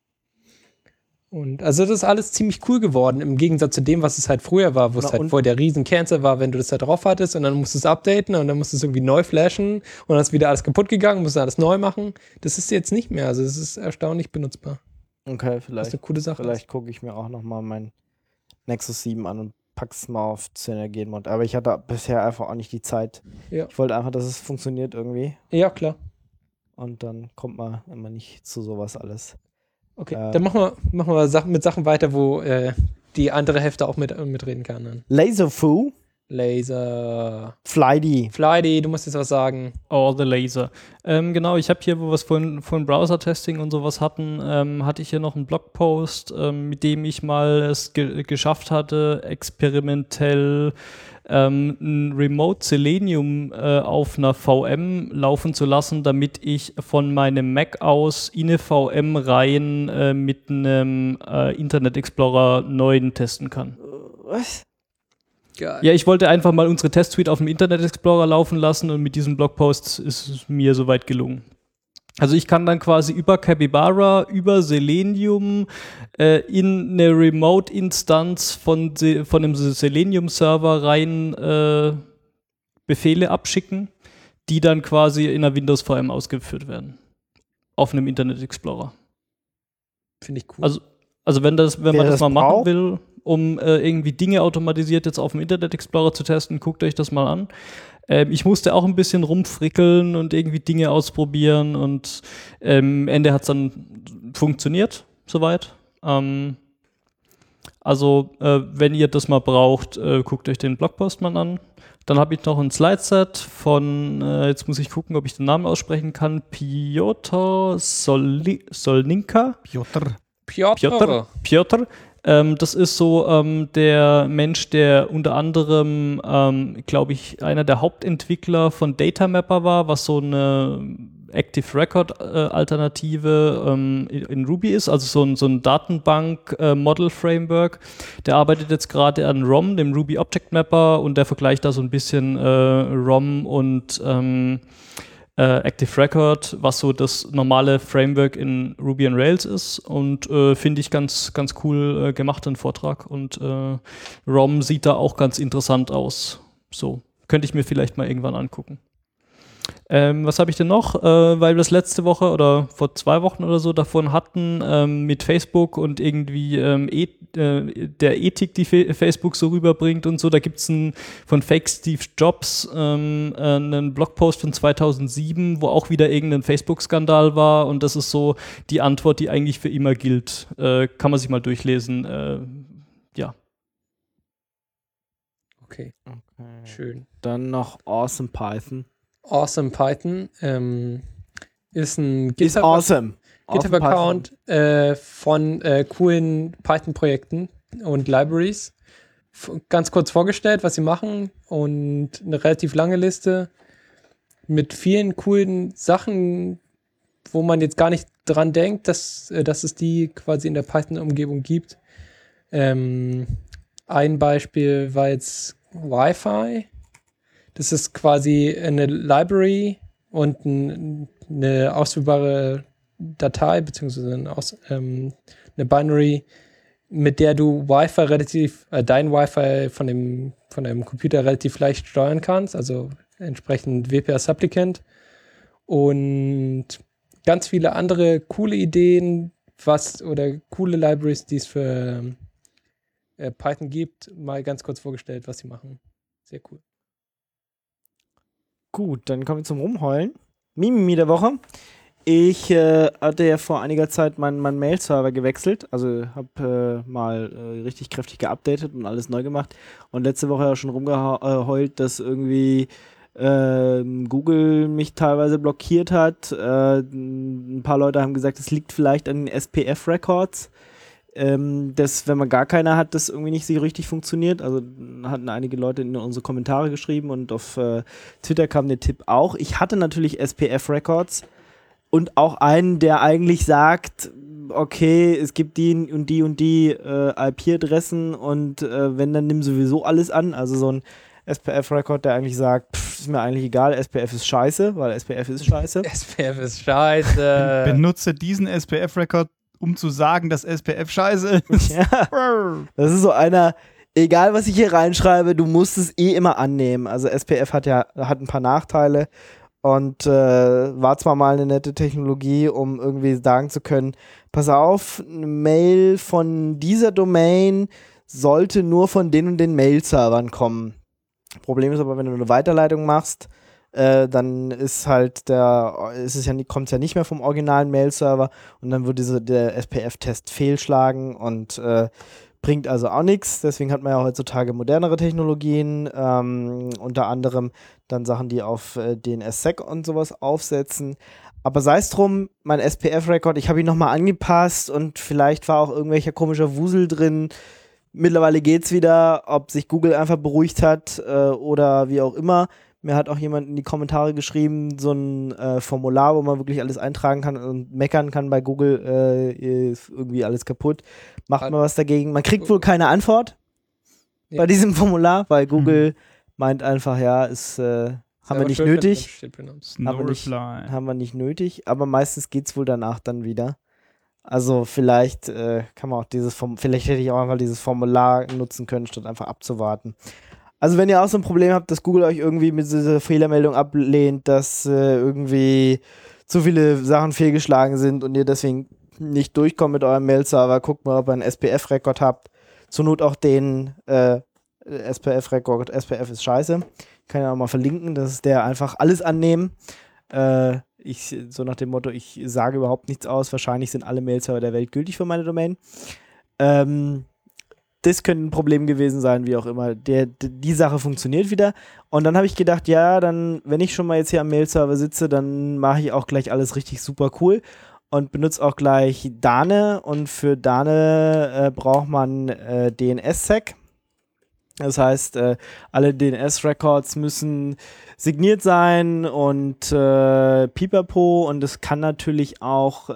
Und also das ist alles ziemlich cool geworden, im Gegensatz zu dem, was es halt früher war, wo es Na, halt und- vorher der Riesen-Cancer war, wenn du das da drauf hattest und dann musst du es updaten und dann musst du es irgendwie neu flashen und dann ist wieder alles kaputt gegangen, musst du alles neu machen. Das ist jetzt nicht mehr. Also es ist erstaunlich benutzbar. Okay, Was vielleicht. eine coole Sache ist. Vielleicht gucke ich mir auch nochmal mein Nexus 7 an und pack's mal auf Cyanogen-Mod. Aber ich hatte bisher einfach auch nicht die Zeit. Ja. Ich wollte einfach, dass es funktioniert irgendwie. Ja, klar. Und dann kommt man immer nicht zu sowas alles. Okay, dann machen wir mit Sachen weiter, wo die andere Hälfte auch mitreden kann. Dann. Laserfu, Laser. Flydy. Flydy, du musst jetzt was sagen. Oh, the Laser. Genau, ich habe hier, wo wir es von Browser-Testing und sowas hatten, hatte ich hier noch einen Blogpost, mit dem ich mal es geschafft hatte, experimentell ein Remote Selenium auf einer VM laufen zu lassen, damit ich von meinem Mac aus in eine VM rein mit einem Internet Explorer 9 testen kann. Was? Geil. Ja, ich wollte einfach mal unsere Testsuite auf dem Internet Explorer laufen lassen und mit diesem Blogpost ist es mir soweit gelungen. Also ich kann dann quasi über Capybara, über Selenium in eine Remote-Instanz von einem Selenium-Server rein Befehle abschicken, die dann quasi in einer Windows-VM ausgeführt werden. Auf einem Internet Explorer. Finde ich cool. Also wenn man Wer das mal das machen braucht? will, um irgendwie Dinge automatisiert jetzt auf dem Internet Explorer zu testen, guckt euch das mal an. Ich musste auch ein bisschen rumfrickeln und irgendwie Dinge ausprobieren und am Ende hat es dann funktioniert, soweit. Wenn ihr das mal braucht, guckt euch den Blogpost mal an. Dann habe ich noch ein Slideset von, jetzt muss ich gucken, ob ich den Namen aussprechen kann, Piotr Solninka. Piotr. Piotr. Das ist so der Mensch, der unter anderem, glaube ich, einer der Hauptentwickler von Datamapper war, was so eine Active Record Alternative in Ruby ist, also so ein Datenbank Model Framework. Der arbeitet jetzt gerade an ROM, dem Ruby Object Mapper, und der vergleicht da so ein bisschen ROM und Active Record, was so das normale Framework in Ruby on Rails ist, und finde ich ganz cool gemacht, den Vortrag, und ROM sieht da auch ganz interessant aus. So, könnte ich mir vielleicht mal irgendwann angucken. Was habe ich denn noch? Weil wir das letzte Woche oder vor 2 Wochen oder so davon hatten, mit Facebook und irgendwie der Ethik, die Facebook so rüberbringt und so. Da gibt es von Fake Steve Jobs einen Blogpost von 2007, wo auch wieder irgendein Facebook-Skandal war, und das ist so die Antwort, die eigentlich für immer gilt. Kann man sich mal durchlesen. Ja. Okay, schön. Dann noch Awesome Python. Awesome Python ist ein Ist awesome. GitHub-Account von coolen Python-Projekten und Libraries. Ganz kurz vorgestellt, was sie machen, und eine relativ lange Liste mit vielen coolen Sachen, wo man jetzt gar nicht dran denkt, dass es die quasi in der Python-Umgebung gibt. Ein Beispiel war jetzt Wi-Fi. Das ist quasi eine Library und eine ausführbare Datei, beziehungsweise eine Binary, mit der du dein Wi-Fi von deinem Computer relativ leicht steuern kannst, also entsprechend WPA-Supplicant, und ganz viele andere coole Ideen, oder coole Libraries, die es für Python gibt, mal ganz kurz vorgestellt, was sie machen. Sehr cool. Gut, dann kommen wir zum Rumheulen. Mimimi der Woche. Ich hatte ja vor einiger Zeit meinen Mail-Server gewechselt. Also habe mal richtig kräftig geupdatet und alles neu gemacht. Und letzte Woche auch schon rumgeheult, dass irgendwie Google mich teilweise blockiert hat. Ein paar Leute haben gesagt, es liegt vielleicht an den SPF-Records. Dass, wenn man gar keine hat, das irgendwie nicht so richtig funktioniert. Also hatten einige Leute in unsere Kommentare geschrieben und auf Twitter kam der Tipp auch. Ich hatte natürlich SPF-Records und auch einen, der eigentlich sagt, okay, es gibt die und die und die IP-Adressen und wenn, dann nimm sowieso alles an. Also so ein SPF-Record, der eigentlich sagt, ist mir eigentlich egal, SPF ist scheiße, weil SPF ist scheiße. SPF ist scheiße. Benutze diesen SPF-Record, um zu sagen, dass SPF scheiße ist. Ja. Das ist so einer, egal was ich hier reinschreibe, du musst es immer annehmen. Also SPF hat ein paar Nachteile und war zwar mal eine nette Technologie, um irgendwie sagen zu können, pass auf, eine Mail von dieser Domain sollte nur von den und den Mail-Servern kommen. Problem ist aber, wenn du eine Weiterleitung machst, dann ist halt kommt es ja nicht mehr vom originalen Mail-Server und dann wird der SPF-Test fehlschlagen und bringt also auch nichts. Deswegen hat man ja heutzutage modernere Technologien, unter anderem dann Sachen, die auf DNSSEC und sowas aufsetzen. Aber sei es drum, mein SPF-Record, ich habe ihn nochmal angepasst und vielleicht war auch irgendwelcher komischer Wusel drin. Mittlerweile geht's wieder, ob sich Google einfach beruhigt hat oder wie auch immer. Mir hat auch jemand in die Kommentare geschrieben, so ein Formular, wo man wirklich alles eintragen kann und meckern kann bei Google, ist irgendwie alles kaputt. Macht man was dagegen? Man kriegt wohl keine Antwort bei diesem Formular, weil Google meint einfach, ja, haben wir nicht nötig. Haben wir nicht nötig, aber meistens geht's wohl danach dann wieder. Also vielleicht kann man auch vielleicht hätte ich auch einfach dieses Formular nutzen können, statt einfach abzuwarten. Also wenn ihr auch so ein Problem habt, dass Google euch irgendwie mit dieser Fehlermeldung ablehnt, dass irgendwie zu viele Sachen fehlgeschlagen sind und ihr deswegen nicht durchkommt mit eurem Mail-Server, guckt mal, ob ihr einen SPF-Record habt. Zur Not auch den SPF-Record. SPF ist scheiße. Ich kann ja auch mal verlinken, das ist der einfach alles annehmen. So nach dem Motto, ich sage überhaupt nichts aus, wahrscheinlich sind alle Mail-Server der Welt gültig für meine Domain. Das könnte ein Problem gewesen sein, wie auch immer. Die Sache funktioniert wieder. Und dann habe ich gedacht, ja, dann, wenn ich schon mal jetzt hier am Mail-Server sitze, dann mache ich auch gleich alles richtig super cool und benutze auch gleich Dane. Und für Dane braucht man DNSSEC. Das heißt, alle DNS-Records müssen signiert sein und pipapo. Und es kann natürlich auch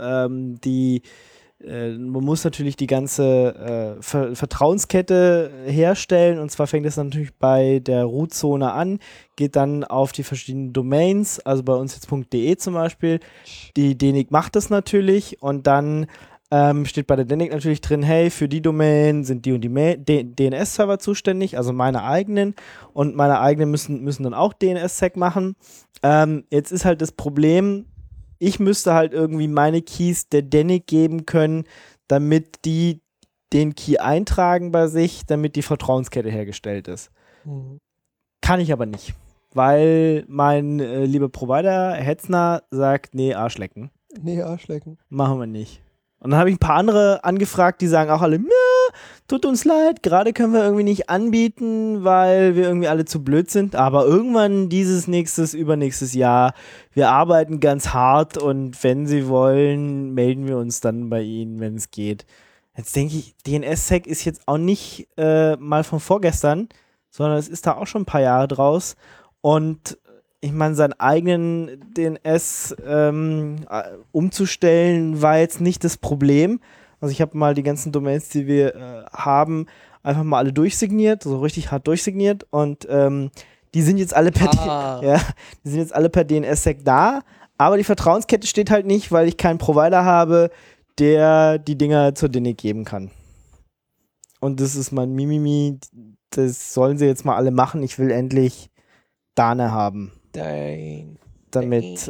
man muss natürlich die ganze Vertrauenskette herstellen und zwar fängt es natürlich bei der Root-Zone an, geht dann auf die verschiedenen Domains, also bei uns jetzt .de zum Beispiel. Die DENIC macht das natürlich und dann steht bei der DENIC natürlich drin, hey, für die Domain sind die und die DNS-Server zuständig, also meine eigenen und meine eigenen müssen dann auch DNSSEC machen. Jetzt ist halt das Problem, ich müsste halt irgendwie meine Keys der DENIC geben können, damit die den Key eintragen bei sich, damit die Vertrauenskette hergestellt ist. Kann ich aber nicht, weil mein lieber Provider Hetzner sagt, nee, Arschlecken. Machen wir nicht. Und dann habe ich ein paar andere angefragt, die sagen auch alle, tut uns leid, gerade können wir irgendwie nicht anbieten, weil wir irgendwie alle zu blöd sind, aber irgendwann übernächstes Jahr, wir arbeiten ganz hart und wenn Sie wollen, melden wir uns dann bei Ihnen, wenn es geht. Jetzt denke ich, DNSSEC ist jetzt auch nicht mal von vorgestern, sondern es ist da auch schon ein paar Jahre draus und ich meine, seinen eigenen DNS umzustellen war jetzt nicht das Problem. Also ich habe mal die ganzen Domains, die wir haben, einfach mal alle durchsigniert, so richtig hart durchsigniert und die sind jetzt alle per DNSSEC da, aber die Vertrauenskette steht halt nicht, weil ich keinen Provider habe, der die Dinger zur DNIC geben kann. Und das ist mein Mimimi, das sollen sie jetzt mal alle machen, ich will endlich Dane haben. Damit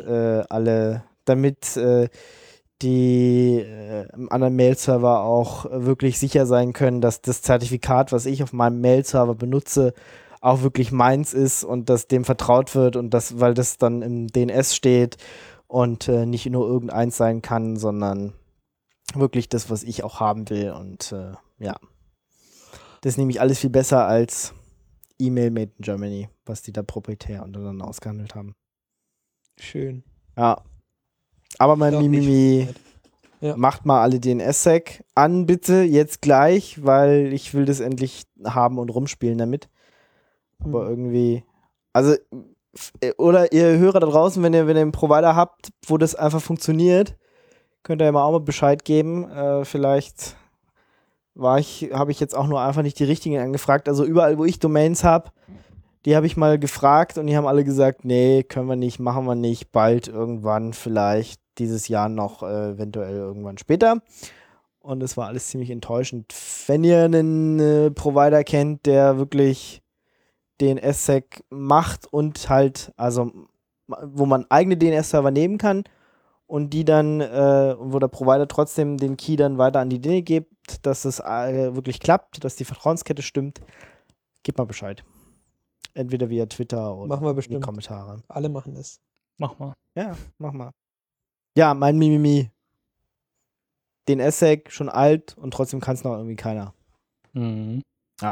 die anderen Mail-Server auch wirklich sicher sein können, dass das Zertifikat, was ich auf meinem Mail-Server benutze, auch wirklich meins ist und dass dem vertraut wird und weil das dann im DNS steht und nicht nur irgendeins sein kann, sondern wirklich das, was ich auch haben will und ja. Das ist nämlich alles viel besser als E-Mail Made in Germany, was die da proprietär untereinander ausgehandelt haben. Schön. Ja. Aber mein Doch, nicht Mimimi, Ja. macht mal alle DNS-Sec an, bitte, jetzt gleich, weil ich will das endlich haben und rumspielen damit. Aber irgendwie, also, oder ihr Hörer da draußen, wenn ihr einen Provider habt, wo das einfach funktioniert, könnt ihr ja mal auch mal Bescheid geben. Vielleicht habe ich jetzt auch nur einfach nicht die richtigen angefragt. Also überall, wo ich Domains habe, die habe ich mal gefragt und die haben alle gesagt, nee, können wir nicht, machen wir nicht, bald irgendwann, vielleicht dieses Jahr noch, eventuell irgendwann später. Und es war alles ziemlich enttäuschend. Wenn ihr einen Provider kennt, der wirklich DNS-Sec macht und halt, also wo man eigene DNS-Server nehmen kann und die dann, wo der Provider trotzdem den Key dann weiter an die DNS gibt, dass es wirklich klappt, dass die Vertrauenskette stimmt, gebt mal Bescheid. Entweder via Twitter oder Machen wir in die bestimmt. Kommentare. Alle machen das. Mach mal. Ja, mach mal. Ja, mein Mimimi. DNS-Sec, schon alt und trotzdem kann es noch irgendwie keiner. Mhm.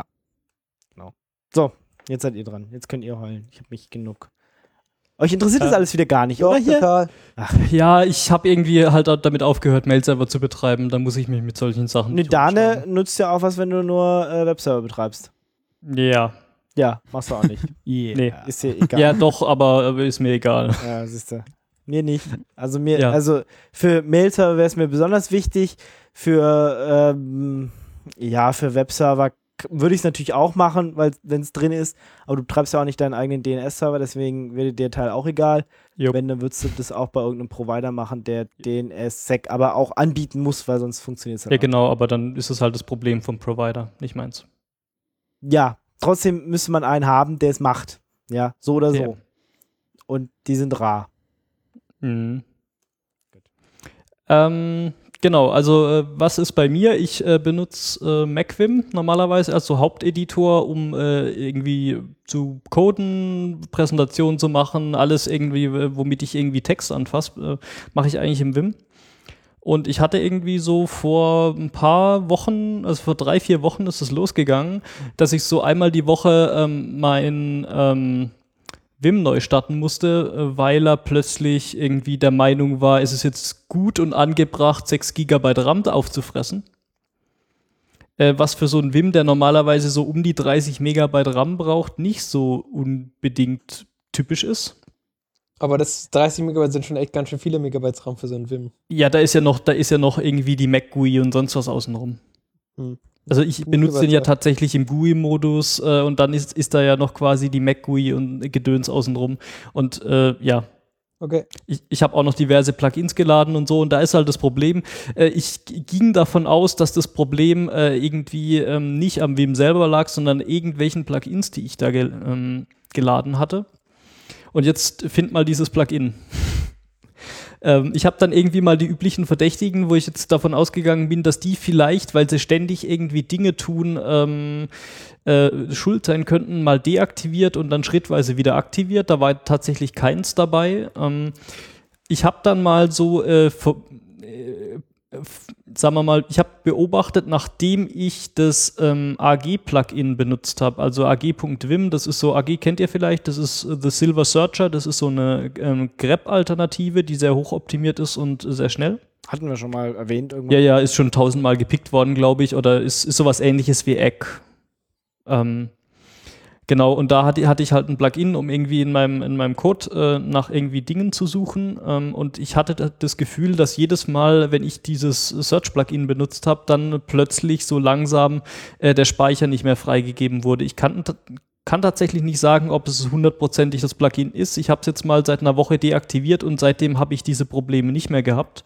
So, jetzt seid ihr dran. Jetzt könnt ihr heulen. Ich habe mich genug. Euch interessiert das Ja. alles wieder gar nicht, Doch, oder hier? total. Ja, ich habe irgendwie halt damit aufgehört, Mail-Server zu betreiben. Dann muss ich mich mit solchen Sachen Ne, nicht Dane umschlagen. nutzt ja auch was, wenn du nur Webserver betreibst. Ja. Ja, machst du auch nicht. Nee. Ist dir egal. Ja, doch, aber ist mir egal. Ja, siehst du. Mir nicht. Also mir, Ja. also für Mail-Server wäre es mir besonders wichtig. Für für Webserver würde ich es natürlich auch machen, weil wenn es drin ist, aber du treibst ja auch nicht deinen eigenen DNS-Server, deswegen wäre dir der Teil auch egal. Jupp. Wenn, dann würdest du das auch bei irgendeinem Provider machen, der DNS-Sec aber auch anbieten muss, weil sonst funktioniert es Ja, genau, aber dann ist es halt das Problem vom Provider, nicht meins. Ja, trotzdem müsste man einen haben, der es macht. Ja, so oder so. Ja. Und die sind rar. Mhm. Genau, also was ist bei mir? Ich benutze MacVim normalerweise als so Haupteditor, um irgendwie zu coden, Präsentationen zu machen, alles irgendwie, womit ich irgendwie Text anfasse, mache ich eigentlich im Vim. Und ich hatte irgendwie so vor ein paar Wochen, also vor 3-4 Wochen ist es losgegangen, dass ich so einmal die Woche mein Vim neu starten musste, weil er plötzlich irgendwie der Meinung war, es ist jetzt gut und angebracht, 6 GB RAM aufzufressen. Was für so ein Vim, der normalerweise so um die 30 Megabyte RAM braucht, nicht so unbedingt typisch ist. Aber das 30 Megabyte sind schon echt ganz schön viele Megabytes RAM für so ein Vim. Ja, da ist ja noch irgendwie die Mac GUI und sonst was außenrum. Hm. Also ich benutze den ja tatsächlich im GUI-Modus und dann ist da ja noch quasi die Mac GUI und Gedöns außenrum. Und ja, Okay. ich habe auch noch diverse Plugins geladen und so und da ist halt das Problem, ich ging davon aus, dass das Problem irgendwie nicht am Vim selber lag, sondern irgendwelchen Plugins, die ich da geladen hatte. Und jetzt find mal dieses Plugin. Ich habe dann irgendwie mal die üblichen Verdächtigen, wo ich jetzt davon ausgegangen bin, dass die vielleicht, weil sie ständig irgendwie Dinge tun, schuld sein könnten, mal deaktiviert und dann schrittweise wieder aktiviert. Da war tatsächlich keins dabei. Ich habe dann mal so, sagen wir mal, ich habe beobachtet, nachdem ich das AG-Plugin benutzt habe, also AG.Vim, das ist so, AG kennt ihr vielleicht, das ist The Silver Searcher, das ist so eine grep-Alternative, die sehr hochoptimiert ist und sehr schnell. Hatten wir schon mal erwähnt irgendwann. Ja, ist schon 1000-mal gepickt worden, glaube ich, oder ist sowas ähnliches wie Egg. Genau, und da hatte ich halt ein Plugin, um irgendwie in meinem Code nach irgendwie Dingen zu suchen. Und ich hatte das Gefühl, dass jedes Mal, wenn ich dieses Search-Plugin benutzt habe, dann plötzlich so langsam der Speicher nicht mehr freigegeben wurde. Ich kann tatsächlich nicht sagen, ob es 100%ig das Plugin ist. Ich habe es jetzt mal seit einer Woche deaktiviert und seitdem habe ich diese Probleme nicht mehr gehabt.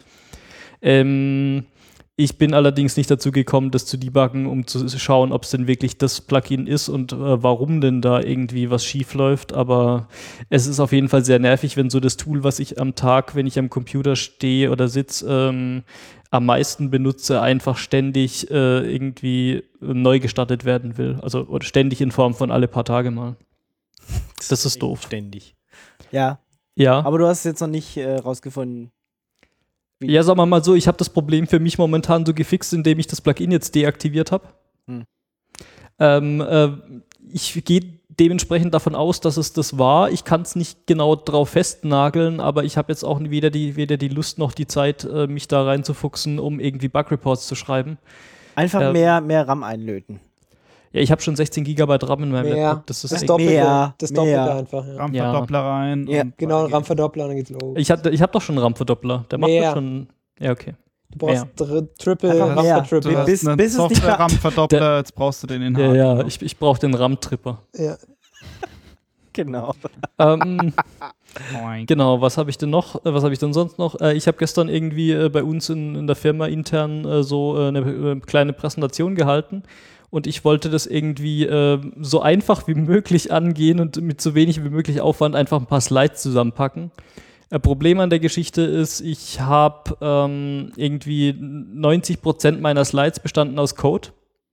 Ich bin allerdings nicht dazu gekommen, das zu debuggen, um zu schauen, ob es denn wirklich das Plugin ist und warum denn da irgendwie was schief läuft. Aber es ist auf jeden Fall sehr nervig, wenn so das Tool, was ich am Tag, wenn ich am Computer stehe oder sitze, am meisten benutze, einfach ständig irgendwie neu gestartet werden will. Also oder ständig in Form von alle paar Tage mal. Das ist doof. Ständig. Ja, Ja. aber du hast es jetzt noch nicht rausgefunden. Ja, sagen wir mal so, ich habe das Problem für mich momentan so gefixt, indem ich das Plugin jetzt deaktiviert habe. Ich gehe dementsprechend davon aus, dass es das war. Ich kann es nicht genau drauf festnageln, aber ich habe jetzt auch weder die Lust noch die Zeit, mich da reinzufuchsen, um irgendwie Bug-Reports zu schreiben. Einfach mehr RAM einlöten. Ja, ich habe schon 16 GB RAM in meinem Laptop. Das ist das echt- Doppelte. Das Doppelte mehr. einfach. Ja. RAM-Verdoppler rein. Ja, und Genau, weiter RAM-Verdoppler und dann geht's los. Ich hab doch schon einen RAM-Verdoppler. Der macht Mehr. das schon. Ja, okay. Du brauchst Triple Einfach mehr. RAM-Triple. geht's. Du Bis- hast einen bis es nicht mehr- Software-RAM-Verdoppler, jetzt brauchst du den in Ja, Hard. ja, ich brauche den RAM-Tripper. Ja. Genau. Genau, was habe ich denn noch? Was habe ich denn sonst noch? Ich habe gestern irgendwie bei uns in der Firma intern eine kleine Präsentation gehalten und ich wollte das irgendwie so einfach wie möglich angehen und mit so wenig wie möglich Aufwand einfach ein paar Slides zusammenpacken. Problem an der Geschichte ist, ich habe irgendwie 90% meiner Slides bestanden aus Code.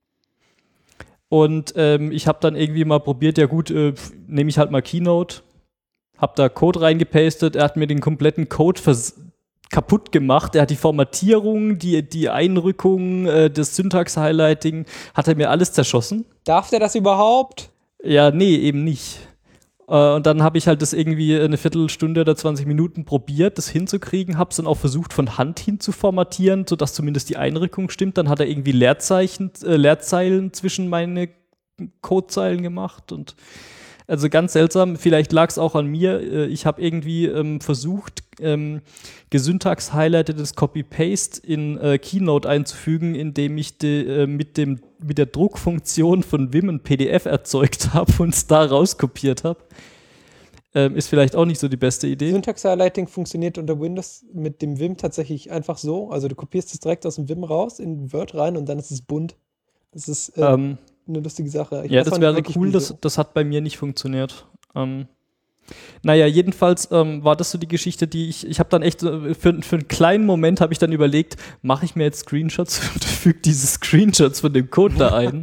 Und ich habe dann irgendwie mal probiert, ja gut, nehme ich halt mal Keynote, habe da Code reingepastet, er hat mir den kompletten Code kaputt gemacht, er hat die Formatierung, die Einrückung, das Syntax-Highlighting, hat er mir alles zerschossen. Darf der das überhaupt? Ja, nee, eben nicht. Und dann habe ich halt das irgendwie eine Viertelstunde oder 20 Minuten probiert, das hinzukriegen, habe es dann auch versucht, von Hand hin zu formatieren, sodass zumindest die Einrückung stimmt. Dann hat er irgendwie Leerzeilen zwischen meine Codezeilen gemacht und also ganz seltsam. Vielleicht lag es auch an mir. Ich habe irgendwie versucht, gesyntax-highlightetes Copy-Paste in Keynote einzufügen, indem ich mit der Druckfunktion von Vim ein PDF erzeugt habe und es da rauskopiert habe. Ist vielleicht auch nicht so die beste Idee. Syntax-Highlighting funktioniert unter Windows mit dem Vim tatsächlich einfach so. Also du kopierst es direkt aus dem Vim raus in Word rein und dann ist es bunt. Das ist eine lustige Sache. Ich Ja, weiß auch das nicht wäre wirklich, cool, wieso. das hat bei mir nicht funktioniert. Naja, jedenfalls war das so die Geschichte, die ich habe dann echt, für einen kleinen Moment habe ich dann überlegt, mache ich mir jetzt Screenshots und füge diese Screenshots von dem Code da ein.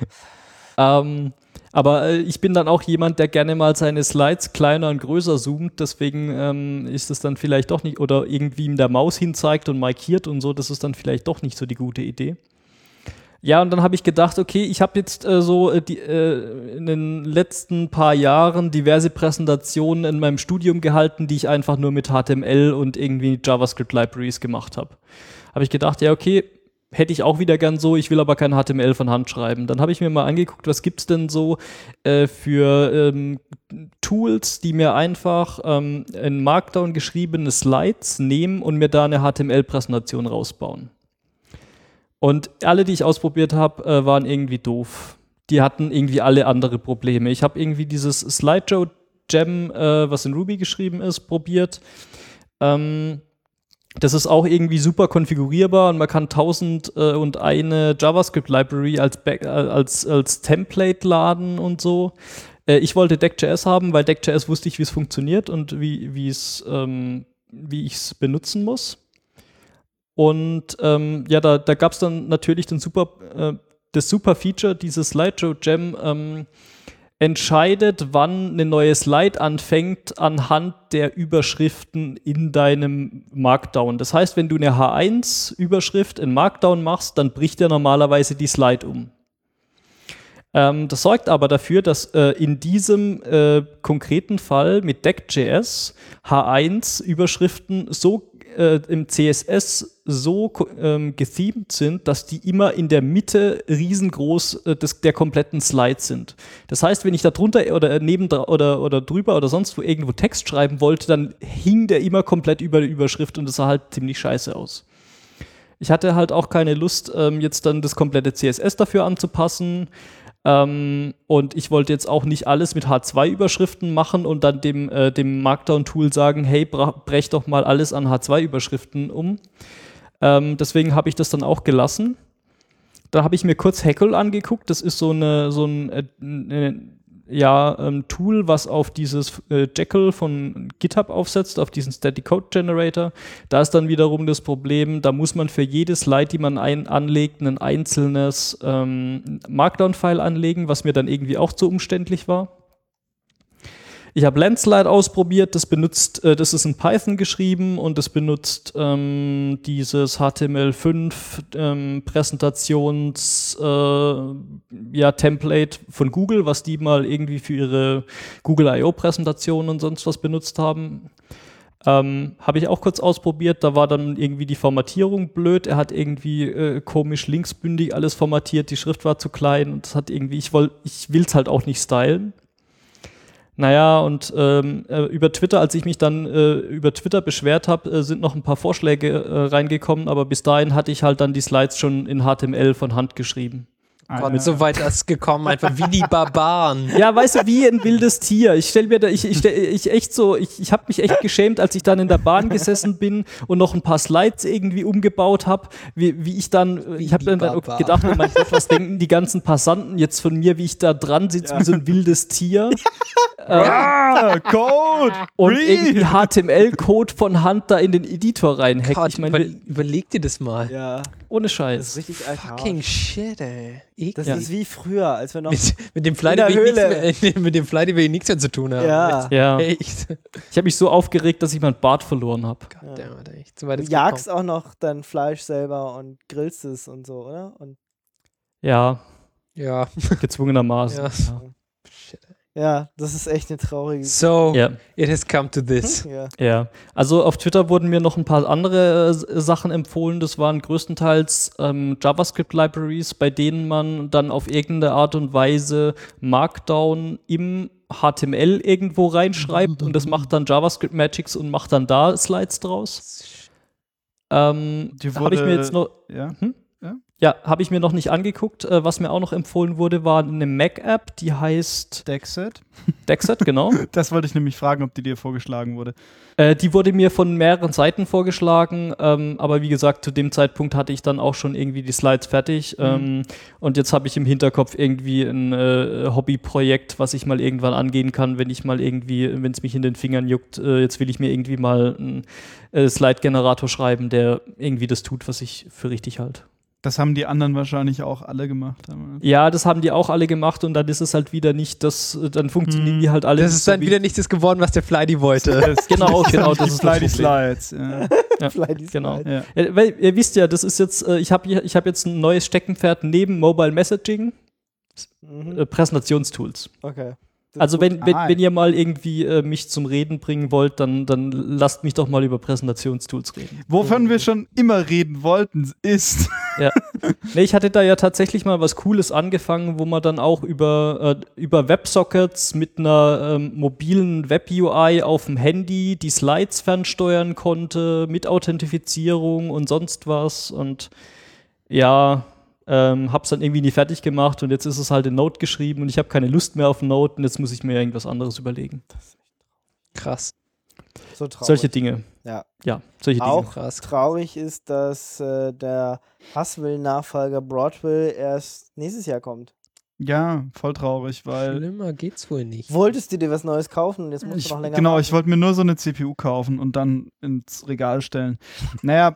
Aber ich bin dann auch jemand, der gerne mal seine Slides kleiner und größer zoomt, deswegen ist es dann vielleicht doch nicht, oder irgendwie mit der Maus hinzeigt und markiert und so, das ist dann vielleicht doch nicht so die gute Idee. Ja, und dann habe ich gedacht, okay, ich habe jetzt in den letzten paar Jahren diverse Präsentationen in meinem Studium gehalten, die ich einfach nur mit HTML und irgendwie JavaScript-Libraries gemacht habe. Habe ich gedacht, ja, okay, hätte ich auch wieder gern so, ich will aber kein HTML von Hand schreiben. Dann habe ich mir mal angeguckt, was gibt's denn so für Tools, die mir einfach in Markdown geschriebene Slides nehmen und mir da eine HTML-Präsentation rausbauen. Und alle, die ich ausprobiert habe, waren irgendwie doof. Die hatten irgendwie alle andere Probleme. Ich habe irgendwie dieses Slideshow-Gem, was in Ruby geschrieben ist, probiert. Das ist auch irgendwie super konfigurierbar und man kann 1001 JavaScript-Library als Template laden und so. Ich wollte Deck.js haben, weil Deck.js wusste ich, wie es funktioniert und wie ich es benutzen muss. Und ja, da gab es dann natürlich das super Feature, dieses Slideshow-Gem entscheidet, wann eine neue Slide anfängt anhand der Überschriften in deinem Markdown. Das heißt, wenn du eine H1-Überschrift in Markdown machst, dann bricht er normalerweise die Slide um. Das sorgt aber dafür, dass in diesem konkreten Fall mit Deck.js H1-Überschriften so im CSS so gethemed sind, dass die immer in der Mitte riesengroß der kompletten Slide sind. Das heißt, wenn ich da drunter oder oder drüber oder sonst wo irgendwo Text schreiben wollte, dann hing der immer komplett über der Überschrift und das sah halt ziemlich scheiße aus. Ich hatte halt auch keine Lust, jetzt dann das komplette CSS dafür anzupassen. Und ich wollte jetzt auch nicht alles mit H2-Überschriften machen und dann dem Markdown-Tool sagen, hey, brech doch mal alles an H2-Überschriften um. Deswegen habe ich das dann auch gelassen. Da habe ich mir kurz Hackle angeguckt. Das ist so ein Tool, was auf dieses Jekyll von GitHub aufsetzt, auf diesen Static Code Generator. Da ist dann wiederum das Problem, da muss man für jede Slide, die man anlegt, ein einzelnes Markdown-File anlegen, was mir dann irgendwie auch zu umständlich war. Ich habe Landslide ausprobiert, das ist in Python geschrieben und das benutzt dieses HTML5 Präsentations Template von Google, was die mal irgendwie für ihre Google I.O.-Präsentationen und sonst was benutzt haben. Habe ich auch kurz ausprobiert, da war dann irgendwie die Formatierung blöd, er hat irgendwie komisch linksbündig alles formatiert, die Schrift war zu klein und das hat irgendwie, ich will es halt auch nicht stylen. Naja, und über Twitter, als ich mich dann über Twitter beschwert habe, sind noch ein paar Vorschläge reingekommen, aber bis dahin hatte ich halt dann die Slides schon in HTML von Hand geschrieben. Gott, so weit ist es gekommen, einfach wie die Barbaren. Ja, weißt du, wie ein wildes Tier. Ich habe mich echt geschämt, als ich dann in der Bahn gesessen bin und noch ein paar Slides irgendwie umgebaut habe, ich habe dann gedacht, oh mein Gott, was denken die ganzen Passanten jetzt von mir, wie ich da dran sitze, wie so ein wildes Tier. Code! Und irgendwie HTML-Code von Hand da in den Editor reinhacken. Gott, Ich meine, überleg dir das mal. Ja, ohne das Scheiß. ist richtig archaisch. Fucking shit, ey. Das Eklig. ist wie früher, als wir noch Mit dem Fly, in der mit dem Fly, die wir nichts mehr zu tun haben. Ja. Ja. Echt. Ich habe mich so aufgeregt, dass ich meinen Bart verloren habe. Goddammit, echt. So weit Du ist jagst auch noch dein Fleisch selber und grillst es und so, oder? Und Ja, Ja. gezwungenermaßen. Ja. Ja. Shit. ja, das ist echt eine traurige So, Ja. it has come to this. Ja. Ja, also auf Twitter wurden mir noch ein paar andere Sachen empfohlen. Das waren größtenteils JavaScript-Libraries, bei denen man dann auf irgendeine Art und Weise Markdown im HTML irgendwo reinschreibt und das macht dann JavaScript Magics und macht dann da Slides draus. Habe ich mir jetzt noch... Ja. Ja, habe ich mir noch nicht angeguckt. Was mir auch noch empfohlen wurde, war eine Mac-App, die heißt Dexet. Dexet, genau. Das wollte ich nämlich fragen, ob die dir vorgeschlagen wurde. Die wurde mir von mehreren Seiten vorgeschlagen, aber wie gesagt, zu dem Zeitpunkt hatte ich dann auch schon irgendwie die Slides fertig und jetzt habe ich im Hinterkopf irgendwie ein Hobbyprojekt, was ich mal irgendwann angehen kann, wenn es mich in den Fingern juckt. Jetzt will ich mir irgendwie mal einen Slide-Generator schreiben, der irgendwie das tut, was ich für richtig halte. Das haben die anderen wahrscheinlich auch alle gemacht. Ja, das haben die auch alle gemacht und dann ist es halt wieder nicht dann funktionieren die halt alle. Das ist dann wieder nicht das geworden, was der Fly die wollte. Genau, das ist Fly die das Problem. Slides. Ja. Ja, Fly genau. Slide. Ja. Weil ihr wisst ja, das ist jetzt, ich hab jetzt ein neues Steckenpferd neben Mobile Messaging, Präsentationstools. Okay. Das Also ist gut. wenn ihr mal irgendwie mich zum Reden bringen wollt, dann lasst mich doch mal über Präsentationstools reden. Wovon wir schon immer reden wollten, ist Ja. Nee, ich hatte da ja tatsächlich mal was Cooles angefangen, wo man dann auch über WebSockets mit einer mobilen Web-UI auf dem Handy die Slides fernsteuern konnte, mit Authentifizierung und sonst was. Und ja, hab's dann irgendwie nie fertig gemacht und jetzt ist es halt in Node geschrieben und ich habe keine Lust mehr auf Node und jetzt muss ich mir irgendwas anderes überlegen. Krass. So traurig. Solche Dinge. Ja. Ja, solche Dinge. Auch Krass. traurig ist, dass der Haswell-Nachfolger Broadwell erst nächstes Jahr kommt. ja voll traurig, weil Schlimmer geht's wohl nicht. Wolltest du dir was Neues kaufen und jetzt musst du noch länger genau, warten? ich wollte mir nur so eine CPU kaufen und dann ins Regal stellen. Naja,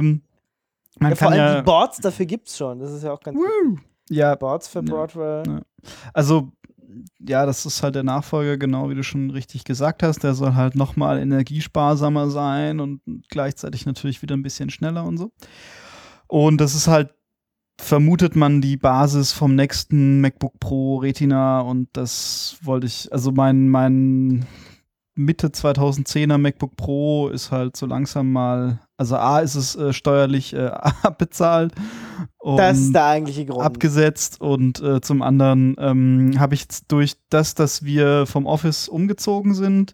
man Ja, vor kann allem ja die Boards dafür gibt's schon. Das ist ja auch ganz gut. ja, Boards für Ja. Broadwell. Ja. Also, ja, das ist halt der Nachfolger, genau wie du schon richtig gesagt hast. Der soll halt nochmal energiesparsamer sein und gleichzeitig natürlich wieder ein bisschen schneller und so. Und das ist halt, vermutet man, die Basis vom nächsten MacBook Pro Retina und das wollte ich, also mein Mitte 2010er MacBook Pro ist halt so langsam mal, also A ist es steuerlich abbezahlt und Das ist der eigentliche Grund. abgesetzt und zum anderen habe ich jetzt durch das, dass wir vom Office umgezogen sind,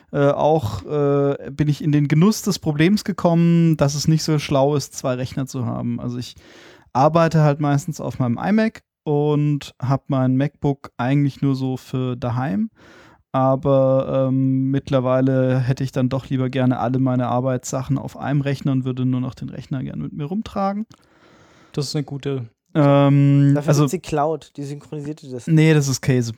bin ich in den Genuss des Problems gekommen, dass es nicht so schlau ist, 2 Rechner zu haben. Also ich arbeite halt meistens auf meinem iMac und habe mein MacBook eigentlich nur so für daheim. Aber mittlerweile hätte ich dann doch lieber gerne alle meine Arbeitssachen auf einem Rechner und würde nur noch den Rechner gerne mit mir rumtragen. Das ist eine gute. Dafür Also, sind sie Cloud, die synchronisierte das. nee, das ist Käse.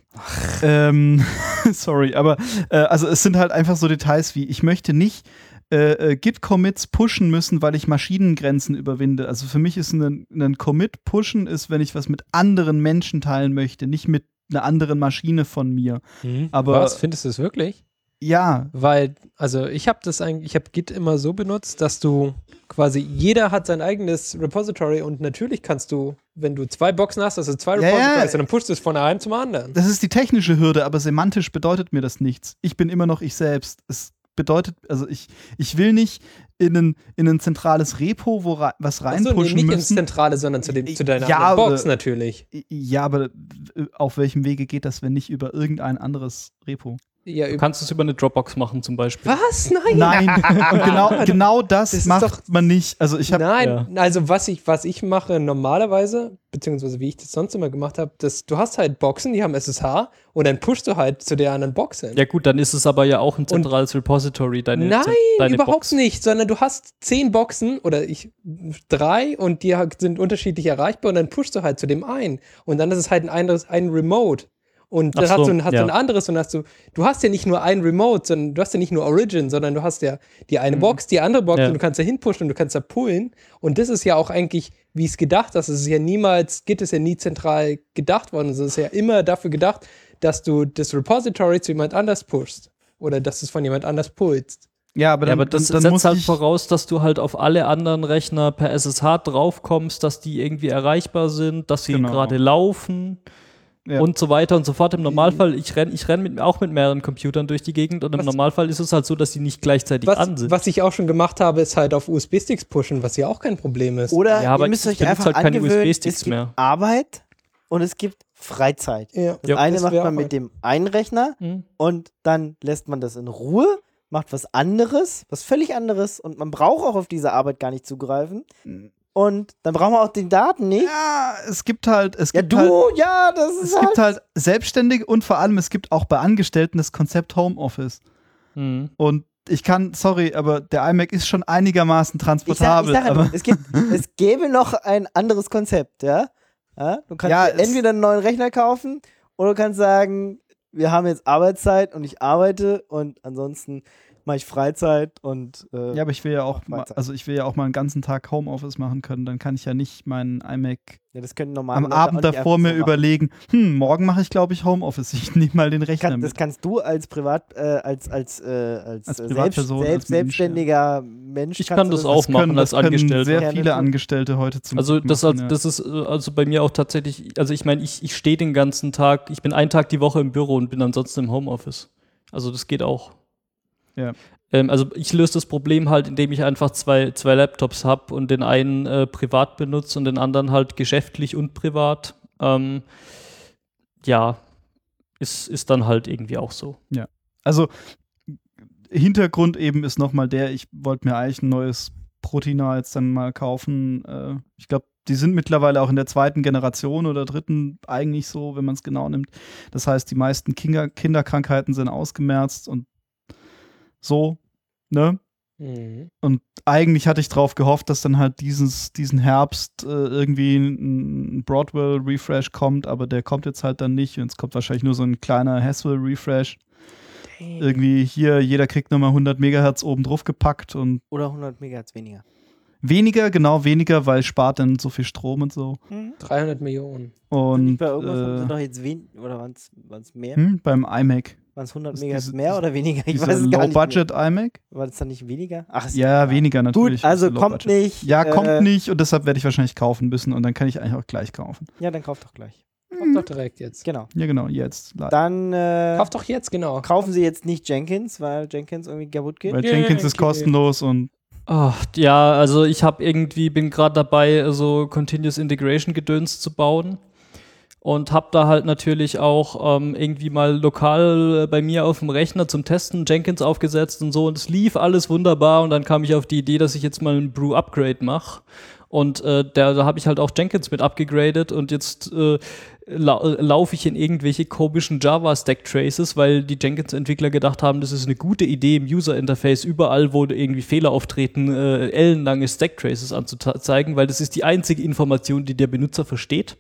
Sorry, aber also es sind halt einfach so Details wie, ich möchte nicht Git-Commits pushen müssen, weil ich Maschinengrenzen überwinde. Also für mich ist ein Commit pushen, ist, wenn ich was mit anderen Menschen teilen möchte, nicht mit einer anderen Maschine von mir. Aber Was? Findest du es wirklich? Ja, Weil, also ich habe Git immer so benutzt, dass du quasi, jeder hat sein eigenes Repository und natürlich kannst du, wenn du 2 Boxen hast, also 2 Repositories, und dann pushst du es von einem zum anderen. das ist die technische Hürde, aber semantisch bedeutet mir das nichts. Ich bin immer noch ich selbst. Es bedeutet, also ich will nicht in ein zentrales Repo, wo was reinpushen nicht ins müssen. Zentrale, sondern zu deiner Ja, anderen Box natürlich. Ja, aber auf welchem Wege geht das, wenn nicht über irgendein anderes Repo? Ja, Du kannst es über eine Dropbox machen zum Beispiel. was? Nein. Nein, und genau das ist macht doch- man nicht. Also ich habe Nein, also was ich mache normalerweise, beziehungsweise wie ich das sonst immer gemacht habe, du hast halt Boxen, die haben SSH und dann pushst du halt zu der anderen Box hin. Ja gut, dann ist es aber ja auch ein zentrales Repository, deine Nein, überhaupt Box. nicht, sondern du hast 10 Boxen oder 3 und die sind unterschiedlich erreichbar und dann pushst du halt zu dem einen und dann ist es halt ein Remote. Und dann Ach so, hast du ja. ein anderes und du hast ja nicht nur ein Remote, sondern du hast ja nicht nur Origin, sondern du hast ja die eine Box, die andere Box Ja. und du kannst da hinpushen und du kannst da pullen. Und das ist ja auch eigentlich, wie es gedacht ist. Es ist ja Git ist ja nie zentral gedacht worden. Es ist ja immer dafür gedacht, dass du das Repository zu jemand anders pushst. Oder dass du es von jemand anders pullst. ja, aber Ja, dann, aber das dann setzt muss halt ich voraus, dass du halt auf alle anderen Rechner per SSH draufkommst, dass die irgendwie erreichbar sind, dass sie Genau. gerade laufen Ja. und so weiter und so fort. Im Normalfall, ich renn auch mit mehreren Computern durch die Gegend und im Was- Normalfall ist es halt so, dass die nicht gleichzeitig an sind. Was ich auch schon gemacht habe, ist halt auf USB-Sticks pushen, was ja auch kein Problem ist. Oder Ja, aber ihr müsst ich euch benutze einfach halt keine angewöhnen, USB-Sticks es gibt mehr. Arbeit und es gibt Freizeit. Ja. Das Ja. eine Das macht wär man auch mit dem einen Rechner Hm. und dann lässt man das in Ruhe, macht was anderes, was völlig anderes und man braucht auch auf diese Arbeit gar nicht zugreifen. Und dann brauchen wir auch die Daten nicht. ja, es gibt halt Ja, halt, das ist es gibt halt Selbstständige und vor allem es gibt auch bei Angestellten das Konzept Homeoffice. Hm. Und ich kann, sorry, aber der iMac ist schon einigermaßen Ich transportabel. sag ja aber nur, es gäbe noch ein anderes Konzept, ja? Du kannst Ja, dir entweder einen neuen Rechner kaufen oder du kannst sagen, wir haben jetzt Arbeitszeit und ich arbeite und ansonsten mache ich Freizeit und ja, aber ich will ja auch mal, Freizeit. also ich will ja auch mal einen ganzen Tag Homeoffice machen können. Dann kann ich ja nicht meinen iMac ja, das können normale am Leute auch Abend nicht davor einfach mir so machen. überlegen, morgen mache ich, glaube ich, Homeoffice. Ich nehme mal den Rechner Das mit. kannst du als als Privatperson, als Mensch, selbstständiger Mensch. Ich kannst kann du das auch machen als das können Angestellter. sehr Gerne viele tun. Angestellte heute zum Also Glück das, machen, ja. das ist also bei mir auch tatsächlich, also ich meine, ich stehe den ganzen Tag, ich bin einen Tag die Woche im Büro und bin ansonsten im Homeoffice. Also das geht auch. Ja. Also ich löse das Problem halt, indem ich einfach zwei Laptops habe und den einen privat benutze und den anderen halt geschäftlich und privat. Ja, ist dann halt irgendwie auch so. Also Hintergrund eben ist nochmal der, ich wollte mir eigentlich ein neues Protina jetzt dann mal kaufen. Ich glaube, die sind mittlerweile auch in der 2. Generation oder 3. eigentlich so, wenn man es genau nimmt. Das heißt, die meisten Kinderkrankheiten sind ausgemerzt und so, ne? Mhm. Und eigentlich hatte ich drauf gehofft, dass dann halt diesen Herbst irgendwie ein Broadwell-Refresh kommt, aber der kommt jetzt halt dann nicht und es kommt wahrscheinlich nur so ein kleiner Haswell-Refresh. Irgendwie hier, jeder kriegt nochmal 100 Megahertz oben drauf gepackt und Oder 100 Megahertz weniger. weniger, weil spart dann so viel Strom und so. 300 Millionen. Und Bei irgendwas haben sie doch jetzt oder waren es mehr? beim iMac. Waren es 100 Das- Megahertz diese- mehr oder weniger? Ich Dieser weiß es gar nicht. Low-Budget iMac? War das dann nicht weniger? Ach, ist Ja, egal. weniger natürlich. Gut, also Dieser kommt Low-Budget. nicht. Ja, kommt nicht und deshalb werde ich wahrscheinlich kaufen müssen und dann kann ich eigentlich auch gleich kaufen. Ja, dann kauft doch gleich. Kauf doch direkt jetzt. Genau. Ja, genau, jetzt. Dann Kauf doch jetzt, genau. kaufen sie jetzt nicht Jenkins, weil Jenkins irgendwie kaputt geht. Weil Jenkins ist okay. kostenlos und Ach, ja, also ich bin gerade dabei, so Continuous Integration Gedöns zu bauen und habe da halt natürlich auch irgendwie mal lokal bei mir auf dem Rechner zum Testen Jenkins aufgesetzt und so und es lief alles wunderbar und dann kam ich auf die Idee, dass ich jetzt mal ein Brew-Upgrade mache und da habe ich halt auch Jenkins mit abgegradet und jetzt laufe ich in irgendwelche komischen Java-Stack-Traces, weil die Jenkins-Entwickler gedacht haben, das ist eine gute Idee im User-Interface, überall, wo irgendwie Fehler auftreten, ellenlange Stack-Traces anzuzeigen, weil das ist die einzige Information, die der Benutzer versteht.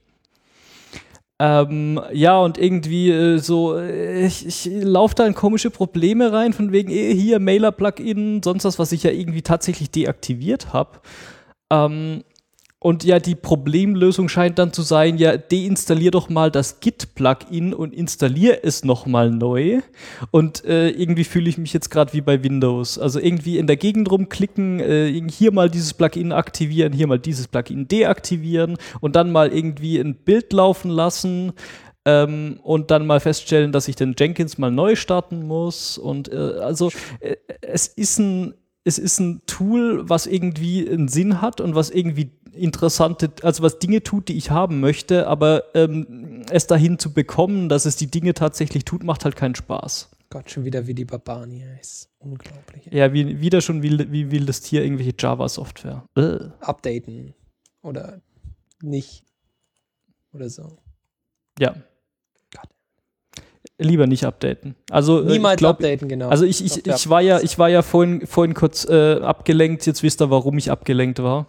Ja, und irgendwie ich laufe da in komische Probleme rein, von wegen hier Mailer-Plugin, sonst was ich ja irgendwie tatsächlich deaktiviert habe. Und ja, die Problemlösung scheint dann zu sein, ja, deinstallier doch mal das Git-Plugin und installier es nochmal neu. Und irgendwie fühle ich mich jetzt gerade wie bei Windows. Also irgendwie in der Gegend rumklicken, hier mal dieses Plugin aktivieren, hier mal dieses Plugin deaktivieren und dann mal irgendwie ein Bild laufen lassen. Und dann mal feststellen, dass ich den Jenkins mal neu starten muss. Und es ist ein Tool, was irgendwie einen Sinn hat und was irgendwie also was Dinge tut, die ich haben möchte, aber es dahin zu bekommen, dass es die Dinge tatsächlich tut, macht halt keinen Spaß. Gott, schon wieder wie die Barbaren hier. Ist unglaublich. Ja, wieder schon wie wildes Tier irgendwelche Java-Software. Updaten. Oder nicht. Oder so. Ja. Gott. Lieber nicht updaten. Also, Niemals updaten, genau. Also ich war ja vorhin kurz abgelenkt, jetzt wisst ihr, warum ich abgelenkt war.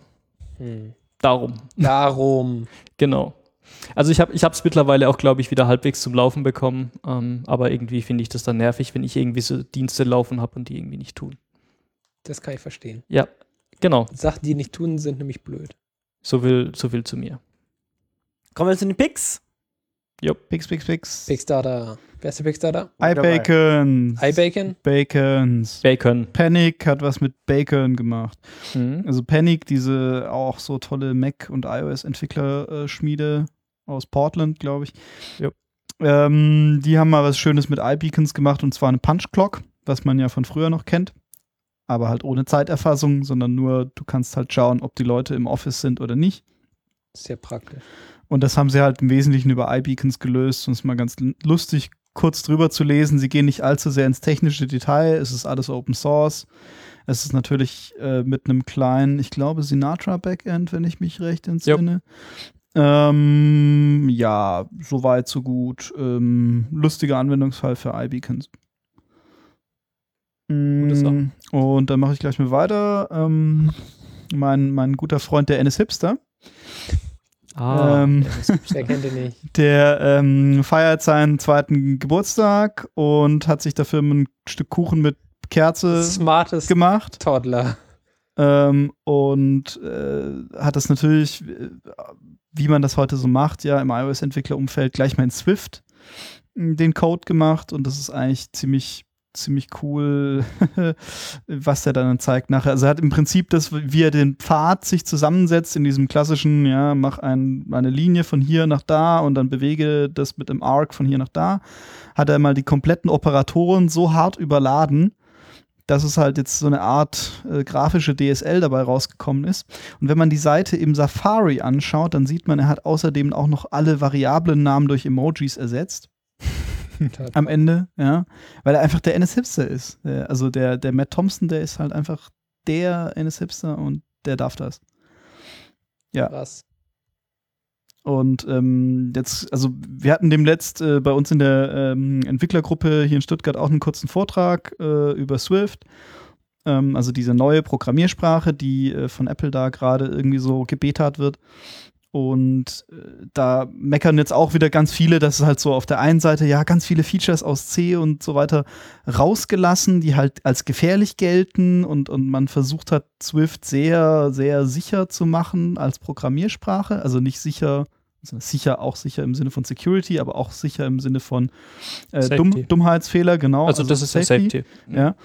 Darum. Genau. Also ich hab's mittlerweile auch, glaube ich, wieder halbwegs zum Laufen bekommen, aber irgendwie finde ich das dann nervig, wenn ich irgendwie so Dienste laufen habe und die irgendwie nicht tun. Das kann ich verstehen. Ja, genau. Sachen, die nicht tun, sind nämlich blöd. So viel zu mir. Kommen wir zu den Picks. Pix. Pixdata. Wer ist der Pixdata? iBacon. iBacon? Bacon. Panic hat was mit Bacon gemacht. Mhm. Also Panic, diese auch so tolle Mac- und iOS-Entwicklerschmiede aus Portland, glaube ich. Jo. Die haben mal was Schönes mit iBeacons gemacht, und zwar eine Punch-Clock, was man ja von früher noch kennt. Aber halt ohne Zeiterfassung, sondern nur, du kannst halt schauen, ob die Leute im Office sind oder nicht. Sehr praktisch. Und das haben sie halt im Wesentlichen über iBeacons gelöst. Und es ist mal ganz lustig, kurz drüber zu lesen. Sie gehen nicht allzu sehr ins technische Detail. Es ist alles Open Source. Es ist natürlich mit einem kleinen, ich glaube, Sinatra-Backend, wenn ich mich recht entsinne. Ja, so weit, so gut. Lustiger Anwendungsfall für iBeacons. Und dann mache ich gleich mal weiter. Mein guter Freund, der NSHipster. Wer kennt den nicht? Der feiert seinen 2. Geburtstag und hat sich dafür ein Stück Kuchen mit Kerze Smartest gemacht. Toddler. Und hat das natürlich, wie man das heute so macht, ja, im iOS-Entwicklerumfeld gleich mal in Swift den Code gemacht, und das ist eigentlich ziemlich cool, was der dann zeigt nachher. Also er hat im Prinzip das, wie er den Pfad sich zusammensetzt in diesem klassischen, ja, mach eine Linie von hier nach da und dann bewege das mit dem Arc von hier nach da, hat er mal die kompletten Operatoren so hart überladen, dass es halt jetzt so eine Art grafische DSL dabei rausgekommen ist. Und wenn man die Seite im Safari anschaut, dann sieht man, er hat außerdem auch noch alle Variablennamen durch Emojis ersetzt. Am Ende, ja, weil er einfach der NSHipster ist. Also der Matt Thompson, der ist halt einfach der NSHipster und der darf das. Ja. Krass. Und jetzt, also wir hatten demnächst bei uns in der Entwicklergruppe hier in Stuttgart auch einen kurzen Vortrag über Swift. Also diese neue Programmiersprache, die von Apple da gerade irgendwie so gebetat wird. Und da meckern jetzt auch wieder ganz viele, dass es halt so auf der einen Seite, ja, ganz viele Features aus C und so weiter rausgelassen, die halt als gefährlich gelten, und man versucht hat, Swift sehr, sehr sicher zu machen als Programmiersprache. Also nicht sicher, auch sicher im Sinne von Security, aber auch sicher im Sinne von Dummheitsfehler, genau. Also das ist Safety. Ja.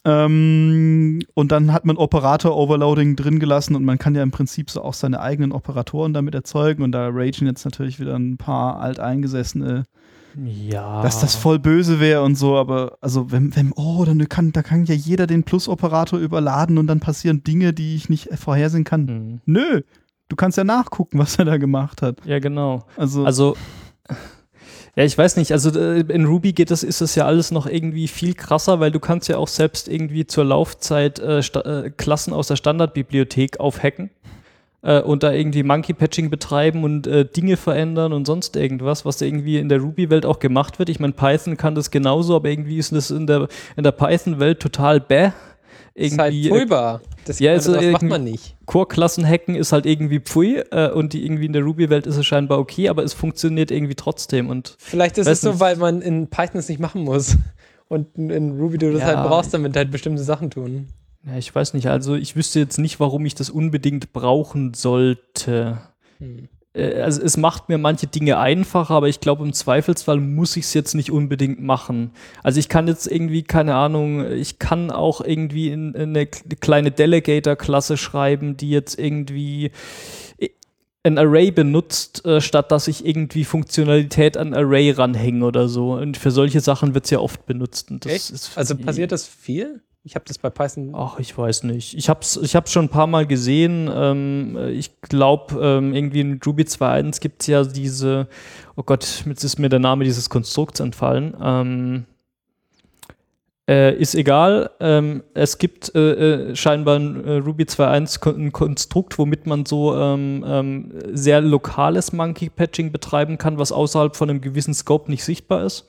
Und dann hat man Operator-Overloading drin gelassen, und man kann ja im Prinzip so auch seine eigenen Operatoren damit erzeugen, und da ragen jetzt natürlich wieder ein paar alteingesessene, dass das voll böse wäre und so, aber also da kann ja jeder den Plus-Operator überladen und dann passieren Dinge, die ich nicht vorhersehen kann. Nö, du kannst ja nachgucken, was er da gemacht hat. Ja, genau. Also ja, ich weiß nicht, also in Ruby ist das ja alles noch irgendwie viel krasser, weil du kannst ja auch selbst irgendwie zur Laufzeit Klassen aus der Standardbibliothek aufhacken und da irgendwie Monkey-Patching betreiben und Dinge verändern und sonst irgendwas, was da irgendwie in der Ruby-Welt auch gemacht wird. Ich meine, Python kann das genauso, aber irgendwie ist das in der Python-Welt total bäh. Das ist halt furchtbar. Das macht man nicht. Core-Klassen hacken ist halt irgendwie pfui und die irgendwie in der Ruby-Welt ist es scheinbar okay, aber es funktioniert irgendwie trotzdem. Und vielleicht ist es so, weil man in Python es nicht machen muss und in Ruby du das halt brauchst, damit halt bestimmte Sachen tun. Ja, ich weiß nicht, also ich wüsste jetzt nicht, warum ich das unbedingt brauchen sollte. Also es macht mir manche Dinge einfacher, aber ich glaube, im Zweifelsfall muss ich es jetzt nicht unbedingt machen. Also ich kann jetzt irgendwie, keine Ahnung, ich kann auch irgendwie in eine kleine Delegator-Klasse schreiben, die jetzt irgendwie ein Array benutzt, statt dass ich irgendwie Funktionalität an Array ranhänge oder so. Und für solche Sachen wird es ja oft benutzt. Und das ist Also passiert das viel? Ich habe das bei Python. Ach, ich weiß nicht. Ich hab's schon ein paar Mal gesehen. Ich glaube, irgendwie in Ruby 2.1 gibt es ja diese, oh Gott, jetzt ist mir der Name dieses Konstrukts entfallen. Ist egal. Es gibt scheinbar in Ruby 2.1 ein Konstrukt, womit man so sehr lokales Monkey-Patching betreiben kann, was außerhalb von einem gewissen Scope nicht sichtbar ist.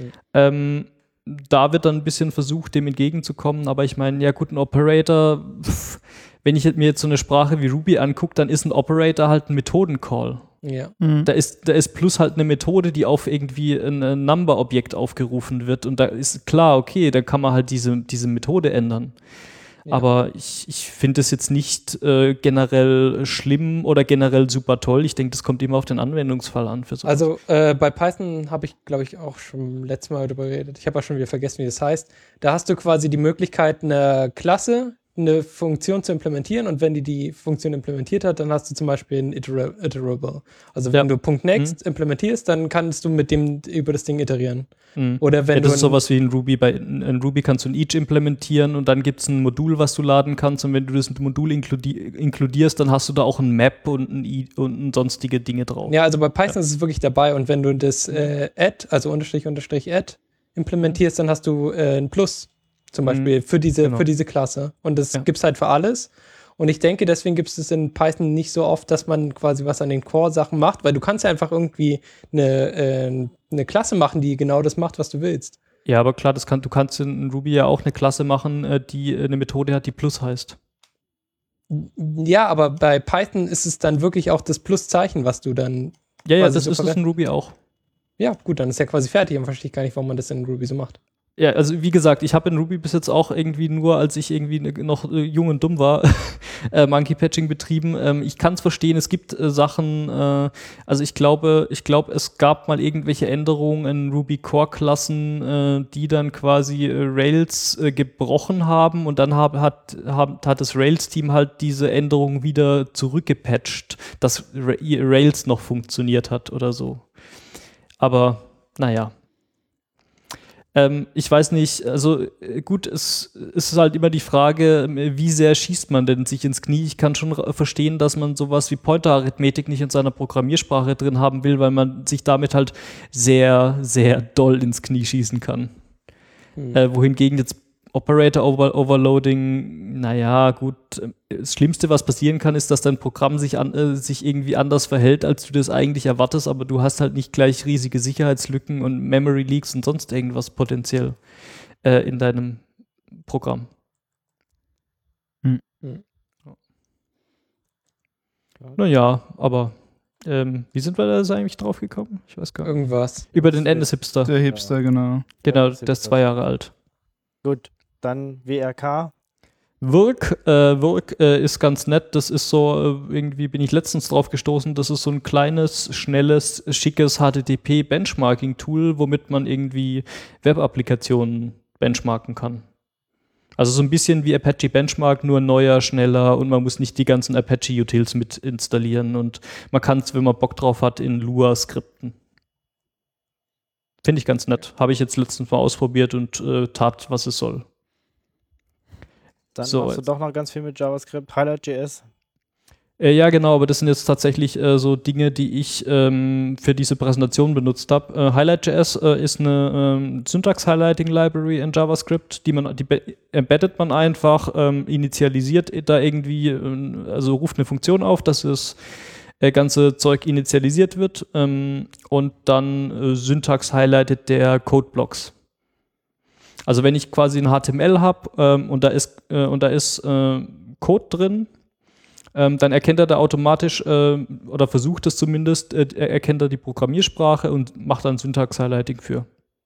Da wird dann ein bisschen versucht, dem entgegenzukommen, aber ich meine, ja gut, ein Operator, wenn ich mir jetzt so eine Sprache wie Ruby angucke, dann ist ein Operator halt ein Methodencall. Ja. Da ist plus halt eine Methode, die auf irgendwie ein Number-Objekt aufgerufen wird und da ist klar, okay, da kann man halt diese Methode ändern. Ja. Aber ich finde es jetzt nicht generell schlimm oder generell super toll. Ich denke, das kommt immer auf den Anwendungsfall an. Für sowas. Also bei Python habe ich, glaube ich, auch schon letztes Mal darüber geredet. Ich habe auch schon wieder vergessen, wie das heißt. Da hast du quasi die Möglichkeit, eine Klasse, eine Funktion zu implementieren und wenn die Funktion implementiert hat, dann hast du zum Beispiel ein Iterable. Also wenn du .next implementierst, dann kannst du mit dem über das Ding iterieren. Oder wenn das ist sowas wie in Ruby. In Ruby kannst du ein each implementieren und dann gibt es ein Modul, was du laden kannst und wenn du das Modul inkludierst, dann hast du da auch ein Map und sonstige Dinge drauf. Ja, also bei Python ist es wirklich dabei und wenn du das add, also __add implementierst, dann hast du ein Plus zum Beispiel für diese Klasse. Und das gibt es halt für alles. Und ich denke, deswegen gibt es in Python nicht so oft, dass man quasi was an den Core-Sachen macht, weil du kannst ja einfach irgendwie eine Klasse machen, die genau das macht, was du willst. Ja, aber klar, du kannst in Ruby ja auch eine Klasse machen, die eine Methode hat, die Plus heißt. Ja, aber bei Python ist es dann wirklich auch das Pluszeichen, was du dann Ja, das ist es in Ruby auch. Ja, gut, dann ist ja quasi fertig. Dann verstehe ich gar nicht, warum man das in Ruby so macht. Ja, also wie gesagt, ich habe in Ruby bis jetzt auch irgendwie nur, als ich irgendwie noch jung und dumm war, Monkey Patching betrieben. Ich kann es verstehen, es gibt Sachen, also ich glaube, es gab mal irgendwelche Änderungen in Ruby Core Klassen, die dann quasi Rails gebrochen haben und dann hat das Rails-Team halt diese Änderungen wieder zurückgepatcht, dass Rails noch funktioniert hat oder so. Aber naja. Ich weiß nicht, also gut, es ist halt immer die Frage, wie sehr schießt man denn sich ins Knie? Ich kann schon verstehen, dass man sowas wie Pointer-Arithmetik nicht in seiner Programmiersprache drin haben will, weil man sich damit halt sehr, sehr doll ins Knie schießen kann. Wohingegen jetzt Operator-Overloading, naja, gut, das Schlimmste, was passieren kann, ist, dass dein Programm sich irgendwie anders verhält, als du das eigentlich erwartest, aber du hast halt nicht gleich riesige Sicherheitslücken und Memory Leaks und sonst irgendwas potenziell in deinem Programm. Naja, aber wie sind wir da eigentlich drauf gekommen? Ich weiß gar nicht. Irgendwas. Über den Endes-Hipster. Der Hipster, genau. Genau, der ist 2 Jahre alt. Gut, dann WRK. Wirk ist ganz nett. Das ist so, irgendwie bin ich letztens drauf gestoßen, das ist so ein kleines, schnelles, schickes HTTP-Benchmarking-Tool, womit man irgendwie Web-Applikationen benchmarken kann. Also so ein bisschen wie Apache Benchmark, nur neuer, schneller und man muss nicht die ganzen Apache-Utils mit installieren und man kann es, wenn man Bock drauf hat, in Lua skripten. Finde ich ganz nett. Habe ich jetzt letztens mal ausprobiert und tat, was es soll. Dann machst du doch noch ganz viel mit JavaScript. Highlight.js. Ja, genau, aber das sind jetzt tatsächlich so Dinge, die ich für diese Präsentation benutzt habe. Highlight.js ist eine Syntax-Highlighting-Library in JavaScript, die embeddet man einfach, initialisiert da irgendwie, also ruft eine Funktion auf, dass das ganze Zeug initialisiert wird und dann Syntax highlightet der Codeblocks. Also wenn ich quasi ein HTML habe und da ist Code drin, dann erkennt er da automatisch oder versucht es zumindest, erkennt er die Programmiersprache und macht dann Syntax-Highlighting für.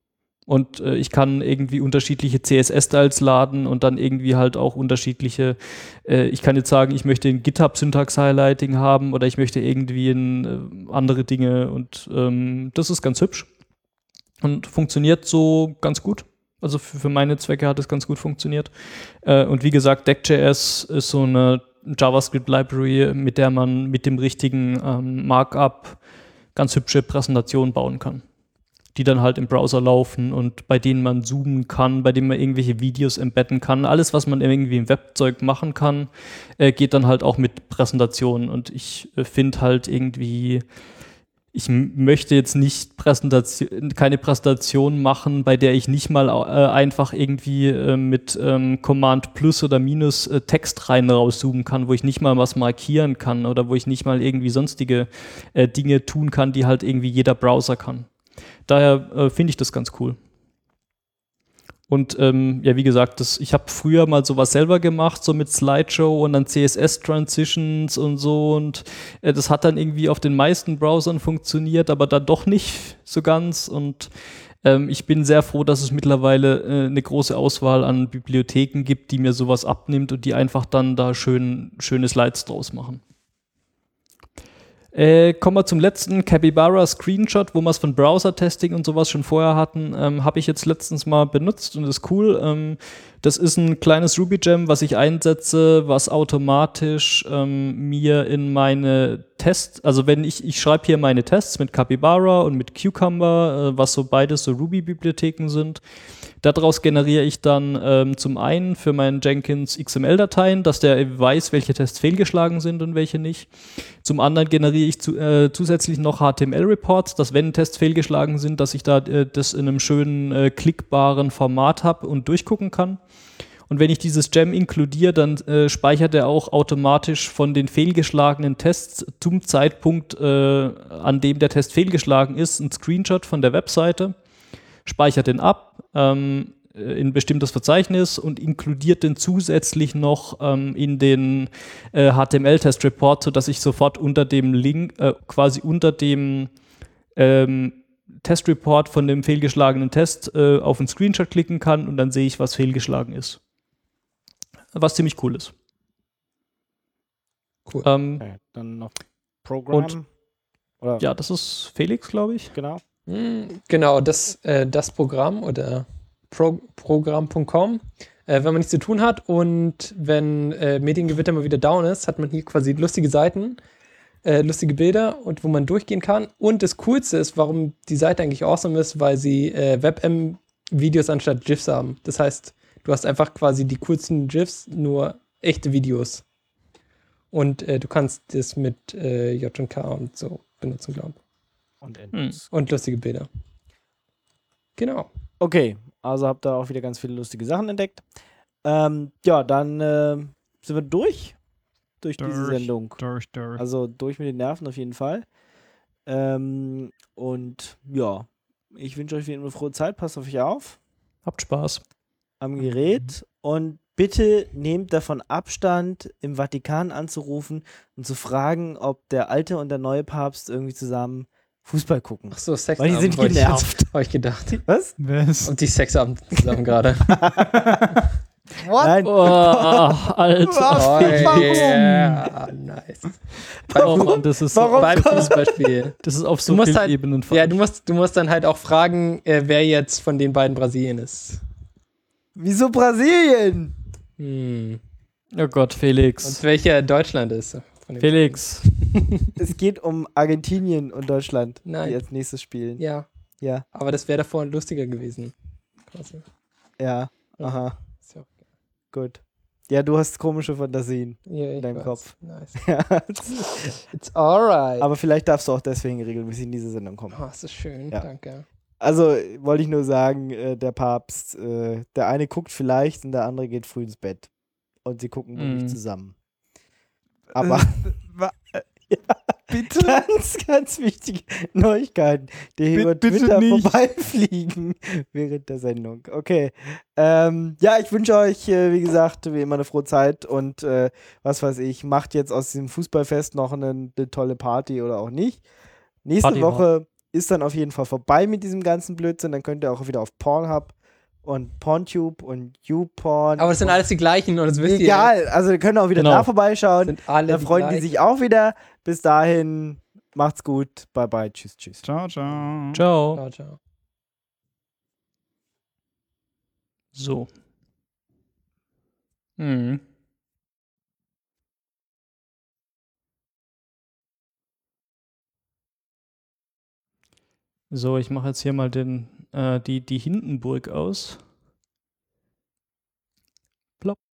Und ich kann irgendwie unterschiedliche CSS-Styles laden und dann irgendwie halt auch unterschiedliche, ich kann jetzt sagen, ich möchte ein GitHub-Syntax-Highlighting haben oder ich möchte irgendwie andere Dinge und das ist ganz hübsch und funktioniert so ganz gut. Also für meine Zwecke hat es ganz gut funktioniert. Und wie gesagt, Deck.js ist so eine JavaScript-Library, mit der man mit dem richtigen Markup ganz hübsche Präsentationen bauen kann, die dann halt im Browser laufen und bei denen man zoomen kann, bei denen man irgendwelche Videos embedden kann. Alles, was man irgendwie im Webzeug machen kann, geht dann halt auch mit Präsentationen. Und ich finde halt irgendwie, ich möchte jetzt nicht keine Präsentation machen, bei der ich nicht mal einfach irgendwie mit Command Plus oder Minus Text rein rauszoomen kann, wo ich nicht mal was markieren kann oder wo ich nicht mal irgendwie sonstige Dinge tun kann, die halt irgendwie jeder Browser kann. Daher finde ich das ganz cool. Und ja, wie gesagt, ich habe früher mal sowas selber gemacht, so mit Slideshow und dann CSS-Transitions und so. Und das hat dann irgendwie auf den meisten Browsern funktioniert, aber dann doch nicht so ganz. Und ich bin sehr froh, dass es mittlerweile eine große Auswahl an Bibliotheken gibt, die mir sowas abnimmt und die einfach dann da schöne Slides draus machen. Kommen wir zum letzten Capybara Screenshot, wo wir es von Browser-Testing und sowas schon vorher hatten, habe ich jetzt letztens mal benutzt und ist cool. Das ist ein kleines Ruby-Gem, was ich einsetze, was automatisch mir in meine Tests, also wenn ich schreibe hier meine Tests mit Capybara und mit Cucumber, was so beides so Ruby-Bibliotheken sind. Daraus generiere ich dann zum einen für meinen Jenkins XML-Dateien, dass der weiß, welche Tests fehlgeschlagen sind und welche nicht. Zum anderen generiere ich zusätzlich noch HTML-Reports, dass wenn Tests fehlgeschlagen sind, dass ich da das in einem schönen klickbaren Format habe und durchgucken kann. Und wenn ich dieses Gem inkludiere, dann speichert er auch automatisch von den fehlgeschlagenen Tests zum Zeitpunkt, an dem der Test fehlgeschlagen ist, einen Screenshot von der Webseite, speichert den ab in ein bestimmtes Verzeichnis und inkludiert den zusätzlich noch in den HTML-Test-Report, sodass ich sofort unter dem Link, quasi unter dem Test-Report von dem fehlgeschlagenen Test auf einen Screenshot klicken kann und dann sehe ich, was fehlgeschlagen ist. Was ziemlich cool ist. Cool. Okay, dann noch Programm. Und, ja, das ist Felix, glaube ich. Genau. Genau, das Programm oder Programm.com. Wenn man nichts zu tun hat und wenn Mediengewitter mal wieder down ist, hat man hier quasi lustige Seiten, lustige Bilder und wo man durchgehen kann. Und das Coolste ist, warum die Seite eigentlich awesome ist, weil sie WebM-Videos anstatt GIFs haben. Das heißt, du hast einfach quasi die coolsten GIFs, nur echte Videos. Und du kannst das mit JK und so benutzen, glaube ich. Und lustige Bilder. Genau. Okay, also habt ihr auch wieder ganz viele lustige Sachen entdeckt. Ja, dann sind wir durch diese Sendung. Also durch mit den Nerven auf jeden Fall. Und ja, ich wünsche euch wieder eine frohe Zeit. Passt auf euch auf. Habt Spaß am Gerät und bitte nehmt davon Abstand, im Vatikan anzurufen und zu fragen, ob der alte und der neue Papst irgendwie zusammen Fußball gucken. Ach so, Sexabend. Weil die sind genervt. Habe ich gedacht. Was? Und die Sexabend zusammen gerade. What? Nein. Oh, Alter. Oh, yeah. Nice. Das ist beim Fußballspiel. Das ist auf so vielen Ebenen falsch. Ja, du musst dann halt auch fragen, wer jetzt von den beiden Brasilien ist. Wieso Brasilien? Oh Gott, Felix. Und welcher Deutschland ist. Felix. Es geht um Argentinien und Deutschland, Nein. die als nächstes spielen. Ja. Aber das wäre davor lustiger gewesen. Quasi. Ja, aha. Gut. Ja, du hast komische Fantasien in deinem Kopf. Nice. Ja. It's alright. Aber vielleicht darfst du auch deswegen regelmäßig in diese Sendung kommen. Oh, das ist schön, ja. Danke. Also, wollte ich nur sagen, der Papst, der eine guckt vielleicht und der andere geht früh ins Bett. Und sie gucken wirklich zusammen. Aber ja, bitte? Ganz wichtige Neuigkeiten, die hier über Twitter vorbeifliegen während der Sendung. Okay. Ja, ich wünsche euch, wie gesagt, wie immer eine frohe Zeit und was weiß ich, macht jetzt aus diesem Fußballfest noch eine tolle Party oder auch nicht. Nächste Woche ist dann auf jeden Fall vorbei mit diesem ganzen Blödsinn. Dann könnt ihr auch wieder auf Pornhub und Porntube und YouPorn. Aber das sind alles die gleichen und das wisst ihr. Egal, also ihr könnt auch wieder Genau. da vorbeischauen. Sind alle Da freuen die gleichen. sich auch wieder. Bis dahin, macht's gut. Bye bye. Tschüss, tschüss. Ciao, ciao. Ciao. Ciao, ciao. So. Mhm. So, ich mache jetzt hier mal die Hindenburg aus.